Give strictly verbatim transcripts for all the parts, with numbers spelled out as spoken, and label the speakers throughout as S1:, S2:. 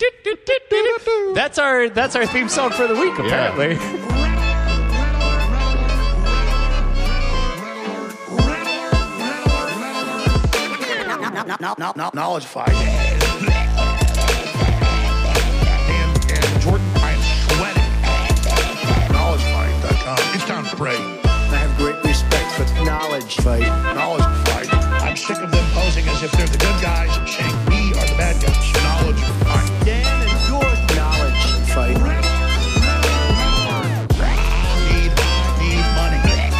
S1: That's our that's our theme song for the week, apparently.
S2: Knowledge fight. And, and Jordan, I'm sweating. knowledge fight dot com. It's time to pray.
S3: I have great respect for knowledge fight.
S2: Knowledge fight. I'm sick of them posing as if they're the good guys and saying we are the bad guys. Knowledge fight.
S3: Dan and Jordan. Knowledge fight.
S2: Need, need money.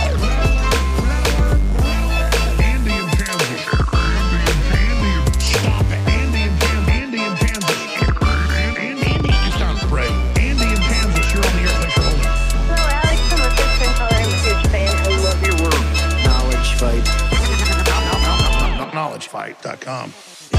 S2: Andy and Kansas. Andy and Stop it. Andy and Kansas. Andy and Kansas. Andy, Andy, it's time to pray. Andy and Kansas, you're on the air. Thanks for holding.
S4: Hello, Alex. I'm a first-time caller. I'm a huge fan. I love your work.
S3: Knowledge fight.
S2: knowledge fight dot com.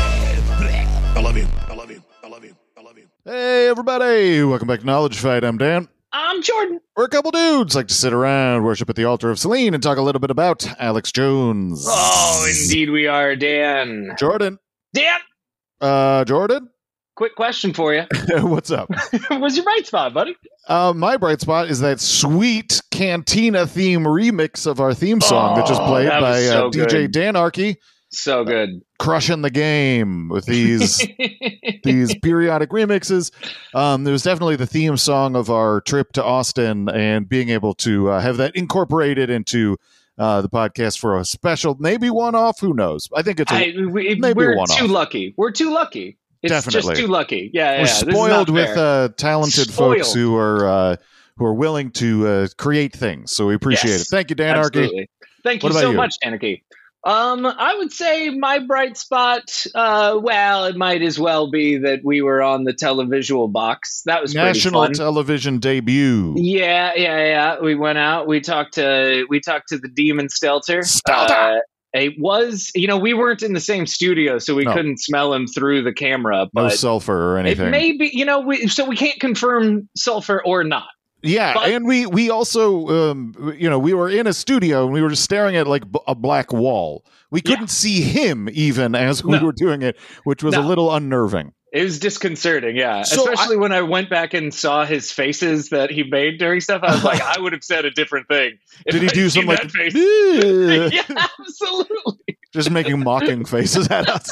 S2: I love you. I love you. I love you. I love you.
S5: Hey, everybody. Welcome back to Knowledge Fight. I'm Dan.
S1: I'm Jordan.
S5: We're a couple dudes like to sit around, worship at the altar of Celine, and talk a little bit about Alex Jones.
S1: Oh, indeed we are, Dan.
S5: Jordan.
S1: Dan,
S5: Uh, Jordan?
S1: quick question for you.
S5: What's up?
S1: What's your bright spot, buddy?
S5: Uh, my bright spot is that sweet Cantina theme remix of our theme song that just
S1: Oh,
S5: played
S1: that
S5: by
S1: was so
S5: uh, D J
S1: good.
S5: Danarchy,
S1: So good.
S5: crushing the game with these these periodic remixes. Um, there was definitely the theme song of our trip to Austin, and being able to uh, have that incorporated into uh, the podcast for a special, maybe one off. Who knows? I think it's a,
S1: I, we,
S5: maybe
S1: we're
S5: one-off.
S1: too lucky. We're too lucky. It's
S5: Definitely.
S1: just too lucky. Yeah, yeah.
S5: we're
S1: This is
S5: spoiled
S1: not
S5: with
S1: fair.
S5: uh, talented
S1: Spoiled.
S5: folks who are uh, who are willing to uh, create things. So we appreciate
S1: Yes.
S5: it. Thank you, Danarchy.
S1: Absolutely. Thank you
S5: What about
S1: so
S5: you?
S1: much, Anarchy. Um, I would say my bright spot, uh, well, it might as well be that we were on the televisual box. That was
S5: National
S1: pretty fun.
S5: television debut.
S1: Yeah, yeah, yeah. We went out. We talked to we talked to the Demon Stelter.
S5: Stelter!
S1: Uh, it was, you know, we weren't in the same studio, so we
S5: No.
S1: couldn't smell him through the camera.
S5: No
S1: But
S5: sulfur or
S1: it
S5: anything.
S1: may be, you know, we, so we can't confirm sulfur or not.
S5: Yeah,
S1: But-
S5: and we we also um, you know, we were in a studio and we were just staring at like b- a black wall. We couldn't
S1: Yeah.
S5: see him even as we
S1: No.
S5: were doing it, which was a
S1: No.
S5: little unnerving.
S1: It was disconcerting, yeah.
S5: So
S1: Especially when I went back and saw his faces that he made during stuff. I was like, I would have said a different thing. if
S5: Did he
S1: I'd
S5: do
S1: seen
S5: some like
S1: that face.
S5: "Ugh,"
S1: Yeah, absolutely.
S5: just making mocking faces at us?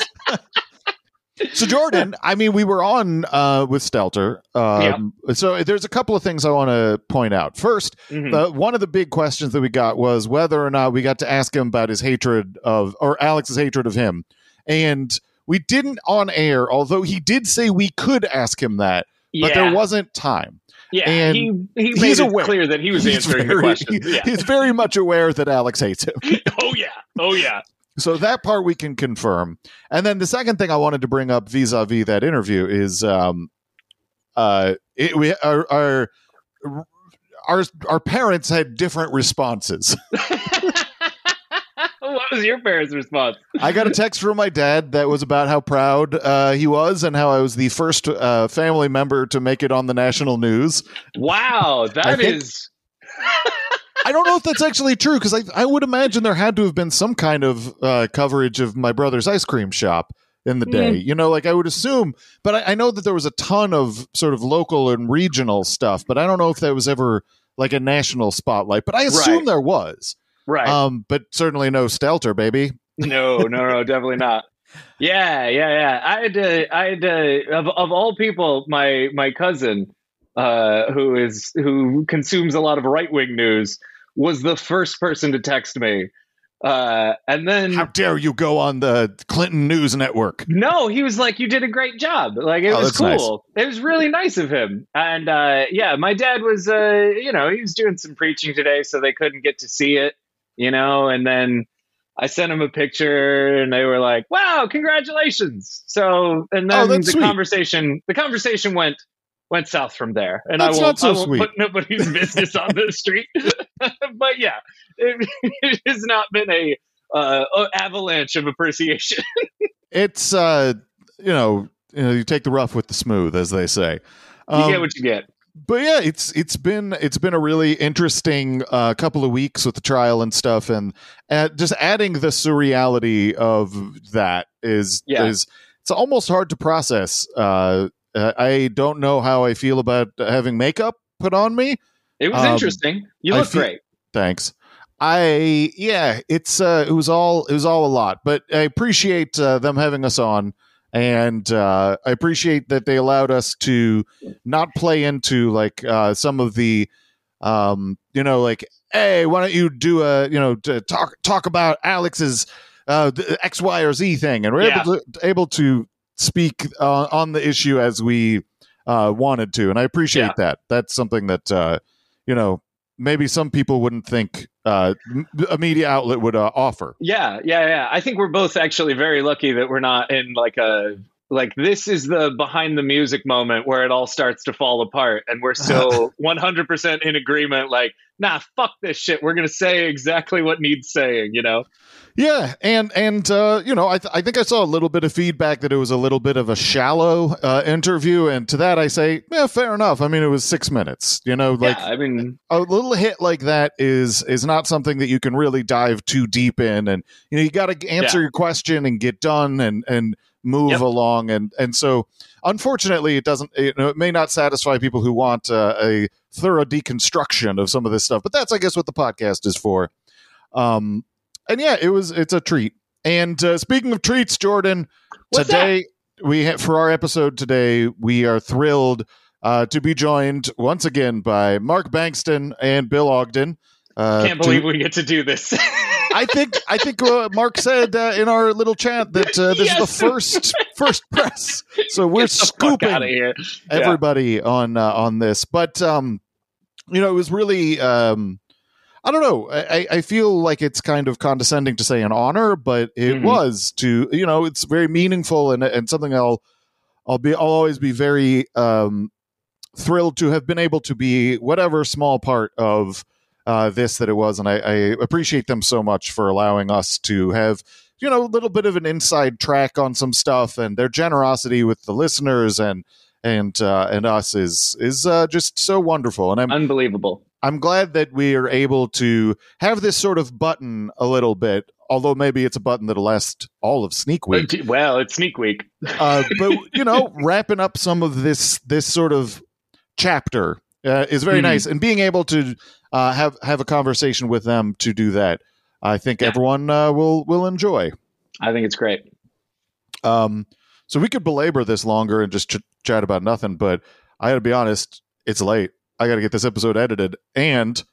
S5: So Jordan, I mean, we were on uh, with Stelter. Um, So there's a couple of things I want to point out. First,
S1: Mhm.
S5: the, one of the big questions that we got was whether or not we got to ask him about his hatred of, or Alex's hatred of him. And we didn't on air, although he did say we could ask him that, but
S1: yeah.
S5: there wasn't time.
S1: Yeah,
S5: and
S1: he, he
S5: he's
S1: made it
S5: aware.
S1: clear that he was
S5: He's
S1: answering
S5: very-
S1: the question.
S5: he-
S1: Yeah.
S5: He's very much aware that Alex hates him.
S1: Oh, yeah. Oh, yeah.
S5: So that part we can confirm. And then the second thing I wanted to bring up vis-a-vis that interview is um uh it, we our, our our our parents had different responses.
S1: What was your parents' response?
S5: I got a text from my dad that was about how proud uh, he was and how I was the first uh, family member to make it on the national news.
S1: Wow,
S5: I
S1: that
S5: think-
S1: is.
S5: I don't know if that's actually true, because I, I would imagine there had to have been some kind of uh, coverage of my brother's ice cream shop in the day. You know, like I would assume, but I, I know that there was a ton of sort of local and regional stuff, but I don't know if that was ever like a national spotlight, but I assume
S1: Right.
S5: there was.
S1: Right.
S5: Um, but certainly no Stelter, baby.
S1: No, no, no, definitely not. Yeah, yeah, yeah. I had to, I had to, of, of all people, my my cousin, uh, who is who consumes a lot of right wing news, was the first person to text me, uh, and then
S5: How dare you go on the Clinton News Network?
S1: no, he was like, "You did a great job." Like it
S5: Oh,
S1: was
S5: that's nice.
S1: cool. It was really nice of him. And uh, yeah, my dad was, uh, you know, he was doing some preaching today, so they couldn't get to see it, you know. And then I sent him a picture, and they were like, "Wow, congratulations!" So, and then
S5: Oh,
S1: the
S5: that's sweet.
S1: conversation, the conversation went went south from there. And
S5: That's
S1: I
S5: not
S1: won't,
S5: so
S1: I won't
S5: sweet.
S1: put nobody's business on the street. But yeah, it, it has not been a uh, a avalanche of appreciation.
S5: It's, uh, you know, you know, you take the rough with the smooth, as they say.
S1: You
S5: Um,
S1: get what you get.
S5: But yeah, it's it's been it's been a really interesting uh, couple of weeks with the trial and stuff, and uh, just adding the surreality of that is
S1: Yeah.
S5: is it's almost hard to process. Uh, uh, I don't know how I feel about having makeup put on me.
S1: It was
S5: Um,
S1: interesting. You
S5: I
S1: look
S5: feel-
S1: great.
S5: Thanks. I yeah, it's uh, it was all it was all a lot, but I appreciate uh, them having us on, and uh, I appreciate that they allowed us to not play into like uh, some of the, um, you know, like, hey, why don't you do a you know to talk talk about Alex's uh, the X, Y, or Z thing, and we're
S1: Yeah.
S5: able to able to speak uh, on the issue as we uh, wanted to, and I appreciate
S1: Yeah.
S5: that. That's something that uh, you know. Maybe some people wouldn't think uh, m- a media outlet would uh, offer.
S1: Yeah, yeah, yeah. I think we're both actually very lucky that we're not in like a like this is the behind the music moment where it all starts to fall apart, and we're still one hundred percent in agreement. Like, nah, fuck this shit. We're gonna say exactly what needs saying. You know?
S5: Yeah, and and uh, you know, I th- I think I saw a little bit of feedback that it was a little bit of a shallow uh, interview, and to that I say, yeah, fair enough. I mean, it was six minutes. You know, like
S1: yeah, I mean,
S5: a little hit like that is is not something that you can really dive too deep in, and you know, you got to answer
S1: Yeah.
S5: your question and get done and and move
S1: Yep.
S5: along, and and so unfortunately, it doesn't. You know, it may not satisfy people who want uh, a thorough deconstruction of some of this stuff, but that's I guess what the podcast is for. Um. And yeah, it was it's a treat. And uh, speaking of treats, Jordan,
S1: What's
S5: today we ha- for our episode today we are thrilled uh, to be joined once again by Mark Bankston and Bill Ogden. Uh,
S1: can't
S5: to-
S1: believe we get to do this.
S5: I think I think uh, Mark said uh, in our little chat that uh, this
S1: Yes.
S5: is the first first press, so we're
S1: Get the fuck out of
S5: scooping
S1: here. Yeah.
S5: everybody on uh, on this. But um, you know, it was really. Um, I don't know. I, I feel like it's kind of condescending to say an honor, but it
S1: Mhm.
S5: was to you know it's very meaningful and and something I'll I'll be I'll always be very um, thrilled to have been able to be whatever small part of uh, this that it was, and I, I appreciate them so much for allowing us to have you know a little bit of an inside track on some stuff, and their generosity with the listeners and and uh, and us is is uh, just so wonderful, and I'm
S1: Unbelievable.
S5: I'm glad that we are able to have this sort of button a little bit, although maybe it's a button that'll last all of Sneak Week.
S1: Well, it's Sneak Week.
S5: Uh, but you know, wrapping up some of this this sort of chapter uh, is very
S1: Mhm.
S5: nice, and being able to uh, have have a conversation with them to do that, I think
S1: Yeah.
S5: everyone uh, will will enjoy.
S1: I think it's great.
S5: Um, so we could belabor this longer and just ch- chat about nothing, but I got to be honest, it's late. I got to get this episode edited, and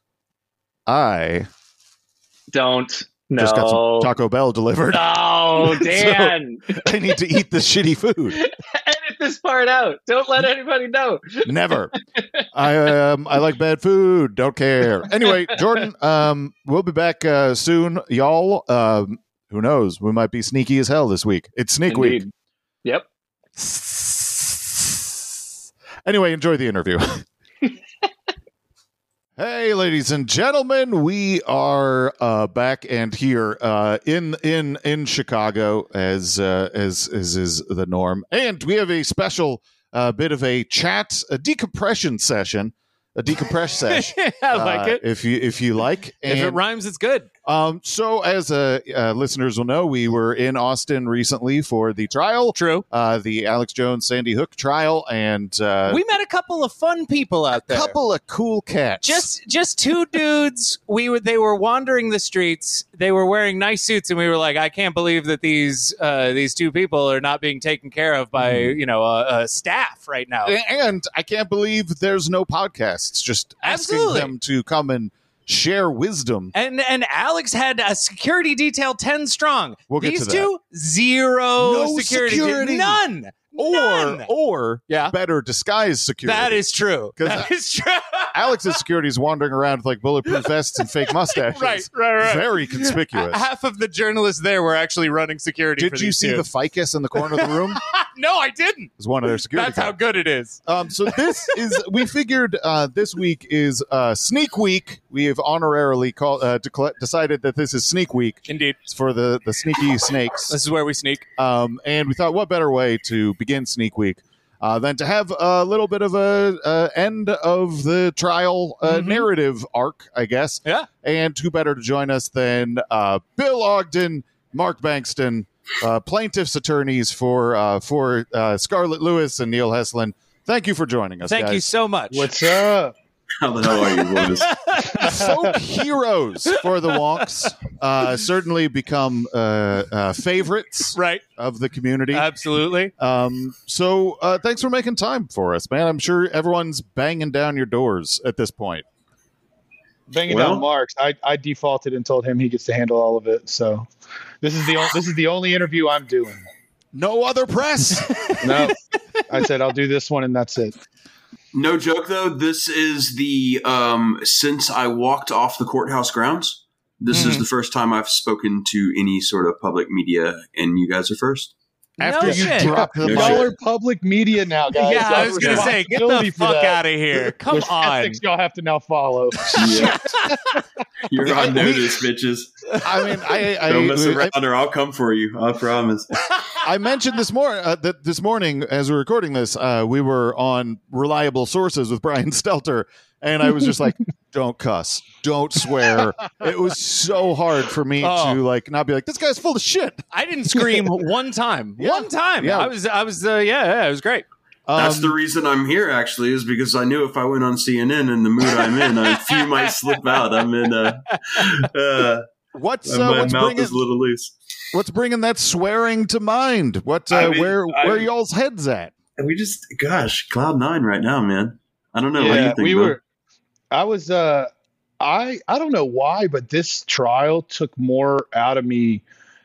S5: I
S1: Don't. No.
S5: just got some Taco Bell delivered.
S1: No, Dan.
S5: I need to eat this shitty food.
S1: Edit this part out. Don't let anybody know.
S5: Never. I um I like bad food. Don't care. Anyway, Jordan, um, we'll be back uh, soon, y'all. Um, who knows? We might be sneaky as hell this week. It's Sneak Week.
S1: Indeed. Yep.
S5: Anyway, enjoy the interview. Hey, ladies and gentlemen, we are uh, back and here uh, in in in Chicago, as uh, as as is the norm, and we have a special uh, bit of a chat, a decompression session, a decompress session.
S6: I like
S5: uh,
S6: it.
S5: if you if you like.
S6: If it
S5: And,
S6: rhymes, it's good.
S5: um, so as uh, uh, listeners will know, we were in Austin recently for the trial,
S6: True.
S5: uh, the Alex Jones Sandy Hook trial, and uh,
S6: We met a couple of fun people out
S5: a
S6: there.
S5: couple of cool cats.
S6: Just just two dudes. We were they were wandering the streets. They were wearing nice suits, and we were like, I can't believe that these uh, these two people are not being taken care of by
S5: Mm-hmm.
S6: you know a, a staff right now.
S5: And I can't believe there's no podcasts. Just asking
S6: Absolutely.
S5: them to come and share wisdom.
S6: And and Alex had a security detail ten strong.
S5: We'll get
S6: These
S5: to
S6: two zero
S5: No
S6: security, de-
S5: security.
S6: none.
S5: Or
S6: None.
S5: or
S6: Yeah.
S5: better disguised security.
S6: That is true.
S5: 'Cause
S6: That is true.
S5: Alex's security is wandering around with like bulletproof vests and fake mustaches.
S6: Right, right, right.
S5: Very conspicuous.
S6: Half of the journalists there were actually running security.
S5: Did
S6: for
S5: you
S6: these
S5: see
S6: two.
S5: the ficus in the corner of the room? It
S6: No, I didn't.
S5: was one of their security
S6: That's how
S5: guards.
S6: good it is.
S5: Um, so this is we figured uh, this week is uh, Sneak Week. We have honorarily called uh, decla- decided that this is Sneak Week
S6: Indeed.
S5: for the the sneaky snakes.
S6: This is where we sneak.
S5: Um, and we thought, what better way to begin Sneak Week uh, than to have a little bit of a, a end of the trial uh,
S6: Mhm.
S5: narrative arc, I guess.
S6: Yeah.
S5: And who better to join us than uh, Bill Ogden, Mark Bankston, uh, plaintiffs' attorneys for uh, for uh, Scarlett Lewis and Neil Heslin. Thank you for joining us.
S6: Thank
S5: guys.
S6: you so much.
S7: What's up?
S8: How the hell are you, boys?
S5: Folk heroes for the Wonks. Uh, certainly become uh, uh, favorites
S6: Right.
S5: of the community.
S6: Absolutely.
S5: Um, so uh, thanks for making time for us, man. I'm sure everyone's banging down your doors at this point.
S7: Banging
S8: Well-
S7: down Mark's. I, I defaulted and told him he gets to handle all of it. So this is the o- this is the only interview I'm doing.
S5: No other press.
S7: No, I said I'll do this one and that's it.
S8: No joke, though. This is the um, since I walked off the courthouse grounds. This
S6: Mhm.
S8: is the first time I've spoken to any sort of public media, and you guys are first.
S5: After
S6: No
S5: you
S6: shit.
S5: drop the
S8: No
S5: mic.
S7: Y'all are public media now, guys.
S6: Yeah,
S7: Y'all
S6: I
S7: have
S6: was going to say, get the
S7: responsibility for
S6: fuck
S7: that.
S6: out of here. Come
S7: There's
S6: on.
S7: ethics y'all have to now follow.
S8: Yeah. You're on notice, bitches.
S5: I mean, I, I,
S8: Don't mess
S5: I,
S8: around, or I'll come for you. I promise.
S5: I mentioned this morning uh, that this morning as we we're recording this, uh, we were on reliable sources with Brian Stelter, and I was just like, "Don't cuss, don't swear." It was so hard for me
S6: Oh.
S5: to like not be like, "This guy's full of shit."
S6: I didn't scream one time.
S5: Yeah.
S6: One time.
S5: Yeah.
S6: I was, I was, uh, yeah, yeah, it was great.
S8: That's
S5: Um,
S8: the reason I'm here, actually, is because I knew if I went on C N N in the mood I'm in, a few might slip out. I'm in. Uh, uh,
S5: what's uh,
S8: my
S5: what's
S8: mouth
S5: bringing
S8: is a little loose.
S5: what's bringing that swearing to mind? What uh,
S8: I mean,
S5: where
S8: I-
S5: where are y'all's heads at?
S8: We just, gosh, cloud nine right now, man. I don't know. what do you
S7: Yeah,
S8: think,
S7: we
S8: Bill?
S7: were. I was. Uh, I I don't know why, but this trial took more out of me,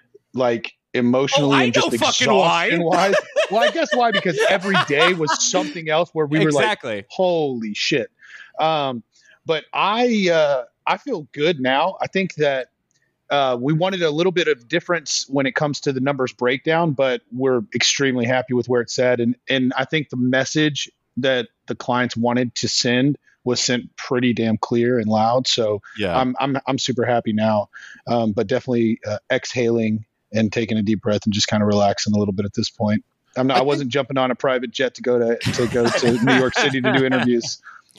S7: like emotionally
S6: Oh, I
S7: and just
S6: know fucking why.
S7: exhaustion wise. Well, I guess why because every day was something else where we were like,
S6: exactly.
S7: holy shit. Um, but I uh, I feel good now. I think that uh, we wanted a little bit of difference when it comes to the numbers breakdown, but we're extremely happy with where it's at. And and I think the message that the clients wanted to send was sent pretty damn clear and loud. So
S5: Yeah,
S7: I'm I'm I'm super happy now. Um, but definitely uh, exhaling and taking a deep breath and just kind of relaxing a little bit at this point. I'm not, I,
S5: I think-
S7: wasn't jumping on a private jet to go to to go to New York City to do interviews.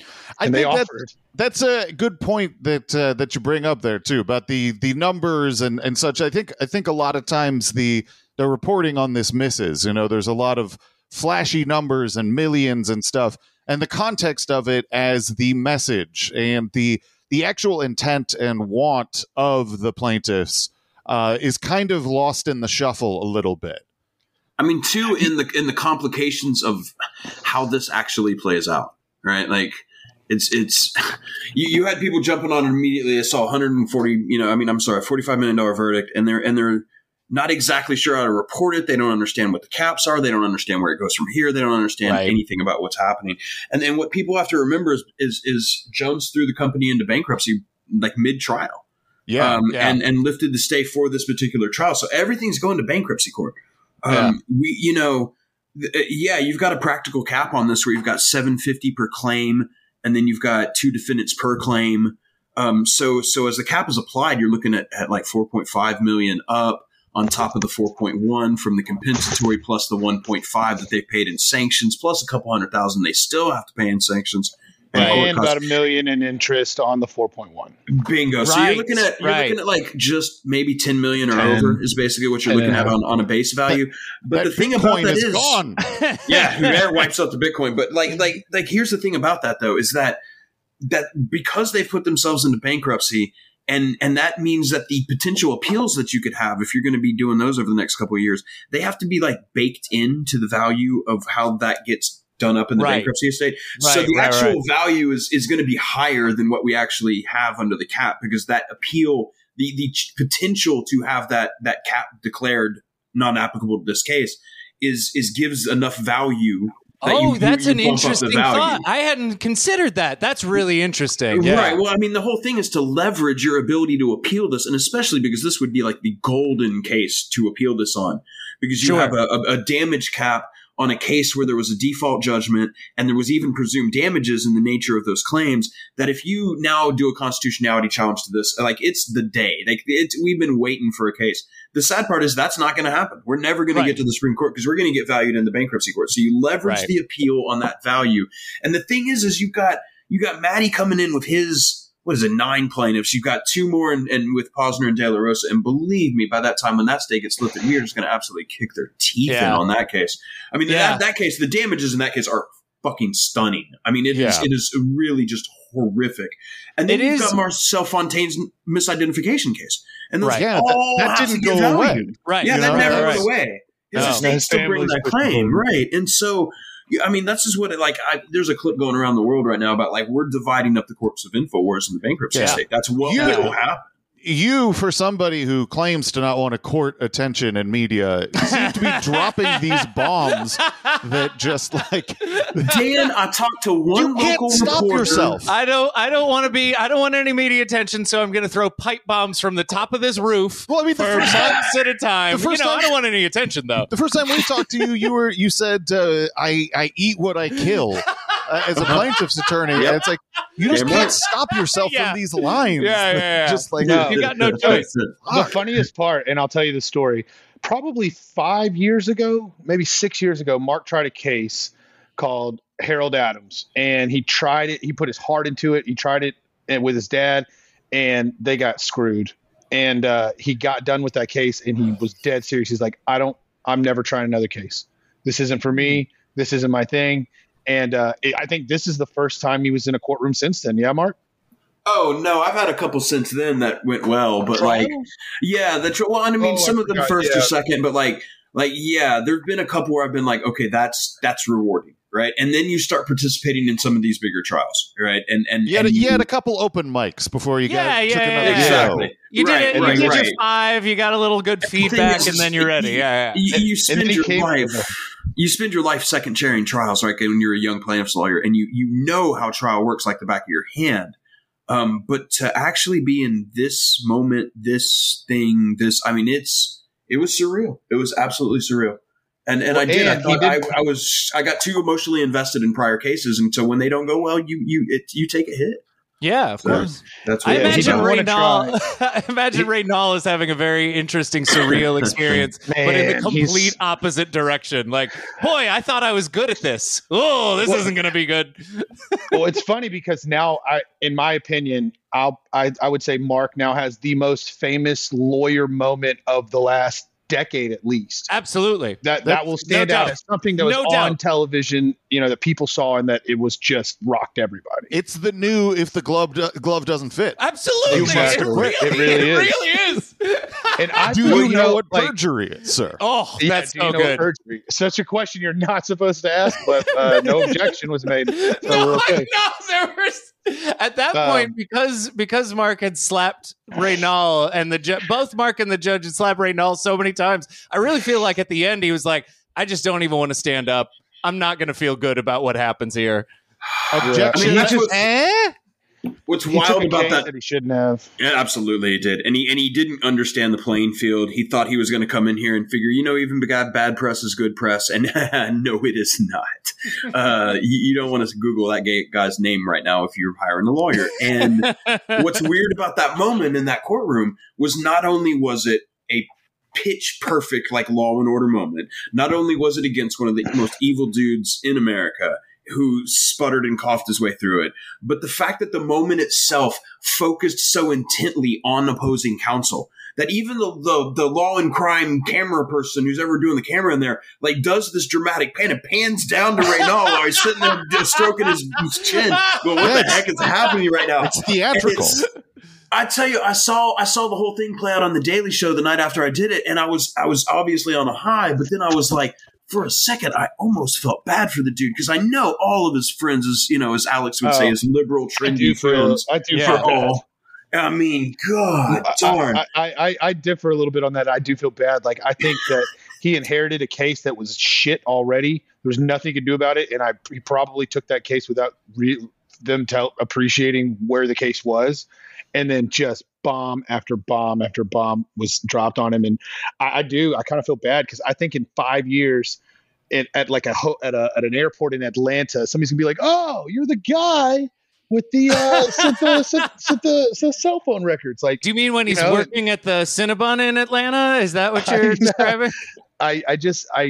S5: I
S7: And they
S5: think that,
S7: offered.
S5: that's a good point that uh, that you bring up there too about the the numbers and, and such. I think I think a lot of times the the reporting on this misses. You know, there's a lot of flashy numbers and millions and stuff, and the context of it as the message and the the actual intent and want of the plaintiffs uh, is kind of lost in the shuffle a little bit.
S8: I mean, too, in the in the complications of how this actually plays out, right? Like, it's it's you, you had people jumping on it immediately. I saw one hundred forty, you know, I mean, I'm sorry, forty-five million dollar verdict, and they're and they're not exactly sure how to report it. They don't understand what the caps are. They don't understand where it goes from here. They don't understand
S6: Right.
S8: anything about what's happening. And then what people have to remember is is, is Jones threw the company into bankruptcy like mid trial.
S5: Yeah,
S8: um,
S6: yeah.
S8: and and lifted the stay for this particular trial. So everything's going to bankruptcy court. Um,
S5: Yeah.
S8: We, you know, th- yeah, you've got a practical cap on this where you've got seven fifty per claim, and then you've got two defendants per claim. Um, so so as the cap is applied, you're looking at, at like four point five million up on top of the four point one from the compensatory plus the one point five that they paid in sanctions plus a couple hundred thousand they still have to pay in sanctions. And court
S7: And
S8: costs.
S7: about a million in interest on the four point one.
S8: Bingo. So
S6: Right,
S8: you're looking at you're
S6: right.
S8: looking at like just maybe ten million or
S7: ten.
S8: over is basically what you're
S7: ten
S8: looking
S7: and
S8: at
S7: a
S8: on, on a base value. But
S5: that
S8: the thing about
S5: Bitcoin
S8: that
S5: is
S8: is
S5: gone.
S8: yeah, who there wipes out the Bitcoin. But like like like here's the thing about that though is that that because they've put themselves into bankruptcy and and that means that the potential appeals that you could have if you're going to be doing those over the next couple of years, they have to be like baked into the value of how that gets done up in the
S6: Right.
S8: bankruptcy estate. so
S6: Right,
S8: the
S6: right,
S8: actual
S6: right.
S8: value is is going to be higher than what we actually have under the cap because that appeal, the the ch- potential to have that that cap declared non-applicable to this case is is gives enough value. that
S6: Oh,
S8: you- you-
S6: that's
S8: you
S6: an
S8: bump up the
S6: interesting
S8: value.
S6: thought. I hadn't considered that. That's really interesting. Yeah.
S8: Right. Well, I mean, the whole thing is to leverage your ability to appeal this, and especially because this would be like the golden case to appeal this on, because you
S6: Sure.
S8: have a, a, a damage cap on a case where there was a default judgment and there was even presumed damages in the nature of those claims. That if you now do a constitutionality challenge to this, like it's the day. Like it's, we've been waiting for a case. The sad part is that's not going to happen. We're never going
S6: Right.
S8: to get to the Supreme Court because we're going to get valued in the bankruptcy court. So you leverage
S6: Right.
S8: the appeal on that value. And the thing is, is you've got you got Maddie coming in with his what is it, nine plaintiffs. You've got two more and, and with Posner and De La Rosa. And believe me, by that time when that stay gets lifted, we are just going to absolutely kick their teeth
S6: Yeah.
S8: in on that case. I mean,
S6: Yeah.
S8: that, that case, the damages in that case are fucking stunning. I mean, it is
S5: Yeah.
S8: it is really just horrific. And then
S6: It
S8: you've
S6: is-
S8: got Marcel Fontaine's misidentification case. And those
S6: Right.
S5: Yeah, that-
S8: all
S5: that
S8: have
S5: didn't
S8: to get
S5: go away.
S8: valued.
S6: Right.
S8: Yeah,
S5: You
S8: that
S5: know,
S8: never
S6: right.
S8: went away. His
S6: No.
S8: estate
S7: His
S8: still brings
S7: family's
S8: that
S7: with
S8: claim,
S7: him.
S8: right? And so, yeah, I mean, that's just what it like. I, there's a clip going around the world right now about like we're dividing up the corpse of InfoWars in the bankruptcy
S5: Yeah.
S8: estate. That's what
S5: You-
S8: will happen.
S5: You, for somebody who claims to not want to court attention in media, seem to be dropping these bombs that just like
S8: Dan, I talked to one
S5: you can't
S8: local
S5: stop
S8: reporter.
S5: yourself.
S6: I don't. I don't want to be. I don't want any media attention. So I'm going to throw pipe bombs from the top of this roof
S5: Well, I mean, the
S6: for
S5: first time,
S6: months at a time.
S5: the first
S6: you know,
S5: time-
S6: I don't want any attention though.
S5: the first time we talked to you, you were you said uh, I I eat what I kill uh, as a plaintiff's attorney.
S8: Yep.
S5: And it's like you just
S8: Damn
S5: can't
S8: right.
S5: stop yourself
S6: Yeah.
S5: from these lines.
S6: Yeah, yeah, yeah.
S5: Just like
S7: No.
S6: You got no choice.
S7: The funniest part, and I'll tell you the story. Probably five years ago, maybe six years ago, Mark tried a case called Harold Adams, and he tried it. He put his heart into it. He tried it and- with his dad, and they got screwed. And uh, he got done with that case, and he was dead serious. He's like, "I don't. I'm never trying another case. This isn't for me. This isn't my thing." And uh, it, I think this is the first time he was in a courtroom since then. Yeah, Mark.
S8: Oh no, I've had a couple since then that went well, but like, yeah, the tr- well, I mean,
S7: Oh,
S8: some
S7: I
S8: of them
S7: forgot,
S8: first
S7: yeah.
S8: or second, but like, like yeah, there've been a couple where I've been like, okay, that's that's rewarding, right? And then you start participating in some of these bigger trials, right? And and
S5: you had,
S8: and
S5: you had a couple open mics before you
S6: Yeah,
S5: got
S6: yeah,
S5: took
S6: yeah,
S5: another
S6: yeah.
S5: show.
S8: exactly.
S6: You did
S8: right,
S6: it. You
S8: right,
S6: did
S8: right.
S6: your five. You got a little good
S8: The thing
S6: feedback,
S8: is,
S6: and then you're ready.
S8: You,
S6: Yeah, yeah.
S8: you, you
S7: And
S8: spend
S7: then he
S8: your
S7: came
S8: life.
S7: from
S8: You spend your life second chairing trials, right? When you're a young plaintiff's lawyer, and you you know how trial works like the back of your hand. Um, but to actually be in this moment, this thing, this, I mean, it's, it was surreal. It was absolutely surreal. And, and I
S7: Well,
S8: did, I,
S7: and he
S8: thought I,
S7: did-
S8: I was, I got too emotionally invested in prior cases. And so when they don't go well, you, you, it, you take a hit.
S6: Yeah, of
S8: So
S6: course.
S8: That's
S6: I
S8: what
S7: Yeah, he
S6: imagine
S7: didn't
S6: Ray
S7: wanna
S6: Nall. I imagine Ray Nall is having a very interesting, surreal experience, but in the
S7: Man,
S6: complete
S7: he's-
S6: opposite direction. Like, boy, I thought I was good at this. Oh, this
S7: Well-
S6: isn't going to be good.
S7: Well, it's funny because now, I, in my opinion, I'll, I, I would say Mark now has the most famous lawyer moment of the last decade, at least.
S6: Absolutely.
S7: That that will stand
S6: no
S7: out
S6: doubt.
S7: as something that was
S6: No
S7: on
S6: doubt.
S7: television, you know, that people saw and that it was just rocked everybody.
S5: It's the new if the glove do- glove doesn't fit.
S6: Absolutely.
S7: Exactly.
S6: It really,
S7: It really
S6: it
S7: is.
S6: really is.
S7: And I
S5: Do
S7: feel,
S5: you know what
S7: like,
S5: perjury is, sir?
S6: Oh,
S7: yeah,
S6: that's
S7: do you
S6: so
S7: know what
S6: good.
S7: perjury? Such a question you're not supposed to ask, but uh, no objection was made, so
S6: no,
S7: we're okay.
S6: no, there was at that
S7: Um,
S6: point because because Mark had slapped Ray Nall and the ju- both Mark and the judge had slapped Ray Nall so many times. I really feel like at the end he was like, "I just don't even want to stand up. I'm not going to feel good about what happens here."
S5: Objection.
S8: I mean, that's
S5: Just-
S8: what-
S5: eh?
S8: What's
S7: He took
S8: wild
S7: a
S8: about
S7: case
S8: that?
S7: that he shouldn't have.
S8: Yeah, absolutely, he did, and he and he didn't understand the playing field. He thought he was going to come in here and figure, you know, even bad bad press is good press, and no, it is not. Uh, you, you don't want to Google that gay guy's name right now if you're hiring a lawyer. And what's weird about that moment in that courtroom was not only was it a pitch perfect like Law and Order moment, not only was it against one of the most evil dudes in America who sputtered and coughed his way through it, but the fact that the moment itself focused so intently on opposing counsel that even the, the the law and crime camera person who's ever doing the camera in there like does this dramatic pan and pans down to Ray Nall while he's sitting there just stroking his, his chin. Well, what the heck is happening right now?
S5: It's theatrical.
S8: It's- I tell you, I saw I saw the whole thing play out on the Daily Show the night after I did it, and I was I was obviously on a high, but then I was like, for a second, I almost felt bad for the dude because I know all of his friends, as you know, as Alex would say,
S7: Oh,
S8: his liberal,
S7: I do
S8: trendy
S7: feel,
S8: friends.
S7: I do
S6: Yeah.
S7: feel
S8: are
S7: bad.
S8: all. I mean, God darn.
S7: I, I, I, I differ a little bit on that. I do feel bad. Like, I think that he inherited a case that was shit already. There was nothing he could do about it. And I he probably took that case without re- them tell, appreciating where the case was. And then just bomb after bomb after bomb was dropped on him. And I, I do, I kind of feel bad because I think in five years at, at like a, ho- at a, at an airport in Atlanta, somebody's gonna be like, "Oh, you're the guy with the, uh, sent the, sent, sent the, sent the cell phone records." Like,
S6: Do you mean when
S7: You
S6: he's
S7: know,
S6: working at the Cinnabon in Atlanta? Is that what
S7: I
S6: you're
S7: know.
S6: describing?
S7: I, I just, I,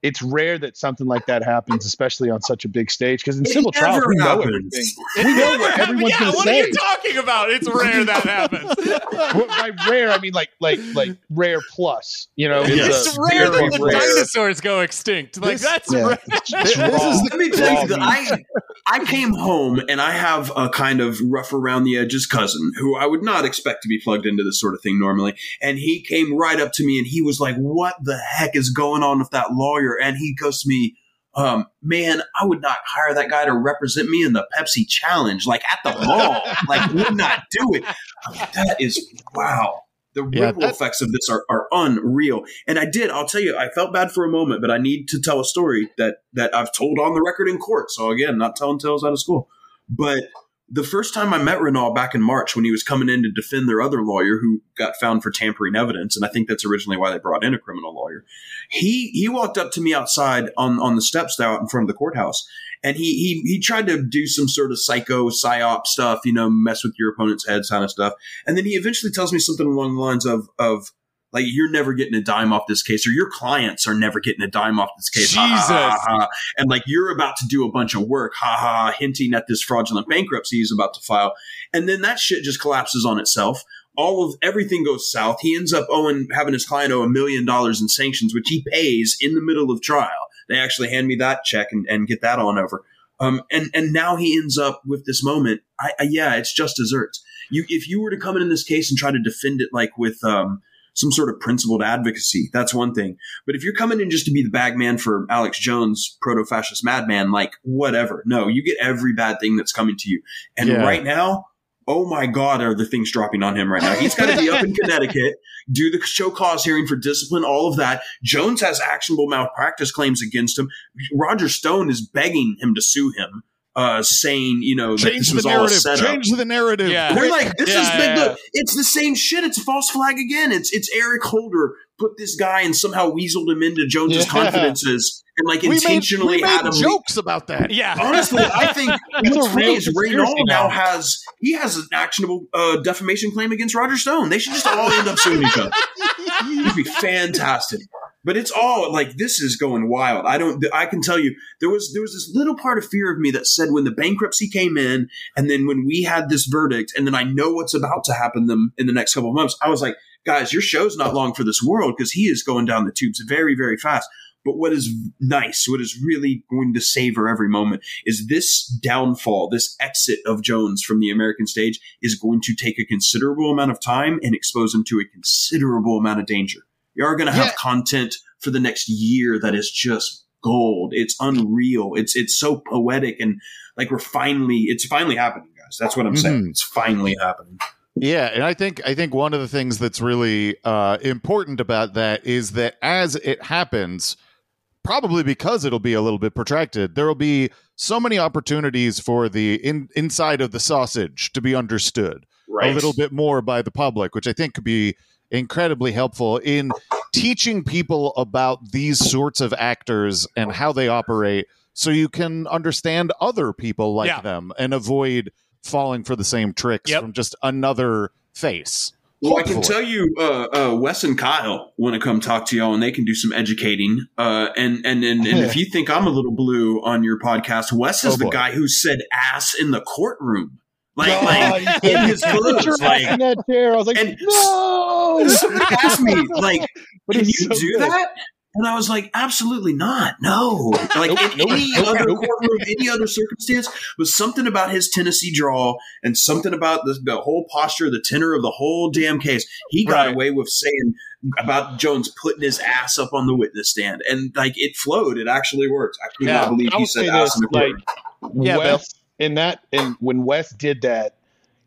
S7: it's rare that something like that happens, especially on such a big stage. Because in
S8: It
S7: civil trials,
S8: never
S7: we know
S8: happens.
S7: everything. We know what everyone's
S6: yeah,
S7: going to
S6: what
S7: say.
S6: are you talking about? It's rare that happens.
S7: Well, by rare, I mean like like like rare plus. You know,
S8: Yes.
S6: It's rare
S7: very
S6: that the
S7: rare.
S6: dinosaurs go extinct. Like
S5: This-
S6: that's
S7: Yeah.
S6: rare.
S5: This is the
S8: Let me tell you
S7: Raw
S8: that I I came home and I have a kind of rough around the edges cousin who I would not expect to be plugged into this sort of thing normally. And he came right up to me and he was like, "What the heck is going on with that lawyer?" And he goes to me, um, man, I would not hire that guy to represent me in the Pepsi Challenge, like at the mall. Like, would not do it. That is, wow. The
S5: Yeah,
S8: ripple
S5: that-
S8: effects of this are, are unreal. And I did, I'll tell you, I felt bad for a moment, but I need to tell a story that, that I've told on the record in court. So again, not telling tales out of school. But the first time I met Renaud back in March when he was coming in to defend their other lawyer who got found for tampering evidence, and I think that's originally why they brought in a criminal lawyer, he he walked up to me outside on, on the steps out in front of the courthouse, and he he he tried to do some sort of psycho psyop stuff, you know, mess with your opponent's head kind of stuff. And then he eventually tells me something along the lines of of like, "You're never getting a dime off this case," or "Your clients are never getting a dime off this case." Ha, ha, ha,
S6: Jesus.
S8: ha. And like, "You're about to do a bunch of work," ha ha, hinting at this fraudulent bankruptcy he's about to file. And then that shit just collapses on itself. All of everything goes south. He ends up owing, having his client owe a million dollars in sanctions, which he pays in the middle of trial. They actually hand me that check and, and get that on over. Um, and, and now he ends up with this moment. I, I yeah, it's just desserts. You, if you were to come in in this case and try to defend it like with, um, some sort of principled advocacy, that's one thing. But if you're coming in just to be the bag man for Alex Jones, proto-fascist madman, like whatever. No, you get every bad thing that's coming to you. And
S5: Yeah.
S8: right now, oh my God, are the things dropping on him right now. He's got to be up in Connecticut, do the show cause hearing for discipline, all of that. Jones has actionable malpractice claims against him. Roger Stone is begging him to sue him, uh, saying, you know, that
S5: change
S8: this
S5: the
S8: was all a
S5: narrative.
S8: setup.
S5: Change the narrative.
S6: Yeah.
S8: We're like, this
S6: Yeah,
S8: is
S6: yeah,
S8: big.
S6: yeah.
S8: Look, it's the same shit. It's a false flag again. It's it's Eric Holder put this guy and somehow weaseled him into Jones's
S7: Yeah.
S8: confidences and like
S5: We made,
S8: intentionally
S5: we made
S8: had him.
S5: jokes about that.
S6: Yeah.
S8: Honestly, I think
S7: It's
S8: what's
S7: a
S8: funny
S7: real
S8: is
S7: conspiracy
S8: Renaud now
S7: now.
S8: has he has an actionable uh, defamation claim against Roger Stone. They should just all end up suing each other. It'd be fantastic. But it's all like, this is going wild. I don't. I can tell you, there was there was this little part of fear of me that said when the bankruptcy came in, and then when we had this verdict, and then I know what's about to happen them in the next couple of months. I was like, guys, your show's not long for this world because he is going down the tubes very, very fast. But what is nice, what is really going to savor every moment is this downfall, this exit of Jones from the American stage is going to take a considerable amount of time and expose him to a considerable amount of danger. You are going to have
S5: Yeah.
S8: content for the next year that is just gold. It's unreal. It's it's so poetic and like we're finally, it's finally happening, guys. That's what I'm saying.
S5: Mhm.
S8: It's finally happening.
S5: Yeah, and I think I think one of the things that's really uh, important about that is that as it happens, probably because it'll be a little bit protracted, there will be so many opportunities for the in, inside of the sausage to be understood
S8: Right.
S5: a little bit more by the public, which I think could be incredibly helpful in teaching people about these sorts of actors and how they operate so you can understand other people like
S6: Yeah.
S5: them and avoid falling for the same tricks
S6: Yep.
S5: from just another face.
S8: Well, I can
S5: Hopefully.
S8: tell you, uh, uh, Wes and Kyle want to come talk to y'all, and they can do some educating. Uh, and and and, and if you think I'm a little blue on your podcast, Wes is
S5: Oh,
S8: the
S5: boy.
S8: guy who said "ass" in the courtroom, like,
S7: God,
S8: like
S7: you
S8: in his
S7: put your
S8: clothes.
S7: ass
S8: Like,
S7: in that chair. I was like,
S8: and
S7: no.
S8: somebody asked me, like,
S7: But
S8: "Can you
S7: it's so
S8: do
S7: good.
S8: that?" And I was like, absolutely not. No. Like
S7: Nope,
S8: in
S7: nope,
S8: any
S7: nope,
S8: other
S7: nope.
S8: courtroom, any other circumstance, was something about his Tennessee drawl and something about the, the whole posture, the tenor of the whole damn case. He got
S6: Right.
S8: away with saying about Jones putting his ass up on the witness stand. And like it flowed. It actually worked. I could
S6: Yeah.
S8: not believe
S7: I
S8: he
S7: will
S8: said
S7: say
S8: ass
S7: this,
S8: in the
S7: like,
S8: courtroom.
S6: Yeah,
S7: Wes, in that, and when Wes did that,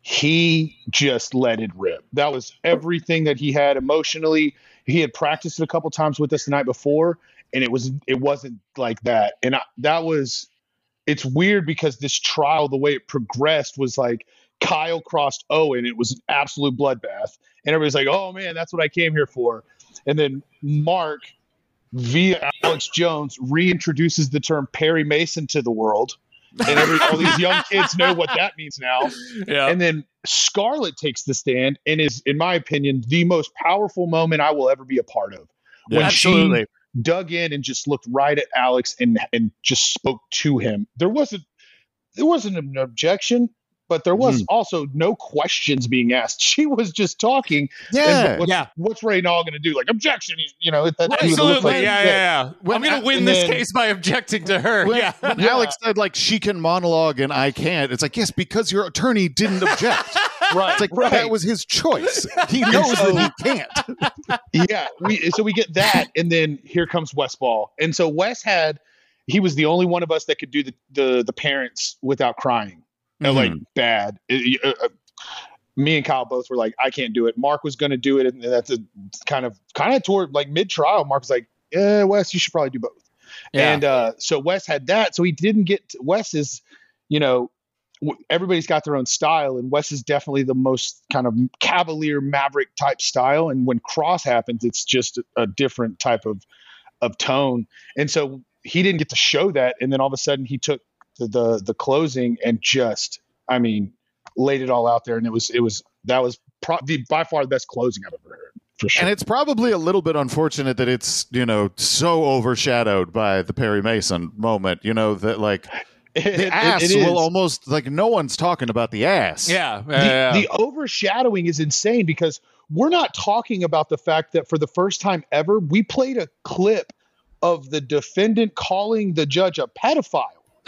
S7: he just let it rip. That was everything that he had emotionally. He had practiced it a couple times with us the night before, and it was it wasn't like that. And I, that was, it's weird because this trial, the way it progressed, was like Kyle crossed Owen. It was an absolute bloodbath, and everybody's like, "Oh man, that's what I came here for." And then Mark, via Alex Jones, reintroduces the term Perry Mason to the world. And every, all these young kids know what that means now.
S6: Yeah.
S7: And then Scarlett takes the stand and is, in my opinion, the most powerful moment I will ever be a part of. When
S6: Absolutely.
S7: she dug in and just looked right at Alex and and just spoke to him. There wasn't there wasn't an objection, but there was
S5: Mhm.
S7: also no questions being asked. She was just talking.
S5: Yeah.
S7: And what's,
S6: Yeah.
S7: what's Reynal going to do? Like, objection. He's, you know, that, that-
S6: Absolutely.
S7: like-
S6: Yeah, yeah, yeah.
S5: When
S6: I'm going
S5: I-
S6: to win
S7: and
S6: this
S7: then-
S6: case by objecting to her.
S5: When,
S6: yeah.
S5: when
S7: Yeah.
S5: Alex said like she can monologue and I can't, it's like, yes, because your attorney didn't object.
S7: Right.
S5: It's like
S7: right.
S5: that was his choice. He knows
S7: so-
S5: that he can't.
S7: yeah. We, so we get that, and then here comes Wes Ball. And so Wes had, he was the only one of us that could do the the, the parents without crying. Uh, Like bad. It- uh, uh, me and Kyle both were like, I can't do it. Mark was going to do it, and that's a kind of kind of toward like mid trial. Mark was like, yeah, Wes, you should probably do both.
S6: Yeah.
S7: And uh, so Wes had that. So he didn't get Wes is, you know, w- everybody's got their own style, and Wes is definitely the most kind of cavalier maverick type style. And when cross happens, it's just a, a different type of of tone. And so he didn't get to show that. And then all of a sudden he took the the, the closing and just, I mean, laid it all out there. And it was it was that was pro- the, by far the best closing I've ever heard. For sure.
S5: And it's probably a little bit unfortunate that it's, you know, so overshadowed by the Perry Mason moment, you know, that like
S7: It-
S5: the
S7: it-
S5: ass
S7: it is.
S5: will almost like no one's talking about the ass.
S6: Yeah.
S7: the,
S6: yeah, yeah.
S7: the overshadowing is insane because we're not talking about the fact that for the first time ever, we played a clip of the defendant calling the judge a pedophile.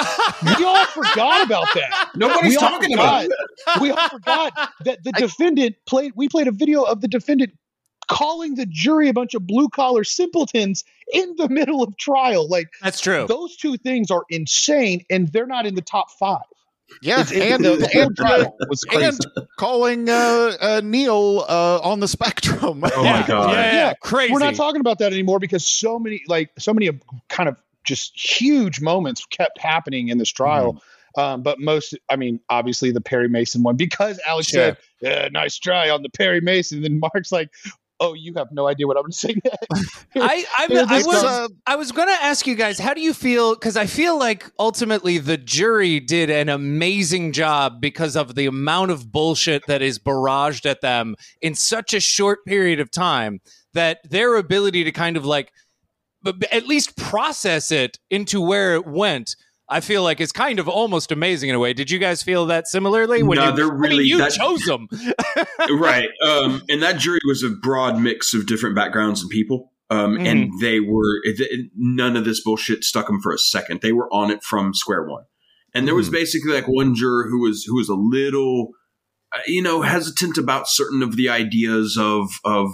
S7: We all forgot about that.
S8: Nobody's
S7: We all
S8: talking about
S7: forgot-
S8: it.
S7: We all forgot that the defendant played. We played a video of the defendant calling the jury a bunch of blue collar simpletons in the middle of trial. Like
S6: That's true.
S7: those two things are insane, and they're not in the top five.
S5: Yeah,
S7: It's- it-
S5: and,
S7: the, the whole
S5: and,
S7: trial was crazy.
S5: and calling uh, uh, Neil uh, on the spectrum.
S8: Oh
S6: yeah.
S8: my god.
S6: Yeah, yeah,
S7: Yeah.
S6: crazy.
S7: We're not talking about that anymore because so many, like so many of kind of just huge moments kept happening in this trial. Um, but most, I mean, obviously the Perry Mason one, because Alex
S6: Sure.
S7: said, yeah, nice try on the Perry Mason. And then Mark's like, oh, you have no idea what I'm going to say next.
S6: I, I,
S7: Here
S6: I
S7: this
S6: was,
S7: comes.
S6: I was going to ask you guys, how do you feel? Because I feel like ultimately the jury did an amazing job because of the amount of bullshit that is barraged at them in such a short period of time that their ability to kind of like, b- b- at least process it into where it went, I feel like is kind of almost amazing in a way. Did you guys feel that similarly? When
S8: No,
S6: you,
S8: they're
S6: I mean,
S8: really-
S6: you
S8: that-
S6: chose them.
S8: Right. Um, and that jury was a broad mix of different backgrounds and people. Um,
S6: Mhm.
S8: And they were, it, it- none of this bullshit stuck them for a second. They were on it from square one. And there was basically like one juror who was, who was a little, uh, you know, hesitant about certain of the ideas of, of,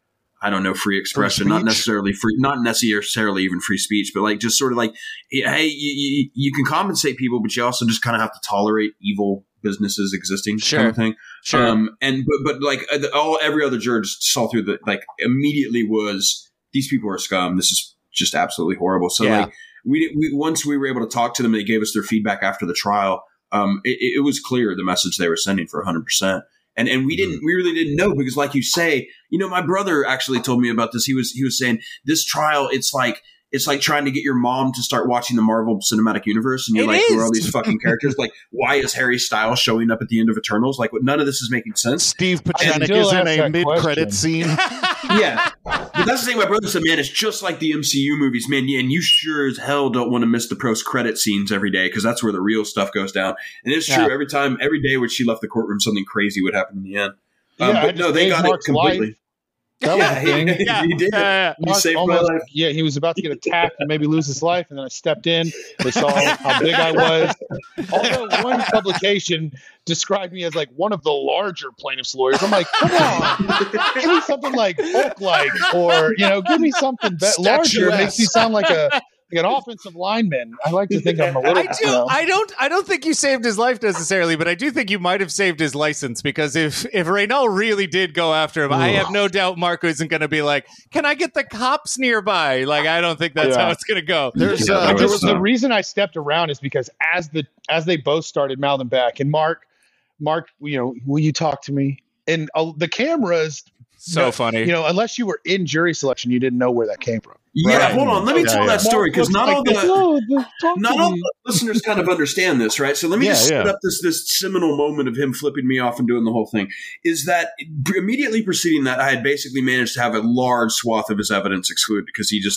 S8: I don't know, free expression, not
S5: speech?
S8: necessarily free, not necessarily even free speech, but like just sort of like, hey, you, you, you can compensate people, but you also just kind of have to tolerate evil businesses existing,
S6: Sure.
S8: kind of thing.
S6: Sure.
S8: Um, and but but like uh, the- all every other juror just saw through the like immediately was these people are scum. This is just absolutely horrible. So
S6: Yeah.
S8: like we we once we were able to talk to them, they gave us their feedback after the trial. Um, it, it was clear the message they were sending for one hundred percent. And and we didn't we really didn't know because like you say, you know, my brother actually told me about this. He was he was saying this trial, it's like it's like trying to get your mom to start watching the Marvel Cinematic Universe, and you're
S6: It
S8: like, who are
S6: is.
S8: all these fucking characters? Like, why is Harry Styles showing up at the end of Eternals? Like, none of this is making sense.
S5: Steve
S7: I
S5: Pachanik
S7: still
S5: is in
S7: ask
S5: a
S7: that
S5: mid-credit
S7: question.
S5: scene.
S8: Yeah, but that's the thing. My brother said, man, it's just like the M C U movies, man. Yeah, and you sure as hell don't want to miss the post-credit scenes every day because that's where the real stuff goes down. And it's true.
S6: Yeah.
S8: Every time, every day when she left the courtroom, something crazy would happen in the end. Um,
S7: Yeah, I
S8: but no,
S7: just
S8: they
S7: saved
S8: got
S7: Mark's
S8: it completely.
S7: life. That was
S8: Yeah,
S7: the thing.
S8: he,
S6: Yeah.
S8: he did.
S6: Yeah, yeah, yeah.
S8: He
S7: Mark
S8: saved my
S7: almost-
S8: life.
S7: Yeah, he was about to get attacked and maybe lose his life, and then I stepped in. They saw how big I was. Although one publication described me as like one of the larger plaintiffs' lawyers, I'm like, come on, give me something like Hulk-like, or you know, give me something be- larger. It makes me sound like a like an offensive lineman. I like to think I'm a little.
S6: I do.
S7: You know,
S6: I don't. I don't think you saved his life necessarily, but I do think you might have saved his license because if if Reynal really did go after him, I have no doubt Marco isn't going to be like, "Can I get the cops nearby?" Like, I don't think that's
S7: Yeah.
S6: how it's going to go.
S5: There's
S8: Yeah,
S5: uh,
S8: that
S7: I
S5: there
S7: just,
S5: was
S7: the
S5: a,
S7: reason I stepped around is because as the as they both started mouthing back, and Mark, Mark, you know, will you talk to me? And uh, the cameras,
S6: So
S7: no,
S6: funny.
S7: you know, unless you were in jury selection, you didn't know where that came from.
S8: Yeah,
S6: Right.
S8: hold on. Let me
S5: Yeah,
S8: tell
S5: yeah.
S8: that story because not all the
S7: "Oh, the- talk to
S8: not all
S7: me."
S8: the listeners kind of understand this, right? So let me
S5: Yeah,
S8: just set
S5: yeah.
S8: up this this seminal moment of him flipping me off and doing the whole thing. Is that immediately preceding that, I had basically managed to have a large swath of his evidence excluded because he just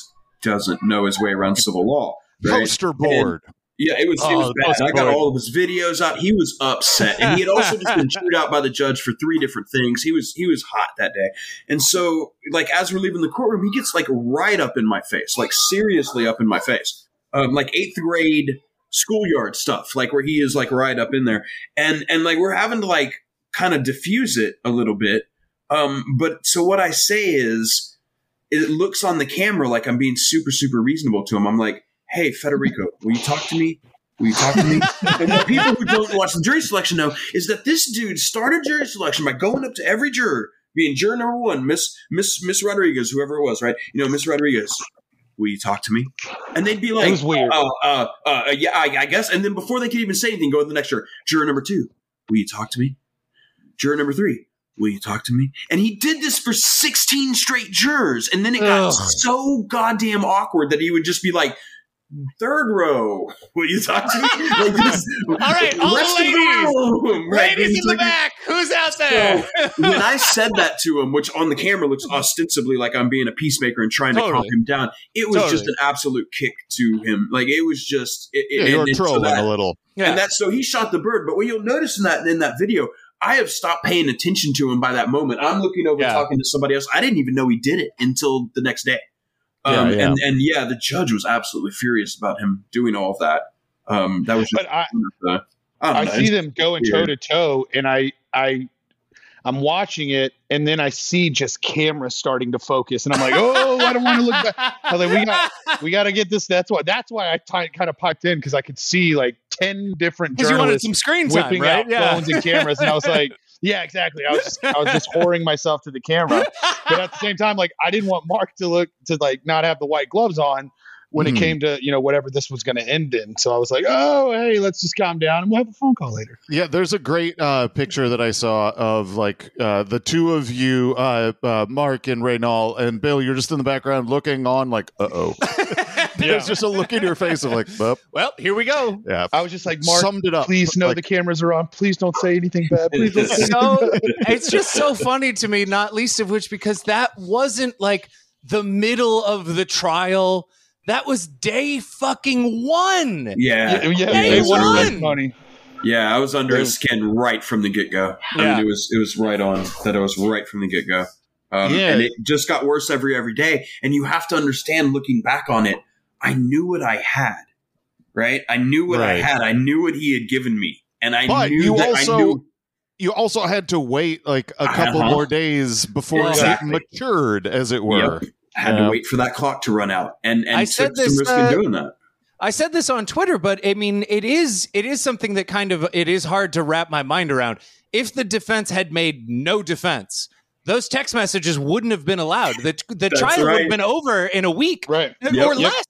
S8: doesn't know his way around civil law. Right?
S5: Poster board.
S8: And, yeah, it was, it
S5: Oh,
S8: was
S5: the
S8: bad.
S5: poster
S8: I got
S5: board.
S8: all of his videos out. He was upset, and he had also just been chewed out by the judge for three different things. He was he was hot that day, and so like as we're leaving the courtroom, he gets like right up in my face, like seriously up in my face, um, like eighth grade schoolyard stuff, like where he is like right up in there, and and like we're having to like kind of diffuse it a little bit. Um, but so what I say is, it looks on the camera like I'm being super super reasonable to him. I'm like, hey, Federico, will you talk to me? Will you talk to me? And what people who don't watch the jury selection know is that this dude started jury selection by going up to every juror, being juror number one, Miss Miss Miss Rodriguez, whoever it was, right? You know, Miss Rodriguez, will you talk to me? And they'd be like,
S7: It was weird.
S8: Uh, uh, uh, yeah, I, I guess. And then before they could even say anything, go to the next juror. Juror number two, will you talk to me? Juror number three, will you talk to me? And he did this for sixteen straight jurors. And then it got
S6: Ugh.
S8: so goddamn awkward that he would just be like, third row, will you talk to me? Like this,
S6: All right, all the
S8: rest of
S6: ladies.
S8: room, right?
S6: Ladies
S8: He's
S6: in the
S8: like-
S6: back. Who's out there?
S8: So, when I said that to him, which on the camera looks ostensibly like I'm being a peacemaker and trying to calm
S6: Totally.
S8: him down, it was
S6: Totally.
S8: just an absolute kick to him. Like it was just, it, it,
S5: Yeah, you were
S8: and- and so
S5: trolling
S8: that-
S5: a little.
S6: Yeah.
S8: and that's so he shot the bird. But what you'll notice in that in that video, I have stopped paying attention to him by that moment. I'm looking over
S6: Yeah.
S8: talking to somebody else. I didn't even know he did it until the next day.
S5: Yeah,
S8: Um,
S5: yeah.
S8: And and yeah, the judge was absolutely furious about him doing all of that. Um, that was just.
S7: But I,
S8: uh, I,
S7: I
S8: don't know.
S7: see them going toe
S8: weird.
S7: to toe, and I, I, I'm watching it, and then I see just cameras starting to focus, and I'm like, oh, I don't want to look back. I was like, we got, we got to get this. That's why. That's why I t- kind of piped in because I could see like ten different
S6: Because you wanted
S7: journalists
S6: some screen time,
S7: whipping
S6: right?
S7: out
S6: Yeah.
S7: phones and cameras, and I was like, yeah, exactly. I was just, I was just whoring myself to the camera, but at the same time, like I didn't want Mark to look to like not have the white gloves on when
S5: Mhm.
S7: it came to you know whatever this was going to end in. So I was like, oh, hey, let's just calm down and we'll have a phone call later.
S5: Yeah, there's a great uh, picture that I saw of like uh, the two of you, uh, uh, Mark and Reynal, and Bill. You're just in the background looking on, like, uh oh. There's just a look in your face of like, oh,
S6: Well, here we go.
S5: yeah.
S7: I was just like, Mark,
S5: Summed it up.
S7: please know
S5: Like,
S7: the cameras are on. Please don't say anything bad. Please don't say anything
S6: So
S7: bad.
S6: it's just so funny to me, not least of which because that wasn't like the middle of the trial. That was day fucking one.
S8: Yeah,
S7: Yeah, yeah,
S6: Day
S7: they wanted
S6: one.
S7: that money.
S8: yeah. I was under his skin right from the get go. I
S6: Yeah.
S8: mean, it was it was right on that. It was right from the get go. Um,
S5: Yeah.
S8: And it just got worse every every day. And you have to understand, looking back on it, I knew what I had. Right, I knew what I
S5: Right.
S8: had. I knew what he had given me, and I
S5: But
S8: knew
S5: you
S8: that
S5: also-
S8: I knew.
S5: You also had to wait like a couple
S8: Uh-huh.
S5: more days before
S8: Exactly.
S5: it matured, as it were.
S8: Yep. Had
S5: Yeah.
S8: to wait for that clock to run out, and and
S6: I
S8: took
S6: said
S8: some
S6: this,
S8: risk
S6: uh,
S8: in doing that.
S6: I said this on Twitter, but I mean, it is it is something that kind of it is hard to wrap my mind around. If the defense had made no defense, those text messages wouldn't have been allowed. The the
S8: That's
S6: trial would
S8: right.
S6: have been over in a week
S7: Right.
S6: or
S8: Yep.
S6: less.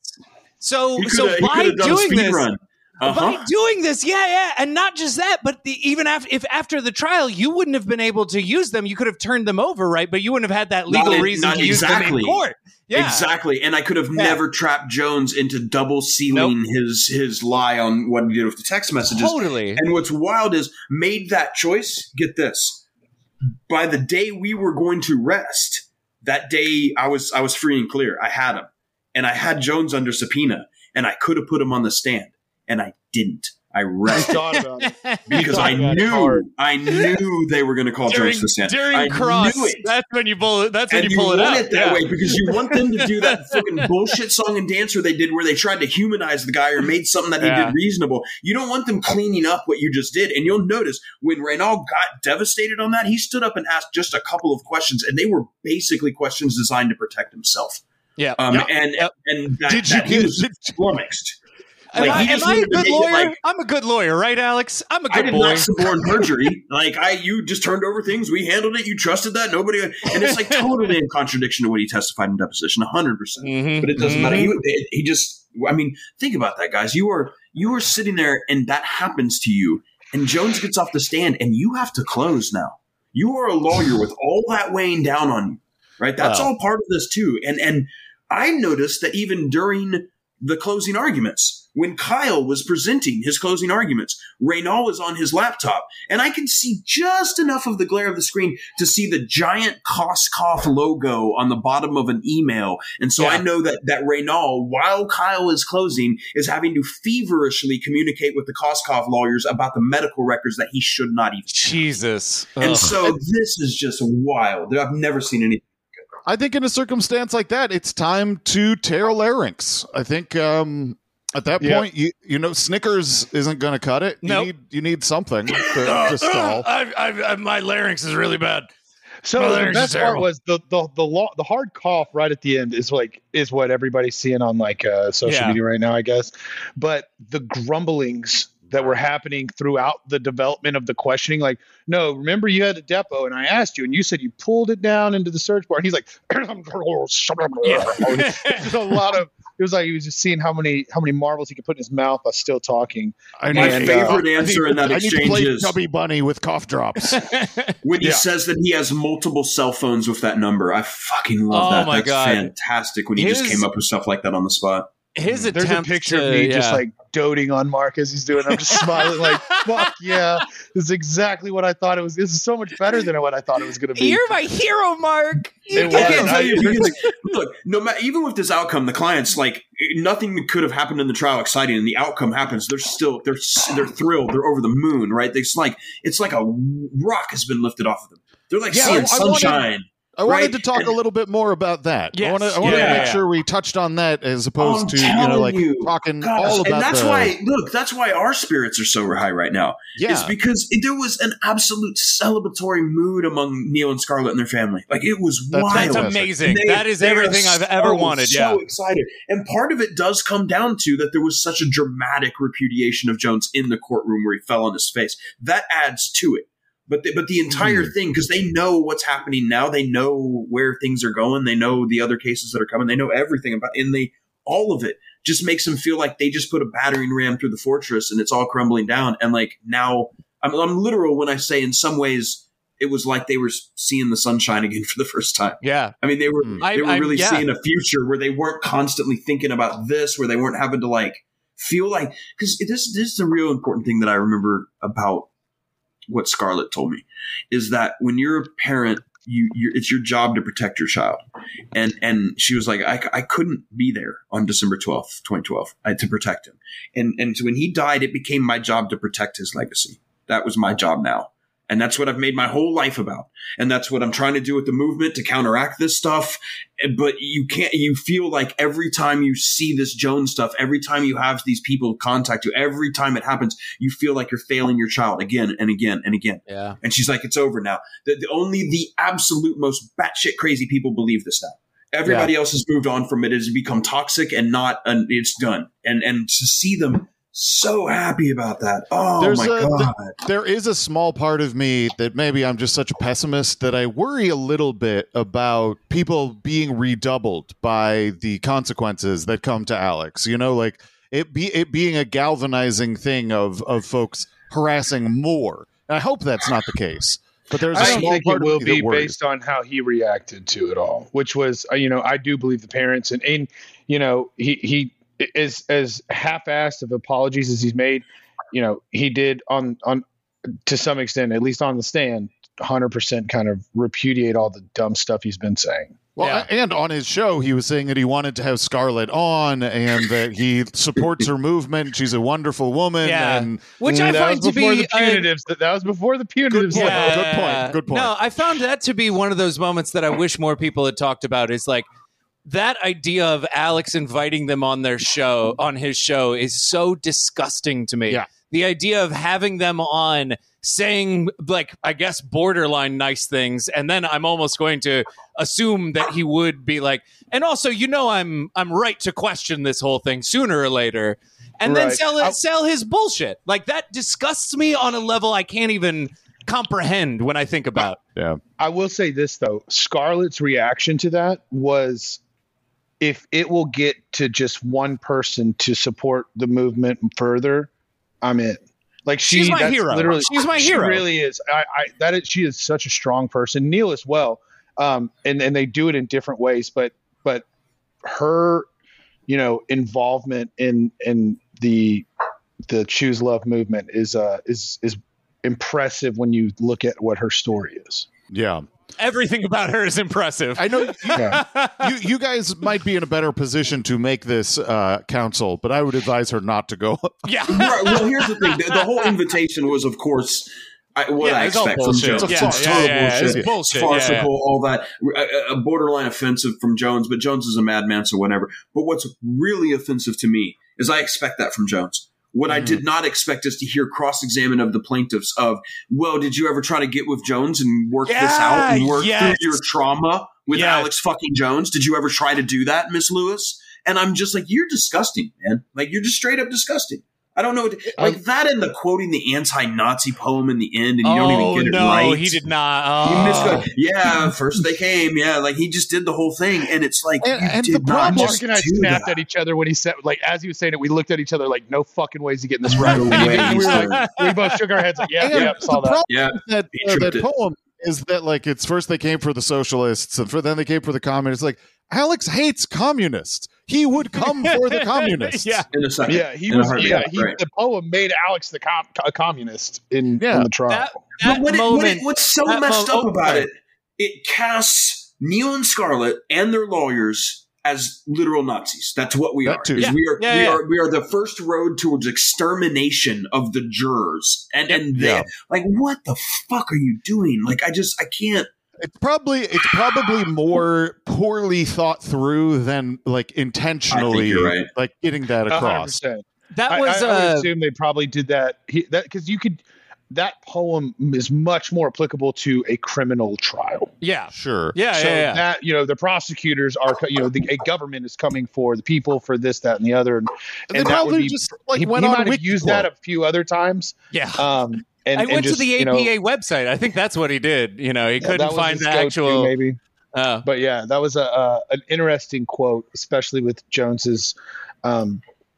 S6: So
S8: He
S6: so
S8: coulda- he
S6: by
S8: coulda done a
S6: doing
S8: speed
S6: this,
S8: run. Uh-huh.
S6: by doing this, yeah, yeah, and not just that, but the, even after if after the trial, you wouldn't have been able to use them. You could have turned them over, right? But you wouldn't have had that
S8: Not
S6: legal
S8: in-
S6: reason
S8: not
S6: to use them
S8: exactly.
S6: in court. Yeah,
S8: Exactly, and I could have
S6: Yeah.
S8: never trapped Jones into double sealing his his lie on what he did with the text messages.
S6: totally.
S8: And what's wild is made that choice. Get this: by the day we were going to rest, that day I was I was free and clear. I had him, and I had Jones under subpoena, and I could have put him on the stand, and I didn't. I rested
S7: Thought about it.
S8: because I
S7: thought about it
S8: knew
S7: hard.
S8: I knew they were going to call
S6: during
S8: Jones to the stand.
S6: during
S8: I
S6: cross,
S8: knew it.
S6: that's when you pull it. That's when
S8: And
S6: you pull it
S8: want
S6: out.
S8: it that
S6: Yeah.
S8: way because you want them to do that fucking bullshit song and dance where they did where they tried to humanize the guy or made something that he
S6: Yeah.
S8: did reasonable. You don't want them cleaning up what you just did. And you'll notice when Reynal got devastated on that, he stood up and asked just a couple of questions, and they were basically questions designed to protect himself.
S6: Yeah.
S8: Um,
S6: Yep.
S8: and
S6: Yep.
S8: and that,
S5: Did you
S8: that he
S5: get-
S8: was
S5: did-
S8: flummoxed.
S6: Am,
S8: Like,
S6: I,
S8: he
S6: am
S8: just
S6: I a
S8: wanted to
S6: good
S8: make it
S6: lawyer?
S8: like-
S6: I'm a good lawyer, right, Alex? I'm a
S8: I
S6: good
S8: did
S6: boy.
S8: not suborn perjury. Like I, you just turned over things. We handled it. You trusted that. Nobody, and it's like totally in contradiction to what he testified in deposition, a hundred percent.
S6: Mhm.
S8: But it doesn't matter.
S6: Mhm.
S8: He, he just, I mean, think about that, guys. You are you are sitting there, and that happens to you. And Jones gets off the stand, and you have to close now. You are a lawyer with all that weighing down on you, right? That's
S5: Wow.
S8: all part of this too. And and I noticed that even during the closing arguments, when Kyle was presenting his closing arguments, Reynal was on his laptop, and I can see just enough of the glare of the screen to see the giant Koskoff logo on the bottom of an email. And so
S6: Yeah.
S8: I know that, that Reynal, while Kyle is closing, is having to feverishly communicate with the Koskoff lawyers about the medical records that he should not even.
S6: Jesus.
S8: And
S6: Ugh.
S8: so this is just wild. I've never seen anything.
S5: I think in a circumstance like that, it's time to tear larynx. I think um, at that
S7: Yeah.
S5: point, you you know, Snickers isn't going to cut it. You
S6: Nope.
S5: need you need something to, to stall.
S6: I, I, I, my larynx is really bad.
S7: So
S6: Well,
S7: the
S6: there's
S7: best part
S6: terrible.
S7: was the the the, lo- the hard cough right at the end is like is what everybody's seeing on like uh, social
S6: Yeah.
S7: media right now, I guess. But the grumblings that were happening throughout the development of the questioning, like, no, remember you had a depot, and I asked you, and you said you pulled it down into the search bar, and he's like, There's a lot of. It was like he was just seeing how many how many marbles he could put in his mouth while still talking.
S5: I
S8: My
S7: And, uh,
S8: favorite
S5: I
S8: answer
S5: need,
S8: in that
S5: I need to
S8: exchange
S5: play
S8: is
S5: Chubby Bunny with cough drops.
S8: when he
S7: Yeah.
S8: says that he has multiple cell phones with that number. I fucking love
S6: Oh
S8: that.
S6: my
S8: That's
S6: God.
S8: fantastic when he just
S6: His-
S8: came up with stuff like that on the spot.
S6: His
S7: There's a
S6: attempt
S7: picture
S6: to,
S7: of me just
S6: yeah.
S7: like doting on Mark as he's doing it. I'm just smiling like, fuck yeah. This is exactly what I thought it was. This is so much better than what I thought it was going to be.
S6: You're my hero, Mark. You
S7: It
S6: get
S8: I
S7: was.
S8: can't
S6: it.
S8: tell you
S7: I-
S8: because, look, no matter even with this outcome, the clients like nothing could have happened in the trial exciting, and the outcome happens. They're still they're they're thrilled. They're over the moon, right? It's like it's like a rock has been lifted off of them. They're like
S5: Yeah,
S8: seeing
S5: I- I wanted-
S8: sunshine.
S5: I wanted
S8: Right.
S5: to talk a little bit more about that.
S6: Yes.
S5: I want to, I want
S8: Yeah.
S5: to make sure we touched on that as opposed
S8: I'm
S5: to, you know,
S8: telling
S5: like
S8: you.
S5: talking
S8: Gosh,
S5: all about
S8: and that's
S5: the,
S8: why look, that's why our spirits are so high right now.
S5: yeah.
S8: Is because it, there was an absolute celebratory mood among Neil and Scarlett and their family. Like it was
S5: That's
S8: wild.
S6: That's
S5: fantastic.
S6: amazing.
S8: They-
S6: that is
S8: they are
S6: everything I've
S8: so,
S6: ever wanted.
S8: So
S6: Yeah.
S8: excited, and part of it does come down to that there was such a dramatic repudiation of Jones in the courtroom where he fell on his face. That adds to it. But the, but the entire thing, because they know what's happening now, they know where things are going, they know the other cases that are coming, they know everything about, and they all of it just makes them feel like they just put a battering ram through the fortress and it's all crumbling down. And like now, I'm, I'm literal when I say in some ways it was like they were seeing the sunshine again for the first time.
S6: Yeah.
S8: I mean, they were
S5: Hmm.
S8: they
S6: I-
S8: were
S6: I'm-
S8: really
S6: yeah.
S8: seeing a future where they weren't constantly thinking about this, where they weren't having to like feel like because this this is the real important thing that I remember about what Scarlett told me is that when you're a parent, you you're, it's your job to protect your child, and and she was like, I, I couldn't be there on December twelfth, twenty twelve, I had to protect him, and and so when he died, it became my job to protect his legacy. That was my job now. And that's what I've made my whole life about. And that's what I'm trying to do with the movement to counteract this stuff. But you can't, you feel like every time you see this Jones stuff, every time you have these people contact you, every time it happens, you feel like you're failing your child again and again and again.
S6: Yeah.
S8: And she's like, it's over now. The, the only the absolute most batshit crazy people believe this now. Everybody else has moved on from it. It has become toxic and not, and it's done. And, and to see them so happy about that. Oh
S5: There's
S8: my
S5: a-
S8: God.
S5: There is a small part of me that maybe I'm just such a pessimist that I worry a little bit about people being redoubled by the consequences that come to Alex. You know, like it be it being a galvanizing thing of of folks harassing more. And I hope that's not the case. But there's a
S7: I don't
S5: small
S7: think
S5: part
S7: it will
S5: of me
S7: be
S5: that worries.
S7: based on how he reacted to it all, which was, uh, you know, I do believe the parents and, and you know, he, he is as half-assed of apologies as he's made, you know, he did on, on, to some extent, at least on the stand, one hundred percent kind of repudiate all the dumb stuff he's been saying.
S5: Well,
S6: Yeah.
S5: and on his show, he was saying that he wanted to have Scarlett on and that he supports her movement. She's a wonderful woman.
S6: Yeah.
S5: And
S6: Which I
S7: that
S6: find
S7: was
S6: to
S7: before
S6: be
S7: the punitives. that, that was before the punitives.
S5: point.
S6: Yeah.
S5: Good point. Good point.
S6: No, I found that to be one of those moments that I wish more people had talked about. Is like that idea of Alex inviting them on their show, on his show, is so disgusting to me.
S5: Yeah.
S6: The idea of having them on saying, like, I guess borderline nice things, and then I'm almost going to assume that he would be like, and also, you know, I'm I'm right to question this whole thing sooner or later, and then
S7: Right.
S6: sell it,
S7: I-
S6: sell his bullshit. Like that disgusts me on a level I can't even comprehend when I think about.
S5: yeah.
S7: I will say this though, Scarlett's reaction to that was, if it will get to just one person to support the movement further, I'm in. Like she,
S6: She's my
S7: that's
S6: hero.
S7: Literally,
S6: She's my
S7: she
S6: hero.
S7: really is. I, I that is, she is such a strong person. Neil as well, um, and and they do it in different ways. But but her, you know, involvement in in the the Choose Love movement is uh is is impressive when you look at what her story is.
S5: Yeah.
S6: Everything about her is impressive.
S5: I know you,
S7: Yeah.
S5: you, you guys might be in a better position to make this uh, counsel, but I would advise her not to go.
S6: Yeah.
S8: Right, well, here's the thing: the, the whole invitation was, of course, I, what
S6: Yeah,
S8: I
S6: it's all
S8: expect from
S6: bullshit.
S8: Jones.
S6: Yeah,
S8: It's
S6: yeah,
S8: total
S6: yeah, yeah,
S8: bullshit.
S6: it's bullshit.
S8: Farcical,
S6: Yeah, yeah.
S8: all that. A, a borderline offensive from Jones, but Jones is a madman, so whatever. But what's really offensive to me is I expect that from Jones. What I did not expect is to hear cross-examine of the plaintiffs of, well, did you ever try to get with Jones and work this
S6: Yeah,
S8: out and work
S6: yes.
S8: through your trauma with
S6: Yes.
S8: Alex fucking Jones? Did you ever try to do that, Miss Lewis? And I'm just like, you're disgusting, man. Like, you're just straight up disgusting. I don't know. What, like that and the quoting the anti-Nazi poem in the end, and you
S6: oh,
S8: don't even get it
S6: no,
S8: right.
S6: he did not.
S8: He
S6: Oh.
S8: misread- yeah, first they came. Yeah, like he just did the whole thing, and it's like
S5: And-
S8: you
S5: and
S8: did
S5: the
S8: not
S5: problem-
S7: Mark
S8: just
S7: and I
S8: do
S7: snapped
S8: that.
S7: at each other when he said, like, as he was saying it, we looked at each other like, no fucking way is he getting this right.
S8: No
S7: And he-
S8: way,
S7: and we, were
S8: sir.
S7: like, we both shook our heads like, yeah,
S5: And
S7: yeah, saw
S5: the
S7: that.
S5: problem
S8: Yeah,
S5: is that,
S8: he
S5: uh,
S8: tripped
S5: that
S8: it.
S5: poem is that like it's first they came for the socialists and for then they came for the communists. Like Alex hates communists. He would come for the communists.
S6: Yeah.
S8: in a second.
S7: Yeah, he
S8: In a
S7: was.
S8: heartbeat.
S7: Yeah, he,
S8: Right.
S7: the poem made Alex the com- a communist in,
S5: Yeah.
S7: in the trial.
S6: That,
S8: But
S6: that
S8: what it,
S6: moment.
S8: what it, what's so
S6: that
S8: messed
S6: mo-
S8: up
S6: oh,
S8: about
S6: sorry.
S8: it, it casts Neil and Scarlett and their lawyers as literal Nazis. That's what we
S5: That
S8: are.
S5: too.
S8: Is
S6: Yeah.
S8: we are
S6: Yeah,
S8: we
S6: yeah.
S8: are we are the first road towards extermination of the jurors. And and they,
S5: Yeah.
S8: like, what the fuck are you doing? Like, I just I can't.
S5: It's probably it's probably more poorly thought through than like intentionally
S8: you're right.
S5: like getting that
S7: A hundred
S5: across.
S7: percent.
S6: That
S7: I,
S6: was
S7: I, I would
S6: uh,
S7: assume they probably did that. He, that because you could. That poem is much more applicable to a criminal trial.
S6: yeah,
S5: Sure.
S6: yeah,
S7: so
S6: yeah, yeah.
S7: that you know the prosecutors are you know the a government is coming for the people for this that and the other and,
S5: They
S7: and that would
S5: probably
S7: be
S5: just like
S7: he,
S5: went
S7: he
S5: on
S7: might have used that a few other times.
S6: yeah.
S7: Um, and,
S6: I
S7: and
S6: went
S7: just,
S6: to the
S7: you know,
S6: A P A website. I think that's what he did. You know, he
S7: yeah,
S6: couldn't
S7: that was
S6: find
S7: his
S6: the
S7: go-to,
S6: actual.
S7: maybe.
S6: Uh,
S7: But yeah, that was a, a an interesting quote, especially with Jones's. Um,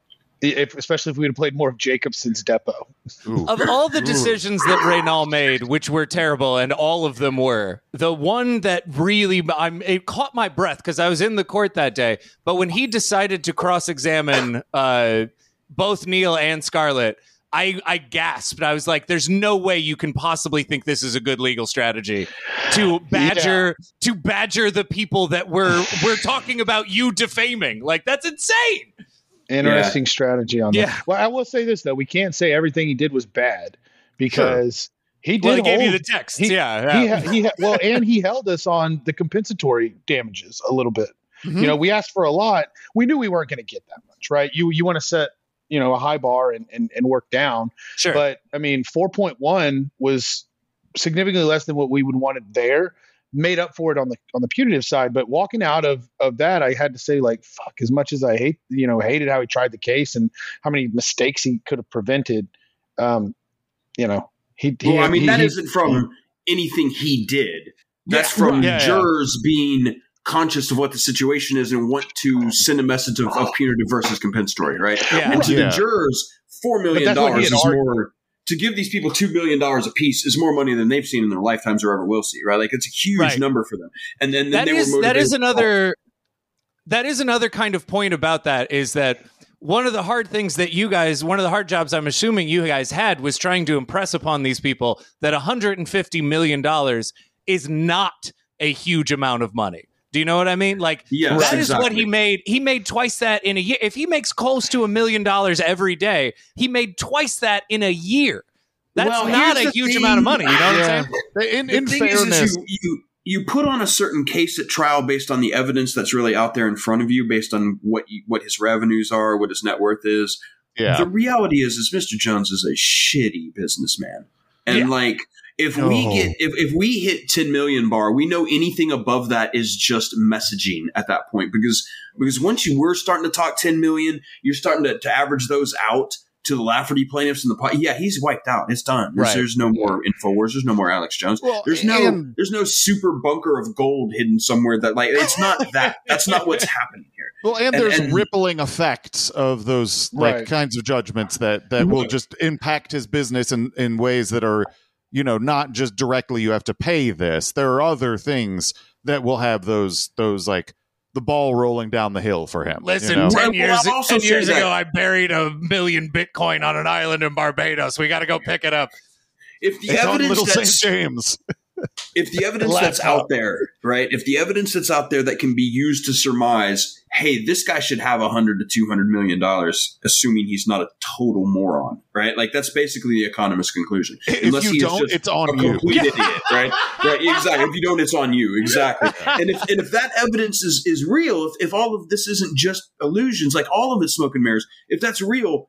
S7: if, especially if we would have played more of Jacobson's Depot.
S5: Ooh.
S6: of all the decisions that Reynal made, which were terrible, and all of them were, the one that really I'm, it caught my breath because I was in the court that day. But when he decided to cross-examine uh, both Neil and Scarlett, I, I gasped. I was like, "There's no way you can possibly think this is a good legal strategy to badger to badger the people that we're we're talking about you defaming. Like that's insane."
S7: Interesting strategy on
S6: Yeah.
S7: that. Well, I will say this though: we can't say everything he did was bad because he did.
S6: Well, he gave you
S7: hold-
S6: the text.
S7: he-
S6: yeah,
S7: He,
S6: yeah.
S7: ha- he ha- well, and he held us on the compensatory damages a little bit.
S6: Mm-hmm.
S7: You know, we asked for a lot. We knew we weren't going to get that much, right? You you want to set you know a high bar and and, and work down.
S6: Sure.
S7: But I mean, four point one was significantly less than what we would want it there. Made up for it on the on the punitive side, but walking out of of that, I had to say, like, fuck. As much as I hate, you know, hated how he tried the case and how many mistakes he could have prevented. Um, you know, he. he
S8: Well, I mean,
S7: he,
S8: that
S7: he-
S8: isn't from anything he did. That's
S6: Yeah,
S8: from
S6: right. Yeah, yeah.
S8: jurors being conscious of what the situation is and want to send a message of, of punitive versus compensatory, right?
S6: Yeah.
S8: And to
S5: Yeah.
S8: the jurors, four million
S7: that's what he
S8: dollars
S7: had
S8: is
S7: argued.
S8: more. To give these people two million dollars a piece is more money than they've seen in their lifetimes or ever will see, right? Like it's a huge
S6: Right.
S8: number for them. And then, then
S6: that
S8: they
S6: is
S8: were
S6: that
S8: motivated.
S6: is another that is another kind of point about that is that one of the hard things that you guys one of the hard jobs I'm assuming you guys had was trying to impress upon these people that one hundred fifty million dollars is not a huge amount of money. Do you know what I mean? Like
S8: Yes,
S6: that is what
S8: exactly.
S6: he made. He made twice that in a year. If he makes close to a million dollars every day, he made twice that in a year. That's
S8: Well,
S6: not
S8: here's
S6: a
S8: the
S6: huge
S8: thing.
S6: amount of money. You know what
S5: Yeah.
S6: I'm saying?
S5: In,
S8: The
S5: in
S8: thing
S5: fairness,
S8: is, is you, you you put on a certain case at trial based on the evidence that's really out there in front of you, based on what you, what his revenues are, what his net worth is.
S5: yeah.
S8: The reality is, is Mister Jones is a shitty businessman, and
S6: Yeah.
S8: like if we
S5: No.
S8: get if, if we hit ten million bar, we know anything above that is just messaging at that point because because once you were starting to talk ten million, you're starting to, to average those out to the Lafferty plaintiffs in the pot. Yeah, he's wiped out. It's done. There's,
S6: Right.
S8: there's no more Infowars. There's no more Alex Jones.
S5: Well,
S8: there's no
S5: and-
S8: there's no super bunker of gold hidden somewhere that like it's not that. That's not what's happening here.
S5: Well, and
S8: And-
S5: there's
S8: and-
S5: rippling effects of those like
S7: Right.
S5: kinds of judgments that that will just impact his business in in ways that are, you know, not just directly you have to pay this. There are other things that will have those those like the ball rolling down the hill for him.
S6: Listen,
S5: you know?
S6: ten
S8: Well,
S6: years,
S8: I've also
S6: ten years
S8: said that-
S6: ago, I buried a million Bitcoin on an island in Barbados. We got to go pick it up.
S8: If the
S5: It's on
S8: evidence
S5: Little Saint
S8: that's
S5: James.
S8: if the evidence that's
S7: Laptop.
S8: out there, right? If the evidence that's out there that can be used to surmise, hey, this guy should have a hundred to two hundred million dollars, assuming he's not a total moron, right? Like that's basically the economist's conclusion.
S5: If
S8: Unless
S5: you
S8: he is
S5: don't,
S8: just
S5: it's on
S8: a
S5: you.
S8: complete idiot, right? Right, exactly. If you don't, it's on you, exactly. And if and if that evidence is is real, if, if all of this isn't just illusions, like all of it's smoke and mirrors, if that's real,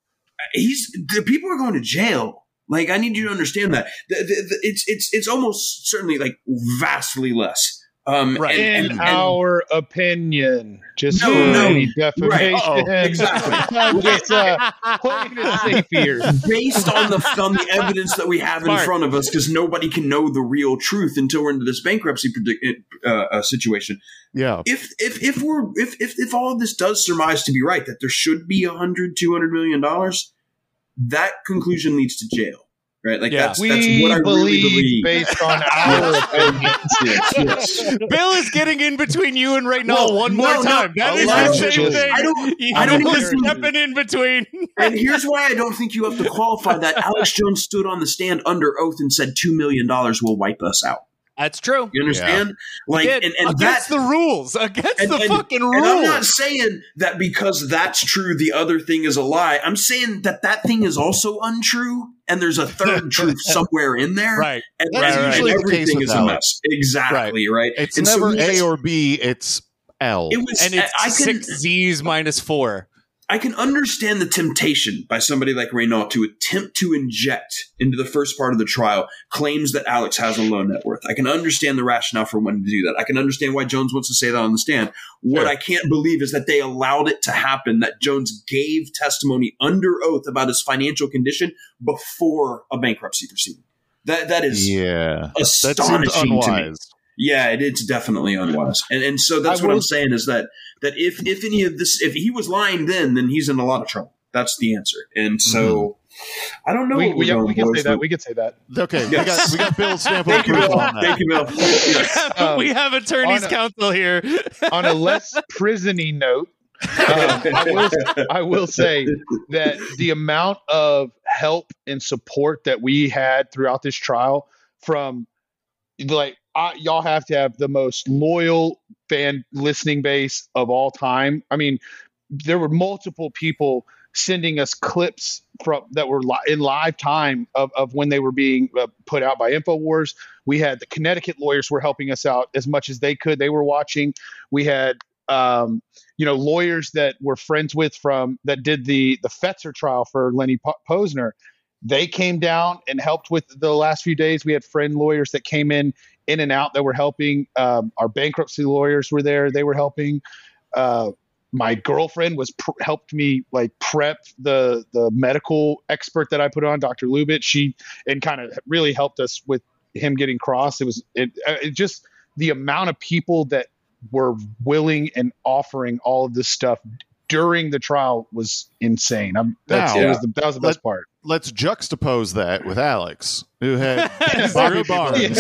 S8: he's the people are going to jail. Like, I need you to understand that the, the, the, it's it's it's almost certainly like vastly less. Um,
S6: Right.
S8: and-
S7: In
S8: and- and-
S7: our opinion, just
S8: No,
S7: for
S8: no.
S7: any defamation.
S8: Right. Oh, exactly.
S7: I'm just uh, playing it safe here.
S8: based on the on the evidence that we have in
S6: Smart.
S8: front of us, because nobody can know the real truth until we're into this bankruptcy predict, uh, uh, situation.
S5: Yeah.
S8: If if if we're if, if if all of this does surmise to be right, that there should be a hundred, two hundred million dollars, that conclusion leads to jail, right? Like
S6: Yeah.
S8: that's
S7: We
S8: that's what I
S7: believe,
S8: really believe.
S7: based on our opinions.
S8: Yes, yes.
S6: Bill is getting in between you and Ray
S8: Well,
S6: Null one
S8: no,
S6: more
S8: no,
S6: time. That is the
S7: allegedly.
S6: same thing.
S8: I don't-
S6: You
S8: I don't
S6: know,
S8: even-
S6: stepping in between.
S8: And here's why I don't think you have to qualify that. Alex Jones stood on the stand under oath and said two million dollars will wipe us out.
S6: That's true.
S8: You understand? Like,
S6: Again,
S8: and, and
S6: against
S8: that,
S6: the rules. Against
S8: and,
S6: the
S8: and-
S6: fucking
S8: and I'm not
S6: rules.
S8: saying that because that's true, the other thing is a lie. I'm saying that that thing is also untrue, and there's a third truth somewhere in there.
S6: Right.
S8: And,
S5: That's
S8: and
S5: usually the case
S8: everything
S5: with
S8: is a
S5: Alex.
S8: mess. Exactly, right?
S5: It's
S8: And so
S5: never
S8: yes,
S5: A or B, it's L.
S8: it was,
S6: And it's
S8: I can,
S6: six Z's minus four.
S8: I can understand the temptation by somebody like Renault to attempt to inject into the first part of the trial claims that Alex has a low net worth. I can understand the rationale for wanting to do that. I can understand why Jones wants to say that on the stand. What
S5: Sure.
S8: I can't believe is that they allowed it to happen, that Jones gave testimony under oath about his financial condition before a bankruptcy proceeding. That That is
S5: yeah. That seems
S8: astonishing to me.
S5: unwise.
S8: Yeah, it, it's definitely unwise, and and so that's
S7: I
S8: what
S7: will-
S8: I'm saying is that that if if any of this, if he was lying then, then he's in a lot of trouble. That's the answer, and so I don't know.
S7: We,
S8: what
S7: we,
S8: we're going,
S7: we can
S8: boys,
S7: say that.
S8: but-
S7: We can say that.
S5: Okay, we
S8: Yes.
S5: got we got Bill's stamp of
S8: Thank you,
S5: approval
S8: Bill.
S5: on that.
S8: Thank you, Bill. Yes.
S7: Um,
S6: we have attorneys
S7: on a-
S6: counsel here.
S7: On a less prisony note, um, I, will, I will say that the amount of help and support that we had throughout this trial from like I, y'all have to have the most loyal fan listening base of all time. I mean, there were multiple people sending us clips from that were li- in live time of, of when they were being uh, put out by InfoWars. We had the Connecticut lawyers were helping us out as much as they could. They were watching. We had, um, you know, lawyers that we're friends with from that did the the Fetzer trial for Lenny Po- Posner. They came down and helped with the last few days. We had friend lawyers that came in, in and out that were helping. Um, our bankruptcy lawyers were there. They were helping. Uh, my girlfriend was pr- helped me like prep the the medical expert that I put on, Doctor Lubitz. She and kind of really helped us with him getting crossed. It was it, it just the amount of people that were willing and offering all of this stuff during the trial was insane. I'm, that's
S5: Now,
S7: it was the, that was the best
S5: let-
S7: part.
S5: Let's juxtapose that with Alex, who had Bobby Barnes,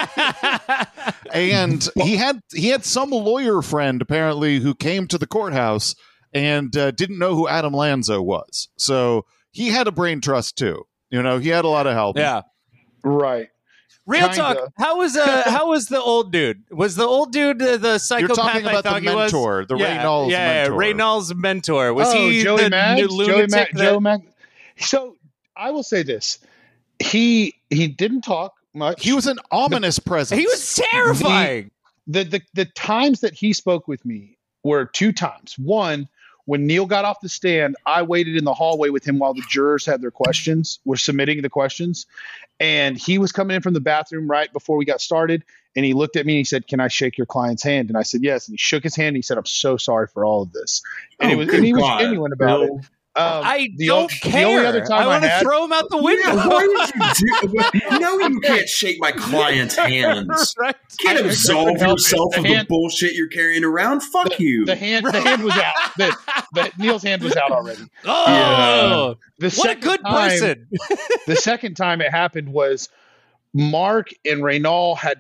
S5: and he had he had some lawyer friend apparently who came to the courthouse and uh, didn't know who Adam Lanza was. So he had a brain trust too. You know, he had a lot of help.
S6: Yeah.
S7: Right.
S6: Real
S7: Kinda.
S6: talk. How was uh how was the old dude? Was the old dude uh, the
S5: You're
S6: psychopath
S5: talking
S6: I
S5: about
S6: thought
S5: the
S6: he was?
S5: mentor, the
S6: yeah,
S5: Ray Knowles
S6: yeah,
S5: mentor.
S6: Yeah, Ray Knowles' mentor. Was
S7: oh,
S6: he
S7: Joey
S6: the
S7: Mags?
S6: new
S7: Joey
S6: lunatic
S7: Mag-
S6: that-
S7: Joe Mag- So I will say this: he he didn't talk much.
S5: He was an ominous presence.
S6: He was terrifying.
S7: the the the times that he spoke with me were two times. One, when Neil got off the stand, I waited in the hallway with him while the jurors had their questions, were submitting the questions, and he was coming in from the bathroom right before we got started, and he looked at me and he said, "Can I shake your client's hand?" And I said, "Yes." And he shook his hand and he said, "I'm so sorry for all of this." And
S8: Oh,
S7: it was and he was
S8: God.
S7: genuine about
S8: Bill.
S7: it. Um,
S6: I
S7: the
S6: don't
S7: o-
S6: care.
S7: The only other time
S6: I
S7: I,
S6: want to
S7: had,
S6: throw him out the window.
S8: Yeah, why did you do? No, you can't shake my client's hands.
S6: Right?
S8: You can't
S7: I- I
S8: absolve
S7: couldn't help it.
S8: yourself
S7: The
S8: of
S7: hand-
S8: the bullshit you're carrying around. Fuck you.
S7: the hand the hand was out. The, the Neil's hand was out already.
S6: Oh,
S7: The
S6: what a
S7: second
S6: good
S7: time-
S6: person.
S7: The second time it happened was Mark and Reynal had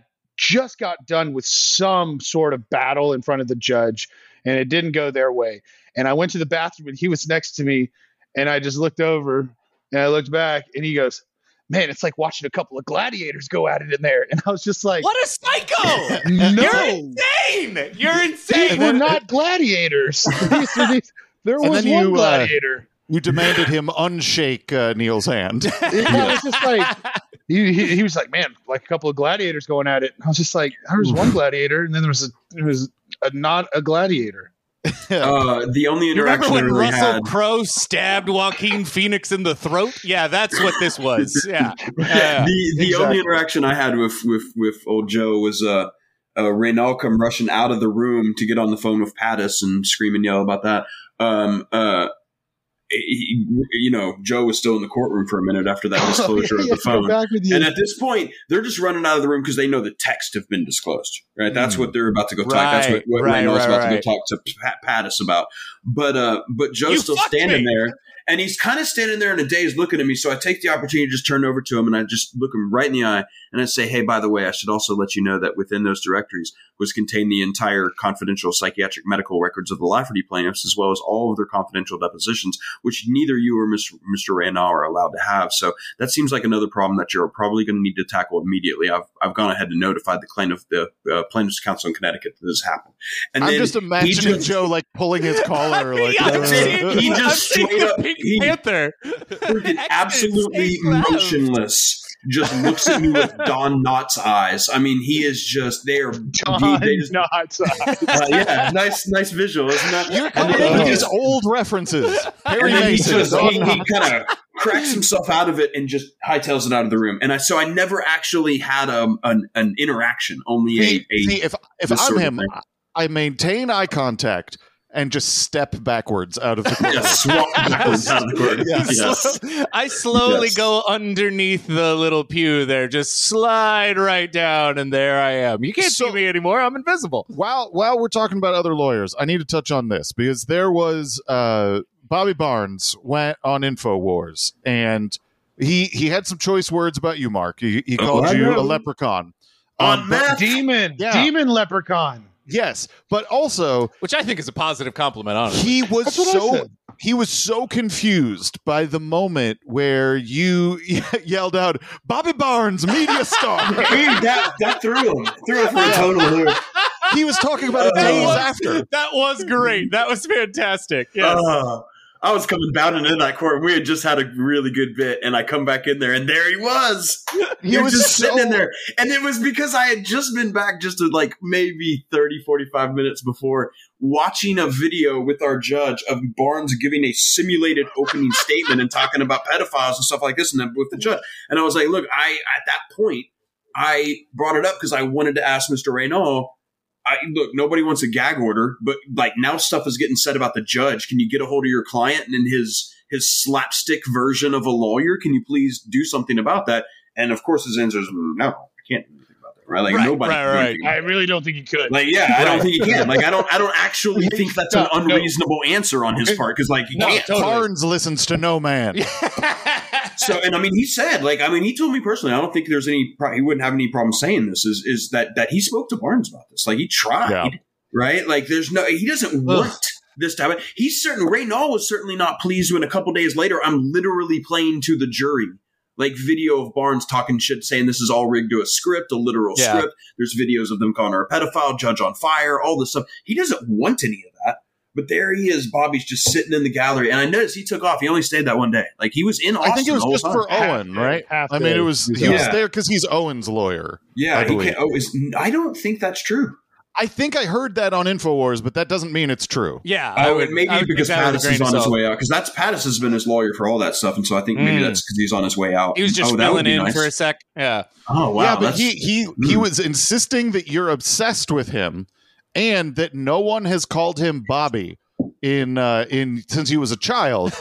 S7: just got done with some sort of battle in front of the judge, and it didn't go their way. And I went to the bathroom, and he was next to me, and I just looked over, and I looked back, and he goes, man, it's like watching a couple of gladiators go at it in there. And I was just like,
S6: What a psycho!
S7: no,
S6: You're insane! You're insane!
S7: these were not gladiators. These were these, there
S5: And
S7: was
S5: then
S7: one
S5: you, uh,
S7: gladiator.
S5: You demanded him unshake uh, Neil's hand.
S7: I was just like, he, he, he was like, man, like a couple of gladiators going at it. And I was just like, there was one gladiator, and then there was a, there was a not a gladiator.
S8: Uh, the only
S6: You remember
S8: interaction I
S6: when
S8: really
S6: Russell
S8: had.
S6: Crowe stabbed Joaquin Phoenix in the throat? Yeah, that's what this was. Yeah. Yeah.
S8: the the
S7: Exactly.
S8: only interaction I had with with with old Joe was uh, uh Reynal come rushing out of the room to get on the phone with Pattis and scream and yell about that. Um, uh, he, you know, Joe was still in the courtroom for a minute after that disclosure
S7: Yeah,
S8: of
S7: yeah,
S8: the
S7: go
S8: phone.
S7: back with you.
S8: And at this point, they're just running out of the room because they know the text have been disclosed, right? That's
S5: Mm.
S8: what they're about to go talk. That's what,
S6: Right,
S8: what
S6: right,
S8: Reynol's
S6: right,
S8: about
S6: right.
S8: to go talk to Pat, Pattis about. But uh, but Joe's
S6: You
S8: still
S6: fucked
S8: standing
S6: me.
S8: there, and he's kind of standing there in a daze looking at me. So I take the opportunity to just turn over to him, and I just look him right in the eye, and I say, hey, by the way, I should also let you know that within those directories was contained the entire confidential psychiatric medical records of the Lafferty plaintiffs, as well as all of their confidential depositions, which neither you or Mister Mister Reynal are allowed to have. So that seems like another problem that you're probably going to need to tackle immediately. I've I've gone ahead and notified the plaintiff, the uh, plaintiffs' counsel in Connecticut that this happened. And
S5: I'm
S8: then
S5: just
S8: he
S5: imagining
S8: just-
S5: Joe like pulling his collar, like
S6: I'm
S8: That's
S5: uh,
S8: it. He
S6: I'm
S8: just
S6: seeing
S8: straight up-
S6: Pink
S8: he-
S6: Panther.
S8: freaking
S6: Exit
S8: absolutely
S6: stage left.
S8: motionless, just looks at me with Don Knotts eyes. I mean, he is just they are
S7: John
S8: they just,
S7: Knotts.
S8: uh, yeah, nice nice visual, isn't that?
S5: You're
S8: And
S5: coming
S8: then
S5: in with
S8: he
S5: these
S8: just-
S5: old references. Perry
S8: and then he
S5: Mason.
S8: just
S5: Don
S8: he, he
S5: Knotts.
S8: kind of cracks himself out of it and just hightails it out of the room. And I so I never actually had a, an an interaction, only a,
S5: See,
S8: a
S5: see, if if
S8: this
S5: I'm
S8: sort of
S5: him,
S8: thing.
S5: I maintain eye contact and just step backwards out of the courtroom.
S8: yeah, swap backwards out of the court.
S5: Yes.
S8: Yes.
S6: I slowly
S8: Yes.
S6: go underneath the little pew there, just slide right down, and there I am. You can't
S5: So-
S6: see me anymore. I'm invisible.
S5: While while we're talking about other lawyers, I need to touch on this because there was uh, Bobby Barnes went on InfoWars and he he had some choice words about you, Mark. He, he
S8: Oh,
S5: called
S8: I
S5: you
S8: know.
S5: a leprechaun.
S8: On
S5: Um, but-
S8: meth.
S7: Demon.
S5: Yeah.
S7: Demon leprechaun.
S5: yes, but also
S6: Which I think is a positive compliment, honestly.
S5: he was
S7: That's what I
S5: so
S7: said.
S5: he was so confused by the moment where you yelled out Bobby Barnes, media star.
S8: Dude, that that threw him threw him for a total loop.
S5: He was talking about it
S6: That
S5: days
S6: was-
S5: after.
S6: That was great. That was fantastic. Yes.
S8: Uh, I was coming bounding in that court. We had just had a really good bit, and I come back in there, and there he was.
S5: He
S8: He
S5: was
S8: was just
S5: so-
S8: sitting in there. And it was because I had just been back just to like maybe thirty, forty-five minutes before watching a video with our judge of Barnes giving a simulated opening statement and talking about pedophiles and stuff like this and then with the judge. And I was like, look, I at that point, I brought it up because I wanted to ask Mister Reynal, I, look, nobody wants a gag order, but like now stuff is getting said about the judge. Can you get a hold of your client and his his slapstick version of a lawyer? Can you please do something about that? And of course, his answer is no. I can't do anything about that. Right? Like
S6: Right,
S8: nobody.
S6: right,
S8: can do
S6: right.
S8: anything
S7: I
S8: about that.
S7: really don't think he could.
S8: Like yeah, I don't think he can. Like I don't. I don't actually think that's an
S7: No, no.
S8: unreasonable answer on his part because like he
S7: No,
S8: can't.
S7: totally.
S5: Barnes listens to no man.
S8: So, and I mean, he said, like, I mean, he told me personally, I don't think there's any, pro- he wouldn't have any problem saying this. Is is that that he spoke to Barnes about this? Like, he tried,
S5: Yeah.
S8: right? Like, there's no, he doesn't want this to happen. He's certain. Reynal was certainly not pleased when a couple days later, I'm literally playing to the jury. Like video of Barnes talking shit, saying this is all rigged to a script, a literal
S6: Yeah.
S8: script. There's videos of them calling her a pedophile, judge on fire, all this stuff. He doesn't want any of that. But there he is. Bobby's just sitting in the gallery. And I noticed he took off. He only stayed that one day. Like he was in Austin
S5: I think it was
S8: the whole
S5: just
S8: time.
S5: for
S7: Half
S5: Owen,
S7: day,
S5: right?
S7: half
S5: I mean,
S7: day.
S5: it was he
S8: Yeah.
S5: was there because he's Owen's lawyer.
S8: Yeah,
S5: I
S8: he
S5: believe.
S8: can't, oh, is, I don't think that's true.
S5: I think I heard that on InfoWars, but that doesn't mean it's true.
S6: Yeah. I
S8: Oh,
S6: would,
S8: maybe
S6: I would
S8: because
S6: take that with a
S8: Pattis is
S6: grain of
S8: on his
S6: salt.
S8: way out. Because that's Pattis has been his lawyer for all that stuff, and so I think maybe
S6: Mm.
S8: that's because he's on his way out.
S6: He was just
S8: oh, that would
S6: filling
S8: be
S6: in
S8: nice.
S6: for a sec. Yeah.
S8: Oh wow,
S5: yeah, but
S8: that's-
S5: he he he
S8: Mm.
S5: was insisting that you're obsessed with him, and that no one has called him Bobby in uh, in since he was a child.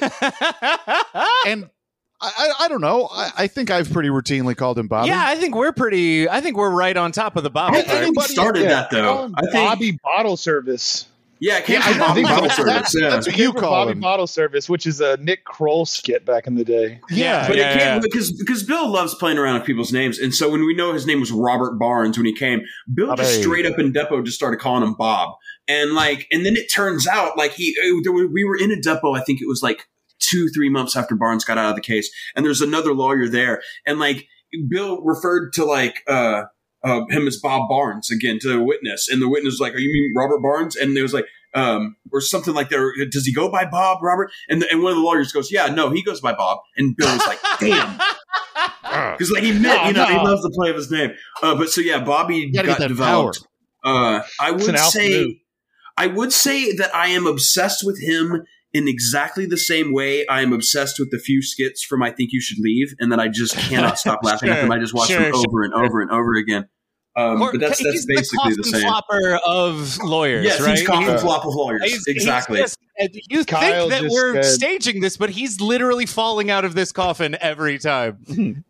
S5: And I, I, I don't know. I, I think I've pretty routinely called him Bobby.
S6: Yeah, I think we're pretty. I think we're right on top of the Bobby.
S8: I think he
S5: anybody-
S8: started
S7: Yeah,
S8: that though.
S7: call him
S8: I think
S7: Bobby Bottle Service.
S8: Yeah, it came
S5: Yeah,
S8: from
S5: I know.
S8: Bobby
S5: That's-
S8: Bottle Service.
S5: that's-
S8: Yeah.
S5: that's what
S7: Came
S5: you
S7: from
S5: call
S7: Bobby
S5: him.
S7: Bottle Service, which is a Nick Kroll skit back in the day.
S6: Yeah,
S8: But
S6: yeah,
S8: it came
S6: yeah.
S8: because because Bill loves playing around with people's names, and so when we know his name was Robert Barnes when he came, Bill just
S5: Bobby.
S8: straight up in Depot just started calling him Bob, and like, and then it turns out like he uh, there were, we were in a Depot, I think it was like two three months after Barnes got out of the case, and there's another lawyer there, and like Bill referred to like uh, uh him as Bob Barnes again to the witness, and the witness was like, "Oh, you mean Robert Barnes?" And it was like. Um, or something like that. Does he go by Bob, Robert? And the, and one of the lawyers goes, "Yeah, no, he goes by Bob." And Bill was like, "Damn," because like he meant, you know, he
S7: no.
S8: loves the play of his name. Uh, but so yeah, Bobby
S5: gotta
S8: got
S5: get that
S8: developed. Uh, I
S7: It's an
S8: would
S7: alpha
S8: say,
S7: move.
S8: I would say that I am obsessed with him in exactly the same way I am obsessed with the few skits from I Think You Should Leave, and that I just cannot stop laughing at
S6: Sure,
S8: them. I just watch
S6: sure,
S8: them
S6: sure.
S8: over and over and over again. Um,
S6: Cor-
S8: but that's
S6: he's
S8: that's basically the,
S6: coffin
S8: same.
S6: flopper of lawyers,
S8: Yes,
S6: right?
S8: he's coffin
S6: He's-
S8: flop of lawyers.
S6: he's- he's
S8: exactly.
S6: just- and you
S7: Kyle
S6: think that
S7: just
S6: we're
S7: said-
S6: staging this, but he's literally falling out of this coffin every time.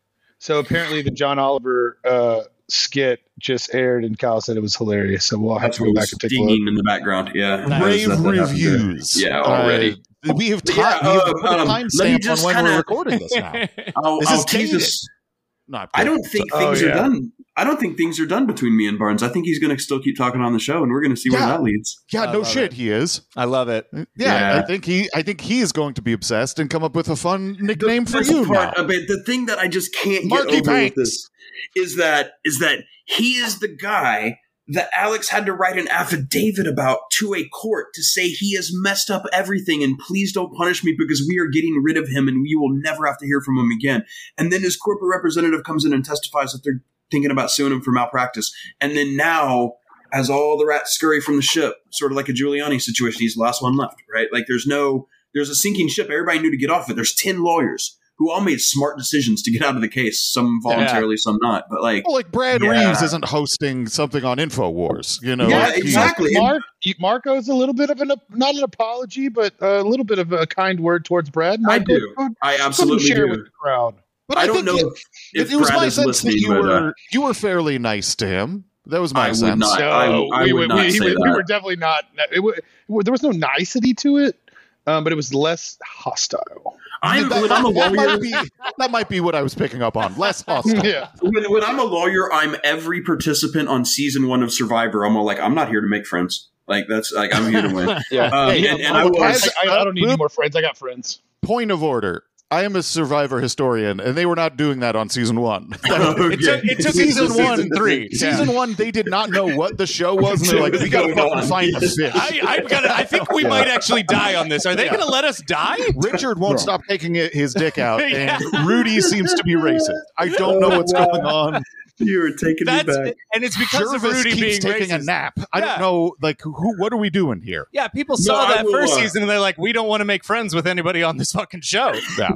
S7: So apparently the John Oliver uh, skit just aired, and Kyle said it was hilarious. So we'll have
S8: That's
S7: to
S8: what
S7: go
S8: was
S7: back and take a look.
S8: dinging in the background. Yeah, That was-
S5: Rave
S8: that- that happened there.
S5: reviews.
S8: Yeah, already.
S5: Uh, we have,
S8: But
S5: ti-
S8: yeah,
S5: we have
S8: uh,
S5: put a
S8: um, let me
S5: timestamp
S8: just
S5: on when
S8: kinda-
S5: we're recording this now.
S8: I'll,
S5: This
S8: I'll
S5: is
S8: tease
S5: dated.
S8: this.
S5: Not
S8: I
S5: good.
S8: don't think
S7: Oh,
S8: things are
S7: yeah.
S8: done. I don't think things are done between me and Barnes. I think he's going to still keep talking on the show, and we're going to see where
S5: Yeah.
S8: that leads.
S5: Yeah,
S6: I
S5: no
S6: love
S5: shit,
S6: it.
S5: he is.
S6: I love it.
S5: Yeah,
S8: Yeah.
S5: I think he. I think he is going to be obsessed and come up with a fun nickname for
S8: That's
S5: you
S8: the part
S5: now.
S8: of it. The thing that I just can't
S5: Marky
S8: get over
S5: Banks.
S8: with this is that is that he is the guy that Alex had to write an affidavit about to a court to say he has messed up everything and please don't punish me because we are getting rid of him and we will never have to hear from him again. And then his corporate representative comes in and testifies that they're thinking about suing him for malpractice. And then now, as all the rats scurry from the ship, sort of like a Giuliani situation, he's the last one left, right? Like there's no, there's a sinking ship. Everybody knew to get off it. There's ten lawyers who all made smart decisions to get out of the case, some voluntarily, some not. But like,
S5: Well, like Brad
S8: Yeah.
S5: Reeves isn't hosting something on InfoWars, you know?
S8: Yeah,
S5: like he-
S8: exactly.
S7: Mark, Marco's a little bit of an not an apology, but a little bit of a kind word towards Brad.
S8: I
S7: Marco,
S8: do.
S7: go-
S8: I
S7: go
S8: absolutely
S7: share
S8: do.
S7: with the crowd.
S5: But
S8: I, don't
S5: think
S8: know
S5: it,
S8: if, if
S5: it was
S8: Brad
S5: my
S8: is
S5: sense
S8: listening,
S5: that you
S8: but uh,
S5: were you were fairly nice to him. That was my
S8: I would
S5: sense.
S8: not. I- I
S7: we,
S8: would
S7: we-
S8: not
S7: we,
S8: say
S7: we,
S8: that.
S7: we were definitely not. It, wa- there was no nicety to it, um, but it was less hostile.
S8: I'm,
S5: that,
S8: when I'm a
S5: that
S8: lawyer,
S5: might be that might be what I was picking up on. Less hostile.
S7: Yeah,
S8: when, when I'm a lawyer, I'm every participant on season one of Survivor. I'm all like, I'm not here to make friends. Like that's like I'm here to win.
S7: yeah.
S8: Um,
S5: Hey,
S8: and, and
S5: I
S8: I
S5: would-
S8: was.
S7: I, I, I don't need any more friends. I got friends.
S5: Point of order. I am a Survivor historian, and they were not doing that on season one.
S8: Okay.
S6: It took, it took
S5: Season
S6: until
S5: one-
S6: season three.
S5: Season one, they did not know what the show was, and they're like, "We gotta
S8: Going
S5: fucking
S8: on.
S5: find the fish."
S6: I, I've got. I think we might actually die on this. Are they
S5: Yeah.
S6: going to let us die?
S5: Richard won't stop taking it- his dick out,
S6: Yeah.
S5: and Rudy seems to be racist. I don't know what's going on.
S8: You were taking
S6: That's
S8: me back.
S6: and it's because of
S5: Jervis
S6: Rudy
S5: keeps
S6: being
S5: taking
S6: racist.
S5: a nap. I
S6: Yeah.
S5: don't know, like, who? What are we doing here?
S6: Yeah, people
S8: No,
S6: saw
S8: I
S6: that
S8: will,
S6: first
S8: uh,
S6: season and they're like, we don't want to make friends with anybody on this fucking show.
S5: Yeah.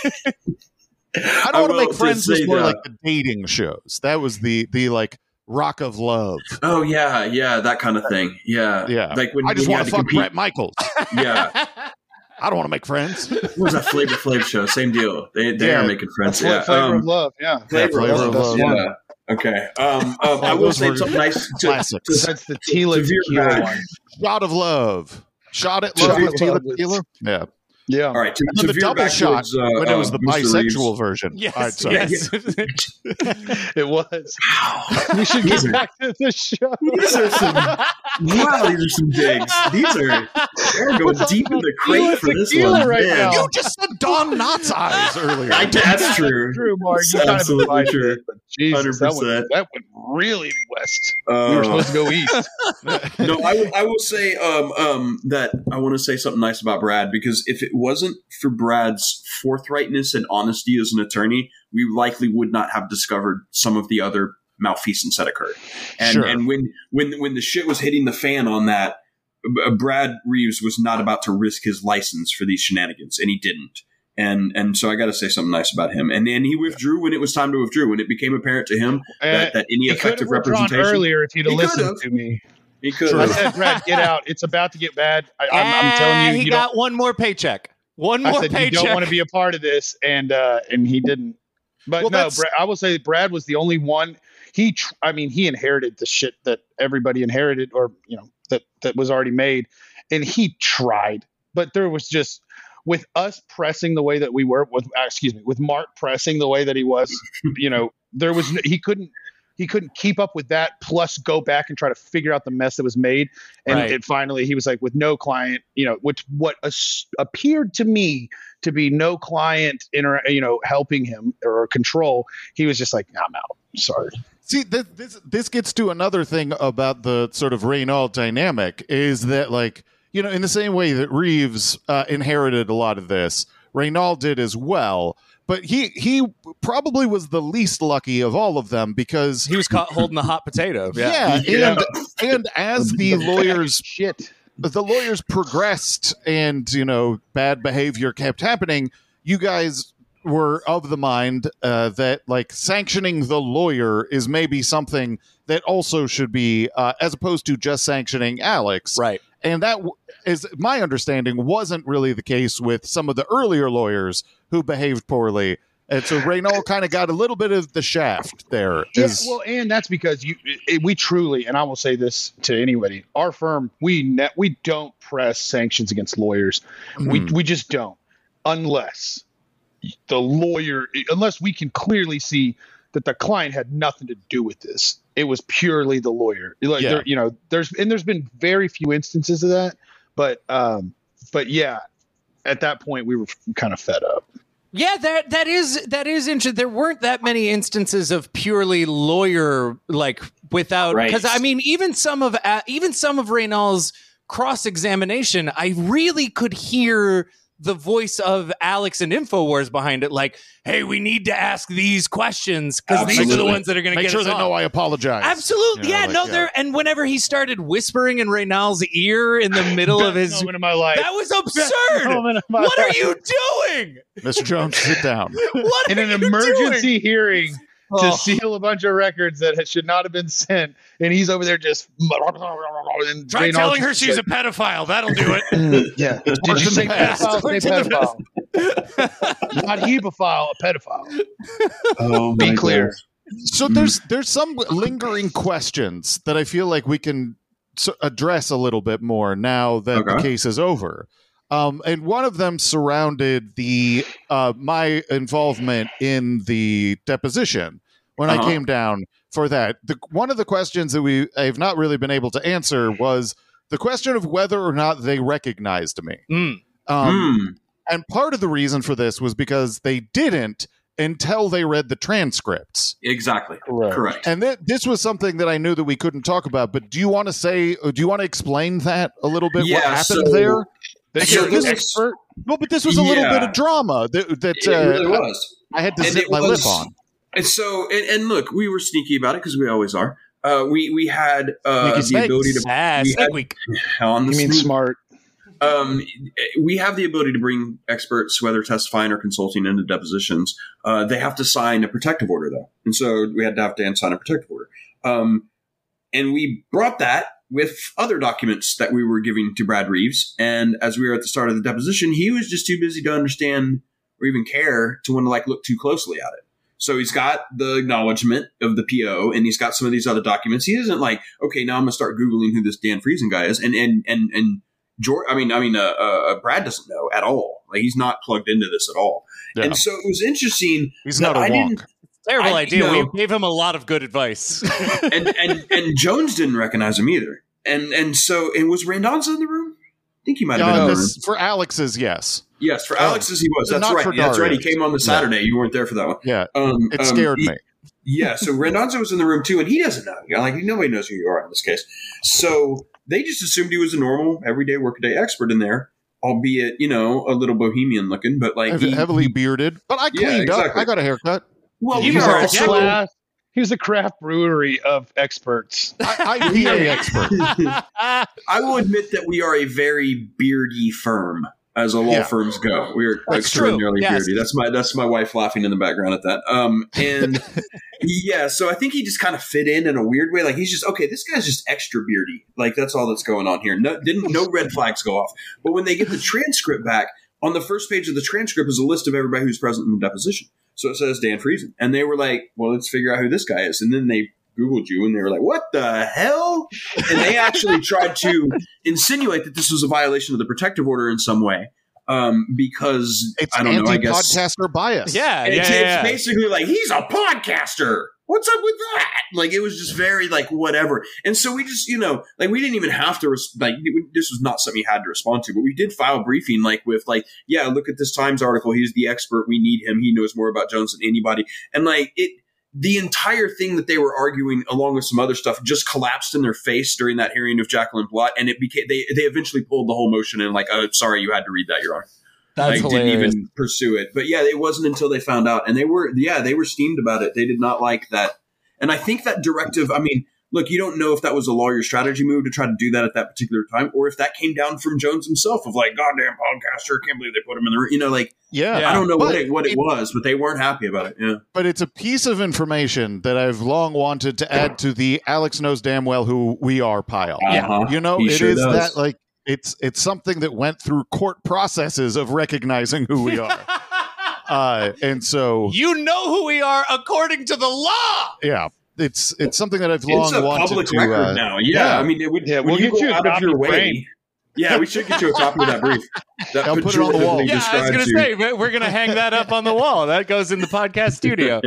S5: I don't
S8: I
S5: want to
S8: will
S5: make
S8: just
S5: friends
S8: say
S5: with more
S8: that-
S5: like the dating shows. That was the the like Rock of Love.
S8: Oh yeah, yeah, that kind of thing. Yeah,
S5: Yeah.
S8: Like when
S5: I just
S8: when you
S5: want
S8: had
S5: to fuck
S8: compete.
S5: Brett Michaels.
S8: Yeah,
S5: I don't want to make friends.
S8: what was that Flavor Flav show? Same deal. They they
S5: Yeah.
S8: are making friends.
S7: Flavor,
S8: Yeah,
S7: flavor
S8: um,
S7: of love. Yeah,
S8: Flavor,
S5: Flavor
S8: of
S5: of
S8: Love.
S5: Love.
S8: Yeah. Okay. Um, um, I will
S5: Those
S8: say
S5: were
S8: something nice. To,
S5: classics.
S8: to-
S7: that's the Tila
S8: To veer
S7: tequila
S8: back.
S7: one.
S5: Shot of Love. Shot at
S7: Shot
S5: love with
S7: of
S5: Tila
S7: Love with-
S5: Tequila. Yeah.
S7: Yeah,
S8: all right. To,
S5: And
S8: to
S5: then the
S8: veer
S5: double
S8: back
S5: shot
S8: towards, uh,
S5: when it was
S8: uh,
S5: the
S8: Mister Reeves.
S5: bisexual version.
S6: Yes,
S5: All right, sorry.
S6: yes.
S7: it was. We should get back to the show.
S8: These are some wow. These are some digs. These are they're going deep in the crate for this
S7: Tequila
S8: one.
S7: right
S8: Man.
S7: now.
S5: You just said Don Knotts eyes earlier.
S8: I, that's true.
S7: True, Mark.
S8: It's
S7: You kind of
S8: absolutely
S7: implied
S8: true.
S7: it, but Jesus, that
S8: one hundred percent.
S7: went, that went really west.
S8: Uh,
S7: we were supposed to go east.
S8: no, I will, I will say um, um, that I want to say something nice about Brad, because if it wasn't for Brad's forthrightness and honesty as an attorney, we likely would not have discovered some of the other malfeasance that occurred. And
S5: Sure.
S8: and when when when the shit was hitting the fan on that, uh, Brad Reeves was not about to risk his license for these shenanigans, and he didn't. And and so I got to say something nice about him. And then he withdrew when it was time to withdraw, when it became apparent to him that, that any
S7: He could have
S8: effective
S7: withdrawn
S8: representation
S7: earlier if he'd have
S8: He
S7: listened
S8: could've.
S7: to me.
S8: he could.
S7: I
S8: have.
S7: said, Brad, get out. It's about to get bad. I, I'm, I'm telling
S6: Ah,
S7: you,
S6: he
S7: you
S6: got
S7: don't.
S6: one more paycheck. One
S7: I
S6: more
S7: said
S6: paycheck.
S7: you don't want to be a part of this, and uh, and he didn't. But
S5: Well,
S7: no,
S5: that's-
S7: Brad, I will say Brad was the only one. He, tr- I mean, he inherited the shit that everybody inherited, or you know, that that was already made, and he tried, but there was just with us pressing the way that we were with uh, excuse me with Mark pressing the way that he was, you know, there was he couldn't he couldn't keep up with that. Plus, go back and try to figure out the mess that was made, and
S6: Right.
S7: it finally he was like with no client, you know, which what as, appeared to me to be no client inter, you know, helping him or control. He was just like, I'm out. Sorry.
S5: See, this, this this gets to another thing about the sort of Reynolds dynamic is that, like, you know, in the same way that Reeves uh, inherited a lot of this, Reynolds did as well. But he he probably was the least lucky of all of them because
S6: He was caught holding the hot potato.
S5: yeah,
S8: Yeah.
S5: and and as the lawyers
S7: shit.
S5: the lawyers progressed and, you know, bad behavior kept happening, you guys were of the mind uh, that, like, sanctioning the lawyer is maybe something that also should be, uh, as opposed to just sanctioning Alex.
S6: Right.
S5: And that w- is my understanding wasn't really the case with some of the earlier lawyers who behaved poorly. And so Reynolds kind of got a little bit of the shaft there.
S7: Yeah,
S5: Is-
S7: well, and that's because you, it, we truly, and I will say this to anybody, our firm, we net, we don't press sanctions against lawyers. We
S5: Mhm.
S7: we just don't, unless the lawyer, unless we can clearly see that the client had nothing to do with this. It was purely the lawyer. Like,
S5: Yeah.
S7: there, you know, there's and there's been very few instances of that, but um, but yeah, at that point we were kind of fed up.
S6: Yeah, that that is that is interesting. There weren't that many instances of purely lawyer like without
S8: Right.
S6: because I mean even some of uh, even some of Reynolds' cross examination, I really could hear the voice of Alex and InfoWars behind it. Like, hey, we need to ask these questions because these are the
S8: Absolutely.
S6: ones that are going to
S5: make
S6: get
S5: sure
S6: us
S5: they
S6: off.
S5: know I apologize.
S6: Absolutely,
S5: You know,
S6: yeah.
S5: like,
S6: no,
S5: yeah.
S6: there. And whenever he started whispering in Reynolds' ear in the middle of his,
S7: moment of my life.
S6: that was absurd.
S7: moment of my
S6: What are
S7: life.
S6: you doing?
S5: Mister Jones, sit down.
S6: What
S7: in
S6: are
S7: an
S6: you doing?
S7: emergency hearing to
S6: Oh.
S7: seal a bunch of records that should not have been sent, and he's over there just. And
S6: Try
S7: Reynolds
S6: telling her
S7: is
S6: she's
S7: like,
S6: a pedophile. That'll do it.
S7: yeah. Did you say pedophile? Say pedophile. Not hebephile, a pedophile.
S8: Oh,
S7: Be
S8: my
S7: clear.
S8: goodness.
S5: So there's there's some lingering questions that I feel like we can s- address a little bit more now that the
S8: Okay.
S5: case is over. Um, and one of them surrounded the uh, my involvement in the deposition when
S8: Uh-huh.
S5: I came down for that. The, one of the questions that we have not really been able to answer was the question of whether or not they recognized me.
S6: Mm.
S5: Um,
S8: Hmm.
S5: And part of the reason for this was because they didn't until they read the transcripts.
S8: Exactly.
S7: Correct.
S8: Correct.
S5: And th- this was something that I knew that we couldn't talk about. But do you want to say? Do you want to explain that a little bit? what
S8: Yeah,
S5: happened
S8: so-
S5: there?
S7: They
S8: So
S7: killed
S8: this
S7: an
S8: is-
S7: expert.
S5: Well, but this was a little
S8: Yeah.
S5: bit of drama that, that
S8: It really
S5: uh,
S8: was.
S5: I had to
S8: And
S5: zip
S8: it
S5: my
S8: was-
S5: lip on.
S8: And so, and, and look, we were sneaky about it because we always are. Uh, we we had uh,
S5: Sneaky
S8: the
S5: snakes.
S8: ability to
S6: Ah,
S8: we
S6: Snake
S8: had-
S6: Week.
S8: on the
S7: You mean
S8: sneak-
S7: smart?
S8: um, we have the ability to bring experts, whether testifying or consulting, into depositions. Uh, they have to sign a protective order, though, and so we had to have Dan sign a protective order. Um, and we brought that with other documents that we were giving to Brad Reeves. And as we were at the start of the deposition, he was just too busy to understand or even care to want to like look too closely at it. So he's got the acknowledgement of the P O, and he's got some of these other documents. He isn't like, okay, now I'm gonna start Googling who this Dan Friesen guy is, and and and and George. I mean, I mean, uh, uh, Brad doesn't know at all. Like he's not plugged into this at all.
S5: Yeah.
S8: And so it was interesting.
S5: He's
S8: that
S5: not a
S8: I
S5: wonk.
S8: didn't-
S6: Terrible
S8: I-
S6: idea.
S8: you know-
S6: We gave him a lot of good advice.
S8: and and and Jones didn't recognize him either. And and so and was Randonza in the room? I think he might have
S5: Uh,
S8: been in the room.
S5: this, for Alex's, yes.
S8: Yes, for
S5: Oh,
S8: Alex's he was. That's
S5: not
S8: right.
S5: for
S8: That's right. He
S5: Darius.
S8: came on the
S5: Yeah.
S8: Saturday. You weren't there for that one.
S5: Yeah,
S8: Um,
S5: it
S8: um,
S5: scared
S8: he-
S5: me.
S8: Yeah, so Randonza was in the room too, and he doesn't know. You know, like nobody knows who you are in this case. So they just assumed he was a normal, everyday workaday expert in there, albeit you know a little bohemian looking, but like
S5: Hev-
S8: he,
S5: heavily bearded, but I
S8: Yeah,
S5: cleaned up.
S8: exactly.
S5: I got a haircut.
S8: well,
S6: You
S8: we
S7: He was,
S6: are
S8: are
S7: a
S6: exactly-
S8: also.
S7: craft, he was a craft brewery of experts.
S5: I, I P A expert.
S8: I will admit that we are a very beardy firm, as a law
S5: Yeah.
S8: firms go. We are
S6: That's
S8: extraordinarily
S6: true, yes.
S8: beardy. That's my that's my wife laughing in the background at that. Um, and yeah, so I think he just kind of fit in in a weird way. Like he's just okay. This guy's just extra beardy. Like that's all that's going on here. No, didn't no red flags go off. But when they get the transcript back, on the first page of the transcript is a list of everybody who's present in the deposition. So it says Dan Friesen, and they were like, "Well, let's figure out who this guy is." And then they Googled you, and they were like, "What the hell?" And they actually tried to insinuate that this was a violation of the protective order in some way, um, because
S5: It's
S8: I don't know. I guess
S5: anti-podcaster bias.
S6: Yeah, yeah,
S8: it's,
S6: yeah,
S8: it's
S6: yeah.
S8: basically like he's a podcaster. What's up with that? Like, it was just very like whatever. And so we just, you know, like we didn't even have to res- like it- this was not something you had to respond to, but we did file a briefing like with like, yeah, look at this Times article. He's the expert. We need him. He knows more about Jones than anybody. And like it, the entire thing that they were arguing, along with some other stuff, just collapsed in their face during that hearing of Jacqueline Blott, and it became they they eventually pulled the whole motion and like, oh, sorry, you had to read that, Your Honor.
S6: That's
S8: like,
S6: hilarious.
S8: didn't even pursue it. But yeah, it wasn't until they found out, and they were yeah they were steamed about it. They did not like that, and I think that directive. I mean, look, you don't know if that was a lawyer strategy move to try to do that at that particular time, or if that came down from Jones himself of like, goddamn podcaster, can't believe they put him in the room. You know, like
S5: Yeah.
S8: I don't know
S5: But
S8: what it what it
S5: it-
S8: was, but they weren't happy about it. Yeah.
S5: But it's a piece of information that I've long wanted to add to the Alex knows damn well who we are pile.
S8: Uh-huh.
S5: You know,
S8: He
S5: it is
S8: sure does.
S5: that like it's it's something that went through court processes of recognizing who we are. uh, and so
S6: You know who we are according to the law.
S5: yeah, it's it's something that I've long
S8: It's a
S5: wanted
S8: public
S5: to
S8: record
S5: uh,
S8: now. Yeah,
S5: yeah.
S8: I mean, it would.
S7: Yeah,
S8: when
S7: we'll
S8: you
S7: get
S8: go
S7: you a
S8: out of
S7: copy
S8: your
S7: of
S8: way.
S7: Brain.
S8: Yeah, we should get you a copy of that brief. That
S5: I'll put it on the wall.
S8: pejoratively
S6: Yeah, I was
S8: describes
S6: going to
S8: you.
S6: say we- we're going to hang that up on the wall. That goes in the podcast studio.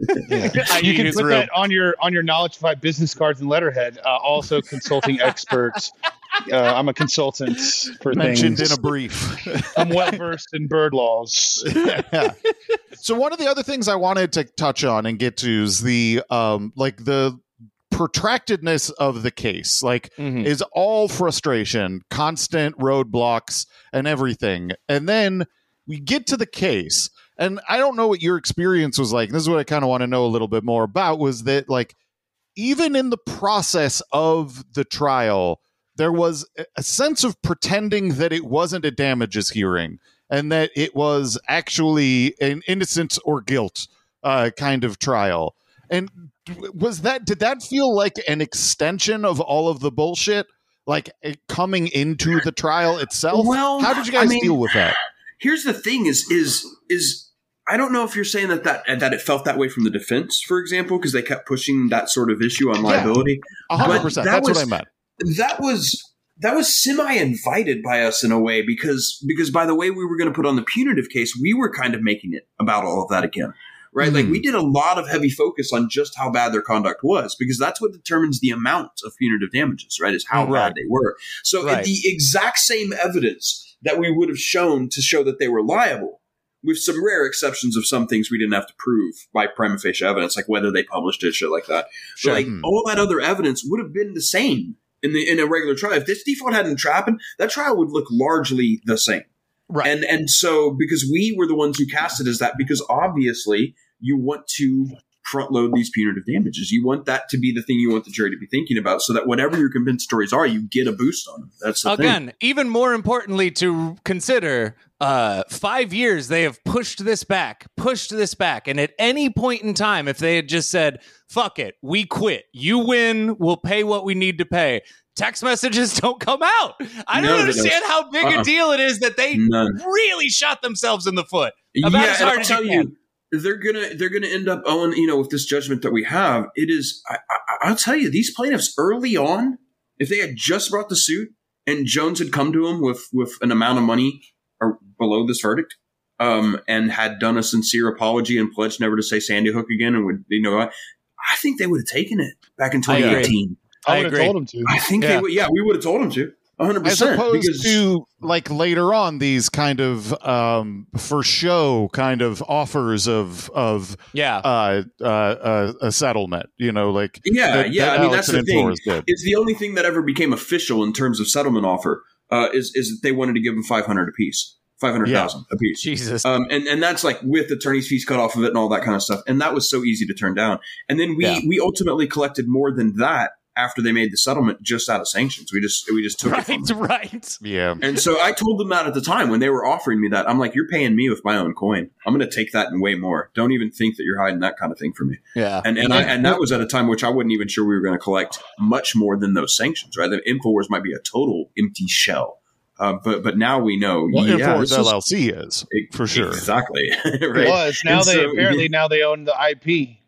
S6: I
S7: You
S6: need
S7: can
S6: his
S7: put
S6: room.
S7: that on your on your Knowledgeify business cards and letterhead. Uh, also, consulting experts. Uh, I'm a consultant for
S5: mentioned
S7: things.
S5: in a brief.
S7: I'm well versed in bird laws.
S5: Yeah. So one of the other things I wanted to touch on and get to is the um like the protractedness of the case. Like
S6: Mhm.
S5: is all frustration, constant roadblocks and everything. And then we get to the case. And I don't know what your experience was like. This is what I kind of want to know a little bit more about was that like even in the process of the trial, there was a- a sense of pretending that it wasn't a damages hearing and that it was actually an innocence or guilt uh, kind of trial. And was that, did that feel like an extension of all of the bullshit, like it coming into the trial itself?
S8: Well,
S5: how did you
S8: I
S5: guys
S8: mean,
S5: deal with that?
S8: Here's the thing: is is is I don't know if you're saying that that that it felt that way from the defense, for example, because they kept pushing that sort of issue on liability.
S5: A hundred
S8: But
S5: percent.
S8: that
S5: That's
S8: was-
S5: what I meant.
S8: That was that was semi-invited by us in a way because because by the way we were going to put on the punitive case, we were kind of making it about all of that again. Right?
S5: Mhm.
S8: Like we did a lot of heavy focus on just how bad their conduct was because that's what determines the amount of punitive damages, right? Is how
S5: Right.
S8: bad they were. So
S6: Right.
S8: the exact same evidence that we would have shown to show that they were liable, with some rare exceptions of some things we didn't have to prove by prima facie evidence, like whether they published it, shit like that.
S6: Sure.
S8: But like
S5: Hmm.
S8: all that other evidence would have been the same in the in a regular trial. If this default hadn't happened, that trial would look largely the same.
S6: Right.
S8: And and so because we were the ones who cast it as that, because obviously you want to front load these punitive damages. You want that to be the thing you want the jury to be thinking about, so that whatever your compensatories are, you get a boost on them. That's the thing.
S6: Again, even more importantly to consider, uh, five years they have pushed this back, pushed this back. And at any point in time, if they had just said, fuck it, we quit, you win, we'll pay what we need to pay, text messages don't come out. I
S8: No,
S6: don't
S8: they
S6: understand
S8: don't.
S6: how big
S8: Uh-uh.
S6: a deal it is that they
S8: None.
S6: really shot themselves in the foot. About
S8: yeah,
S6: as
S8: and
S6: hard
S8: I'll
S6: as
S8: tell
S6: you
S8: you,
S6: can.
S8: they're gonna they're gonna end up owing. You know, with this judgment that we have, it is. I, I, I'll tell you, these plaintiffs early on, if they had just brought the suit and Jones had come to them with with an amount of money or below this verdict, um, and had done a sincere apology and pledged never to say Sandy Hook again, and would you know, I, I think they would have taken it back in
S6: I agree.
S8: twenty eighteen.
S6: I
S7: I would have
S6: agree.
S7: told him to.
S8: I think
S6: Yeah.
S8: they would. Yeah, we would have told them to. one hundred
S5: As
S8: percent.
S5: opposed
S8: because,
S5: to like later on these kind of um, for show kind of offers of of
S6: Yeah.
S5: uh, uh, uh, a settlement, you know, like
S8: Yeah,
S5: that-
S8: yeah.
S5: that
S8: I mean,
S5: Alex
S8: that's the
S5: and
S8: thing.
S5: Torres did.
S8: It's the only thing that ever became official in terms of settlement offer uh, is is that they wanted to give them five hundred apiece, five hundred thousand apiece.
S6: Jesus.
S8: Um, and and that's like with attorney's fees cut off of it and all that kind of stuff. And that was so easy to turn down. And then we
S6: Yeah.
S8: we ultimately collected more than that after they made the settlement just out of sanctions. We just we just took it from
S6: right,
S8: them.
S6: right.
S5: Yeah.
S8: And so I told them that at the time when they were offering me that. I'm like, you're paying me with my own coin. I'm going to take that and way more. Don't even think that you're hiding that kind of thing from me.
S6: Yeah.
S8: And and, I, and that was at a time which I wasn't even sure we were going to collect much more than those sanctions, right? The InfoWars might be a total empty shell. Uh, but but now we know.
S5: Well,
S8: yeah,
S5: InfoWars
S8: this was-
S5: L L C is for sure.
S8: Exactly.
S7: It
S8: right.
S7: was. Now
S8: And
S7: they
S8: so-
S7: apparently now they own the I P.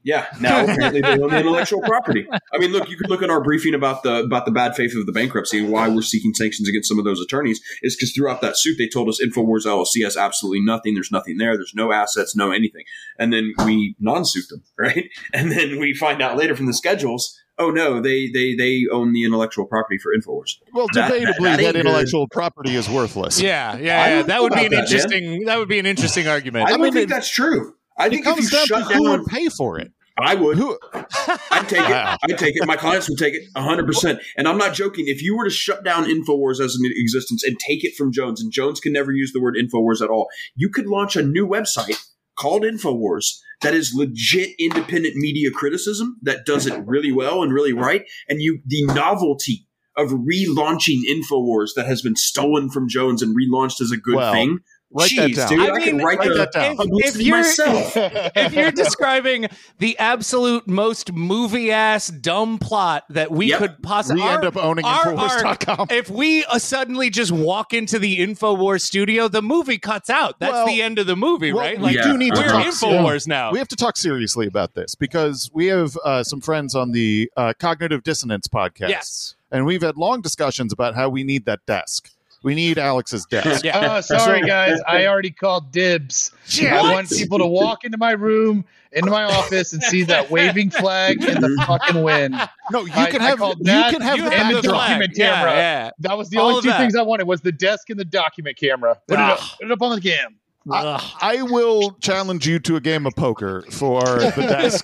S8: Yeah, now apparently they own the intellectual property. I mean, look, you could look at our briefing about the about the bad faith of the bankruptcy and why we're seeking sanctions against some of those attorneys is because throughout that suit they told us InfoWars L L C has absolutely nothing. There's nothing there. There's no assets, no anything. And then we non-suit them, right? And then we find out later from the schedules, oh no, they they they own the intellectual property for InfoWars.
S5: Well,
S8: That-
S5: debatably,
S8: that-
S5: that,
S8: that ain't
S5: intellectual property is worthless.
S6: Yeah,
S8: I
S6: yeah, yeah.
S8: don't
S6: That
S8: know
S6: would be
S8: about
S6: an
S8: that,
S6: interesting. That would be an interesting argument.
S8: I don't
S5: mean,
S8: think
S5: it-
S8: that's true. I
S5: It
S8: think if you
S5: comes down to
S8: shut
S5: who
S8: down,
S5: would pay for it.
S8: I would.
S5: Who?
S8: I'd take it.
S5: Wow.
S8: I'd take it. My clients would take it one hundred percent. And I'm not joking. If you were to shut down InfoWars as an existence and take it from Jones, and Jones can never use the word InfoWars at all, you could launch a new website called InfoWars that is legit independent media criticism that does it really well and really right. And you, the novelty of relaunching InfoWars that has been stolen from Jones and relaunched as a good
S5: Well,
S8: thing.
S5: write that
S8: Jeez,
S5: down.
S8: dude,
S6: I
S8: I, can
S6: mean,
S8: write
S5: write
S8: the
S5: that down.
S6: If-
S8: publicity
S6: if you're-
S8: myself.
S6: If you're describing the absolute most movie ass dumb plot that we
S8: Yep.
S6: could possibly
S5: We end up owning InfoWars dot com.
S6: if we uh, suddenly just walk into the InfoWars studio, the movie cuts out. That's
S5: Well,
S6: the end of the movie,
S5: Well,
S6: right?
S5: we
S6: Like,
S8: Yeah.
S5: do need to
S6: we're
S5: talk.
S6: InfoWars now.
S5: We have to talk seriously about this because we have uh, some friends on the uh, Cognitive Dissonance podcast.
S6: Yes.
S5: And we've had long discussions about how we need that desk. We need Alex's desk.
S6: Yeah.
S7: Oh, sorry,
S5: So-
S7: guys. I already called dibs.
S6: Yeah,
S7: I
S6: what?
S7: want people to walk into my room, into my office, and see that waving flag in the fucking wind.
S5: No, you
S7: I-
S5: can
S7: I
S5: have
S7: called
S5: you
S7: that
S5: can have
S6: You
S5: the
S6: have the
S7: and the
S5: backdrop.
S6: flag.
S7: document
S6: Yeah,
S7: camera.
S6: yeah.
S7: That was the
S6: All
S7: only
S6: of
S7: two
S6: that.
S7: things I wanted was the desk and the document camera. Put, it up,
S6: Ah.
S7: put it up on the cam.
S6: Ugh.
S5: I will challenge you to a game of poker for the desk.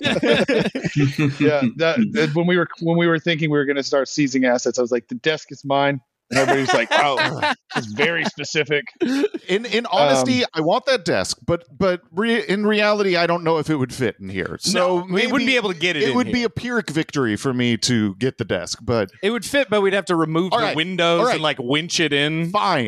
S7: Yeah, that, that- when we were when we were thinking we were going to start seizing assets, I was like, the desk is mine. And everybody's like, oh, it's very specific.
S5: In in honesty, I want that desk, but but re- in reality, I don't know if it would fit in here. So
S6: No, we
S5: maybe
S6: wouldn't be able to get it
S5: It
S6: in
S5: would
S6: here.
S5: be a Pyrrhic victory for me to get the desk, but
S6: It would fit, but we'd have to remove
S5: All
S6: the
S5: right.
S6: windows
S5: All right.
S6: and like winch it in.
S5: fine.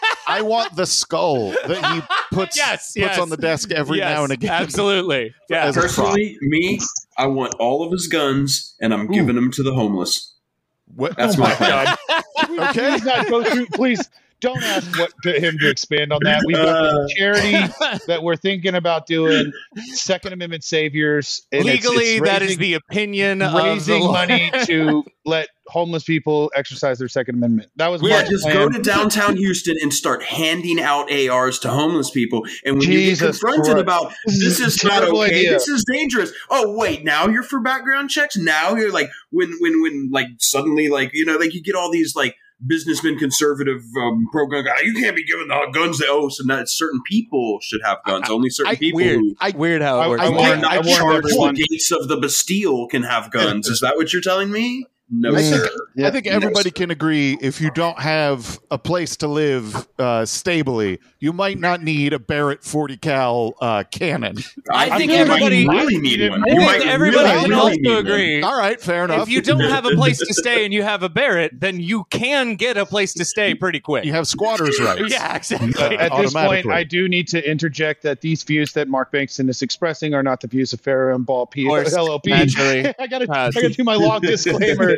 S5: I want the skull that he puts
S6: Yes,
S5: puts
S6: yes.
S5: on the desk every
S6: Yes,
S5: now and again.
S6: Absolutely. Yeah.
S5: As a prop.
S8: Personally, me, I want all of his guns, and I'm giving them to the homeless.
S5: What-
S8: That's
S5: oh
S8: my
S5: my
S8: plan.
S5: Okay.
S7: Please not go through. Please don't ask what to him to expand on that. We've got
S8: Uh,
S7: this charity that we're thinking about doing Second Amendment saviors. and it's-
S6: Legally,
S7: it's
S6: that is
S7: raising-
S6: the opinion of the
S7: raising
S6: law.
S7: money to let homeless people exercise their Second Amendment. That was
S8: Yeah,
S7: my
S8: just
S7: plan.
S8: go to downtown Houston and start handing out A Rs to homeless people. And when you get
S7: Jesus
S8: confronted
S7: Christ.
S8: about
S7: This
S8: this
S7: is
S8: is
S7: a
S8: not
S7: terrible
S8: okay,
S7: idea.
S8: this is dangerous. Oh wait, now you're for background checks. Now you're like when when when like suddenly like you know like you get all these like businessmen conservative um, pro gun guys. You can't be giving the guns to oh so now certain people should have guns. Only certain
S5: I-
S8: people
S6: Weird.
S8: who
S5: I-
S6: Weird how it
S7: I-
S6: works.
S7: I
S8: are
S7: warned-
S8: not
S7: I warned
S8: charged
S7: everyone.
S8: the gates of the Bastille can have guns. Is that what you're telling me? No,
S5: I think,
S8: sir.
S7: Yeah.
S5: I think everybody can agree if you don't have a place to live uh, stably, you might not need a Barrett forty cal uh, cannon.
S6: I think
S8: you
S6: everybody-
S8: might really need one.
S6: I
S8: You
S6: think
S8: might
S6: everybody
S8: really,
S6: can
S8: really
S6: also
S8: need one.
S6: agree.
S5: All right, fair enough.
S6: If you don't have a place to stay and you have a Barrett, then you can get a place to stay pretty quick.
S5: you have squatters' rights.
S6: Yeah, exactly.
S5: Uh,
S7: At this point,
S5: automatically.
S7: I do need to interject that these views that Mark Bankston is expressing are not the views of Farrah and Ball P
S6: Of course,
S7: L L P.
S6: naturally.
S7: I gotta,
S6: Uh,
S7: I gotta do my long disclaimer.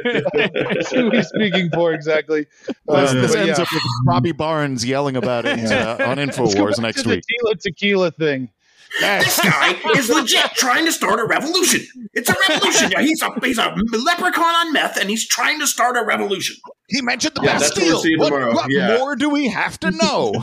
S7: Who he's speaking for exactly?
S5: This,
S7: Uh,
S5: this
S7: but
S5: ends
S7: yeah.
S5: up with Robbie Barnes yelling about it uh, on
S7: Let's go
S5: InfoWars
S7: back
S5: next
S7: to
S5: week.
S7: The Tila tequila thing.
S8: This guy is legit trying to start a revolution. It's a revolution. Yeah, he's a he's a leprechaun on meth, and he's trying to start a revolution.
S5: He mentioned the
S8: Yeah, that's what we're
S5: Bastille.
S8: seeing
S5: What,
S8: tomorrow.
S5: what
S8: Yeah.
S5: more do we have to know?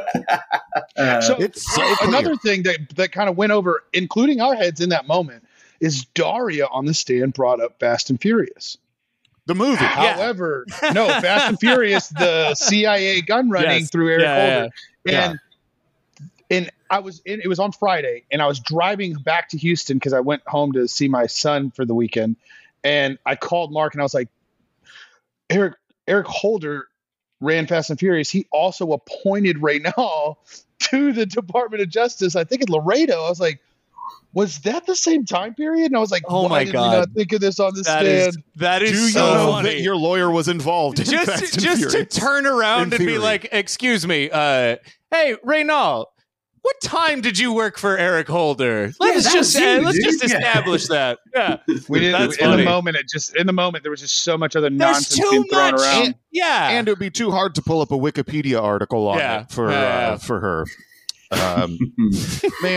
S8: Uh,
S7: So
S5: It's so clear.
S7: another thing that that kind of went over, including our heads in that moment, is Daria on the stand brought up Fast and Furious.
S5: The movie.
S6: Yeah.
S7: However, no, Fast and Furious, the C I A gun running
S6: Yes.
S7: through Eric
S6: Yeah,
S7: Holder. And and I was in, it was on Friday, and I was driving back to Houston because I went home to see my son for the weekend. And I called Mark and I was like, Eric, Eric Holder ran Fast and Furious. He also appointed Reynal to the Department of Justice, I think in Laredo. I was like, was that the same time period? And I was like,
S6: Oh
S7: why
S6: my
S7: did
S6: God.
S7: we not think of this on the
S6: That
S7: stand?
S6: is that is
S5: Do you
S6: so
S5: know
S6: funny.
S5: that your lawyer was involved in
S6: just
S5: Fast and
S6: just to
S5: Furious?
S6: turn around
S5: In
S6: and be
S5: theory.
S6: like, "Excuse me, uh, hey, Reynal, what time did you work for Eric Holder? Let's
S8: that
S6: just
S8: was you,
S6: uh, let's
S8: dude.
S6: just
S8: Yeah.
S6: establish that." Yeah,
S7: We didn't.
S6: That's
S7: in
S6: funny.
S7: the moment, it just in the moment there was just so much other
S6: there's
S7: nonsense
S6: too
S7: being thrown
S6: much.
S7: around.
S6: Yeah,
S5: and it would be too hard to pull up a Wikipedia article on
S6: Yeah.
S5: it for
S6: Yeah, yeah.
S5: uh, for her. Um, man,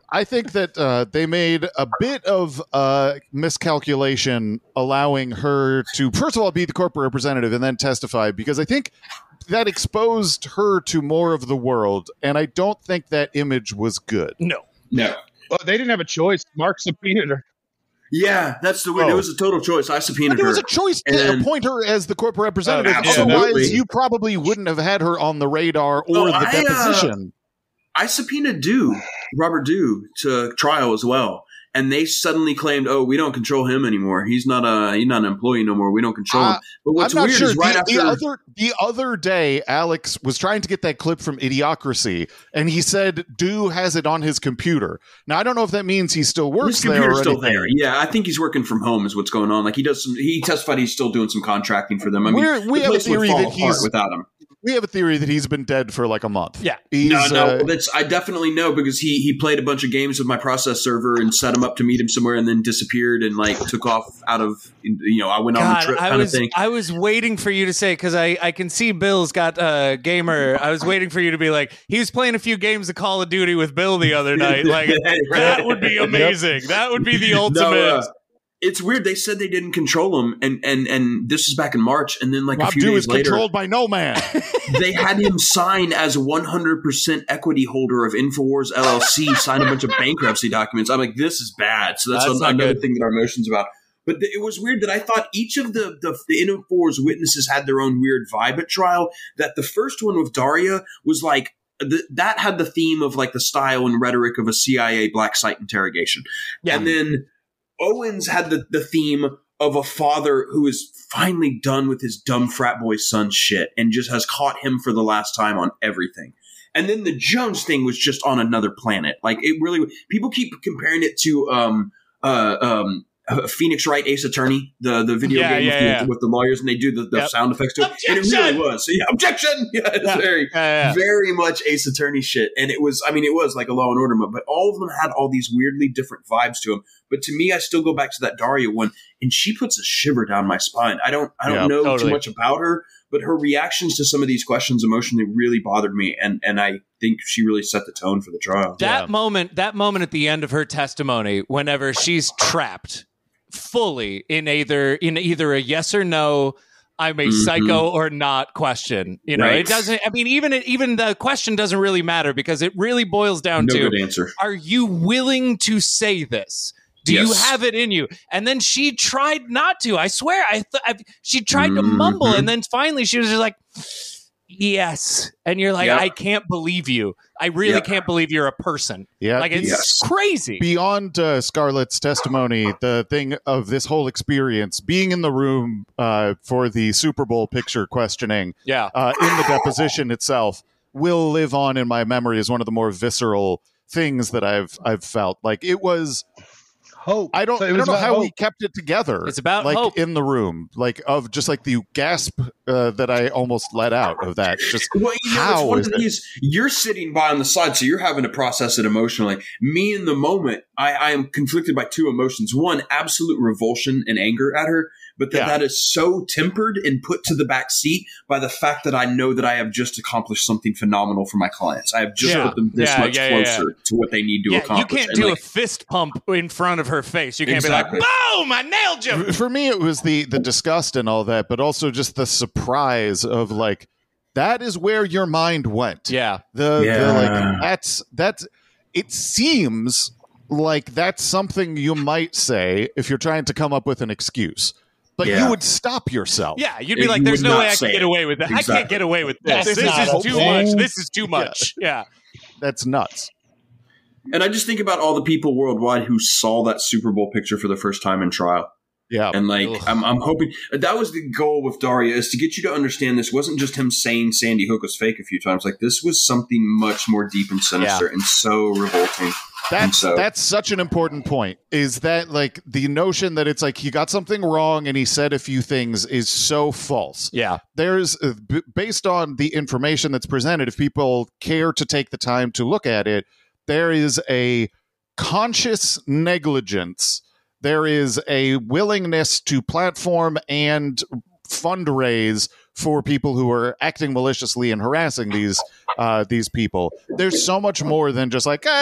S5: I think that uh, they made a bit of uh, miscalculation allowing her to, first of all, be the corporate representative and then testify, because I think that exposed her to more of the world, and I don't think that image was good.
S6: No.
S8: No.
S7: Well, they didn't have a choice. Mark subpoenaed her.
S8: Yeah, that's the way.
S5: Oh.
S8: It was a total choice. I subpoenaed
S5: But it was
S8: her.
S5: a choice to
S8: And-
S5: appoint her as the corporate representative.
S8: Oh, absolutely.
S5: Otherwise, you probably wouldn't have had her on the radar or
S8: Oh,
S5: the
S8: I, uh,
S5: deposition.
S8: I subpoenaed Dew, Robert Dew, to trial as well, and they suddenly claimed, "Oh, we don't control him anymore. He's not a he's not an employee no more. We don't control
S5: Uh,
S8: him." But what's
S5: I'm not
S8: weird
S5: sure.
S8: is right
S5: the,
S8: after
S5: the other the other day, Alex was trying to get that clip from Idiocracy, and he said Dew has it on his computer. Now, I don't know if that means he still works
S8: his
S5: there.
S8: computer's
S5: or
S8: still
S5: anything.
S8: there. Yeah, I think he's working from home. Is what's going on. Like he does some. He testified he's still doing some contracting for them. I mean,
S5: We're- we
S8: the
S5: have a
S8: place would
S5: theory
S8: fall
S5: that
S8: apart
S5: he's-
S8: without him.
S5: We have a theory that he's been dead for like a month.
S6: Yeah.
S5: He's,
S8: No, no,
S5: uh,
S8: that's I definitely know because he he played a bunch of games with my process server and set him up to meet him somewhere and then disappeared and like took off out of you know I went on the
S6: God,
S8: trip
S6: I
S8: kind
S6: was
S8: of thing.
S6: I was waiting for you to say, because I, I can see Bill's got a uh, gamer. I was waiting for you to be like, he was playing a few games of Call of Duty with Bill the other night. Like that would be amazing. That would be the ultimate.
S8: No, uh, it's weird. They said they didn't control him, and and and this was back in March, and then like a
S5: Rob
S8: few
S5: Dew
S8: days
S5: is
S8: later,
S5: controlled by no man.
S8: they had him sign as a one hundred percent equity holder of InfoWars L L C, sign a bunch of bankruptcy documents. I'm like, this is bad. So that's,
S6: That's
S8: an-
S6: not
S8: another
S6: good.
S8: thing that our emotions about. But th- it was weird that I thought each of the, the, the InfoWars witnesses had their own weird vibe at trial. That the first one with Daria was like, th- that had the theme of like the style and rhetoric of a C I A black site interrogation.
S6: Yeah.
S8: And then Owens had the, the theme of a father who is finally done with his dumb frat boy son shit and just has caught him for the last time on everything. And then the Jones thing was just on another planet. Like it really, people keep comparing it to um, uh, um, uh, Phoenix Wright Ace Attorney, the the video
S6: Yeah,
S8: game
S6: yeah,
S8: with, the,
S6: yeah.
S8: with the lawyers, and they do the, the
S6: Yep.
S8: sound effects to it. And it really was. So, yeah, objection. Yeah, it's
S6: Yeah.
S8: very,
S6: Yeah, yeah.
S8: very much Ace Attorney shit. And it was, I mean, it was like a Law and Order, but but all of them had all these weirdly different vibes to them. But to me, I still go back to that Daria one, and she puts a shiver down my spine. I don't, I don't
S5: Yeah,
S8: know
S6: totally.
S8: too much about her, but her reactions to some of these questions emotionally really bothered me, and and I think she really set the tone for the trial.
S6: That
S5: Yeah.
S6: moment, that moment at the end of her testimony, whenever she's trapped fully in either in either a yes or no, I'm a
S8: Mhm.
S6: psycho or not question. You know,
S8: Right.
S6: it doesn't. I mean, even it, even the question doesn't really matter because it really boils down
S8: No
S6: to:
S8: good answer.
S6: are you willing to say this? Do you
S8: Yes.
S6: have it in you? And then she tried not to. I swear, I, th- I she tried to
S8: Mhm.
S6: mumble, and then finally she was just like, "Yes." And you're like,
S8: Yep.
S6: "I can't believe you. I really
S8: Yep.
S6: can't believe you're a person."
S5: Yeah,
S6: Like it's
S8: Yes.
S6: crazy.
S5: beyond uh, Scarlett's testimony, the thing of this whole experience, being in the room uh, for the Super Bowl picture questioning
S6: yeah.
S5: uh, in the deposition itself, will live on in my memory as one of the more visceral things that I've I've felt. Like it was,
S7: Hope.
S5: I don't,
S7: So it
S5: I don't
S7: was
S5: know
S7: about
S5: how
S7: hope.
S5: he kept it together.
S6: It's about
S5: like
S6: hope.
S5: in the room, like of just like the gasp uh, that I almost let out of that. Just
S8: Well, you know,
S5: How
S8: it's one
S5: is
S8: of
S5: it?
S8: these. You're sitting by on the side, so you're having to process it emotionally. Me in the moment, I, I am conflicted by two emotions. One, absolute revulsion and anger at her, but that,
S5: Yeah.
S8: that is so tempered and put to the back seat by the fact that I know that I have just accomplished something phenomenal for my clients. I have just
S6: Yeah.
S8: put them this
S6: Yeah,
S8: much
S6: yeah, yeah,
S8: closer to what they need to
S6: Yeah,
S8: accomplish.
S6: you can't
S8: And,
S6: do
S8: like,
S6: a fist pump in front of her face. You can't
S8: Exactly.
S6: be like, "Boom! I nailed you."
S5: for me, it was the the disgust and all that, but also just the surprise of like that is where your mind went.
S6: Yeah,
S5: The, the
S8: Yeah.
S5: like that's that's it seems like that's something you might say if you're trying to come up with an excuse. But
S8: Yeah.
S5: you would stop yourself.
S6: yeah. You'd be
S8: You
S6: like, "There's
S8: would
S6: no
S8: not
S6: way I
S8: say
S6: can get
S8: it.
S6: away with that. I can't
S8: Exactly.
S6: get away with this.
S7: That's
S6: This
S7: not
S6: is too
S7: okay.
S6: much. This is too much." Yeah.
S5: That's nuts.
S8: And I just think about all the people worldwide who saw that Super Bowl picture for the first time in trial.
S5: Yeah.
S8: And like,
S6: Ugh.
S8: I'm, I'm hoping that was the goal with Daria, is to get you to understand this wasn't just him saying Sandy Hook was fake a few times. Like, this was something much more deep and sinister and so revolting.
S5: That's
S8: so-
S5: that's such an important point. Is that like the notion that it's like he got something wrong and he said a few things is so false.
S6: Yeah.
S5: There's uh, b- based on the information that's presented, if people care to take the time to look at it, there is a conscious negligence. There is a willingness to platform and fundraise for people who are acting maliciously and harassing these uh, these people. There's so much more than just like, hey,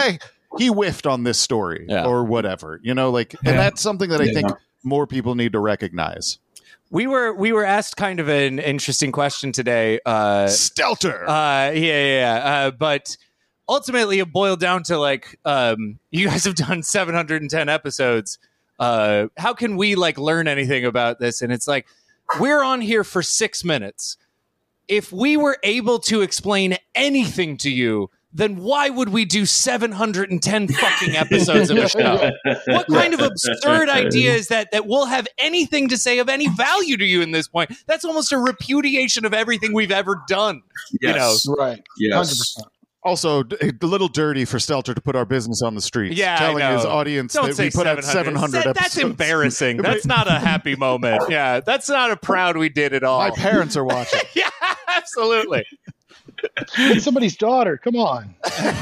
S5: he whiffed on this story
S6: Yeah.
S5: or whatever, you know, like,
S8: Yeah.
S5: and that's something that I
S8: Yeah.
S5: think more people need to recognize.
S6: We were we were asked kind of an interesting question today. Uh,
S5: Stelter.
S6: uh, yeah, yeah, yeah. Uh, but ultimately, it boiled down to like, um, you guys have done seven hundred ten episodes. Uh, how can we like learn anything about this? And it's like, we're on here for six minutes. If we were able to explain anything to you, then why would we do seven hundred ten fucking episodes of a show? What kind of absurd idea is that, that we'll have anything to say of any value to you in this point? That's almost a repudiation of everything we've ever done.
S8: Yes.
S7: Right.
S8: Yes.
S7: one hundred percent.
S5: Also, d- a little dirty for Stelter to put our business on the streets.
S6: Yeah, I
S5: telling his
S6: know.
S5: audience
S6: Don't
S5: that
S6: say
S5: we put out seven hundred
S6: That-
S5: episodes.
S6: That's embarrassing. That's not a happy moment. Yeah, that's not a proud we did it all.
S5: My parents are watching.
S6: Yeah, absolutely.
S7: It's somebody's daughter. Come on.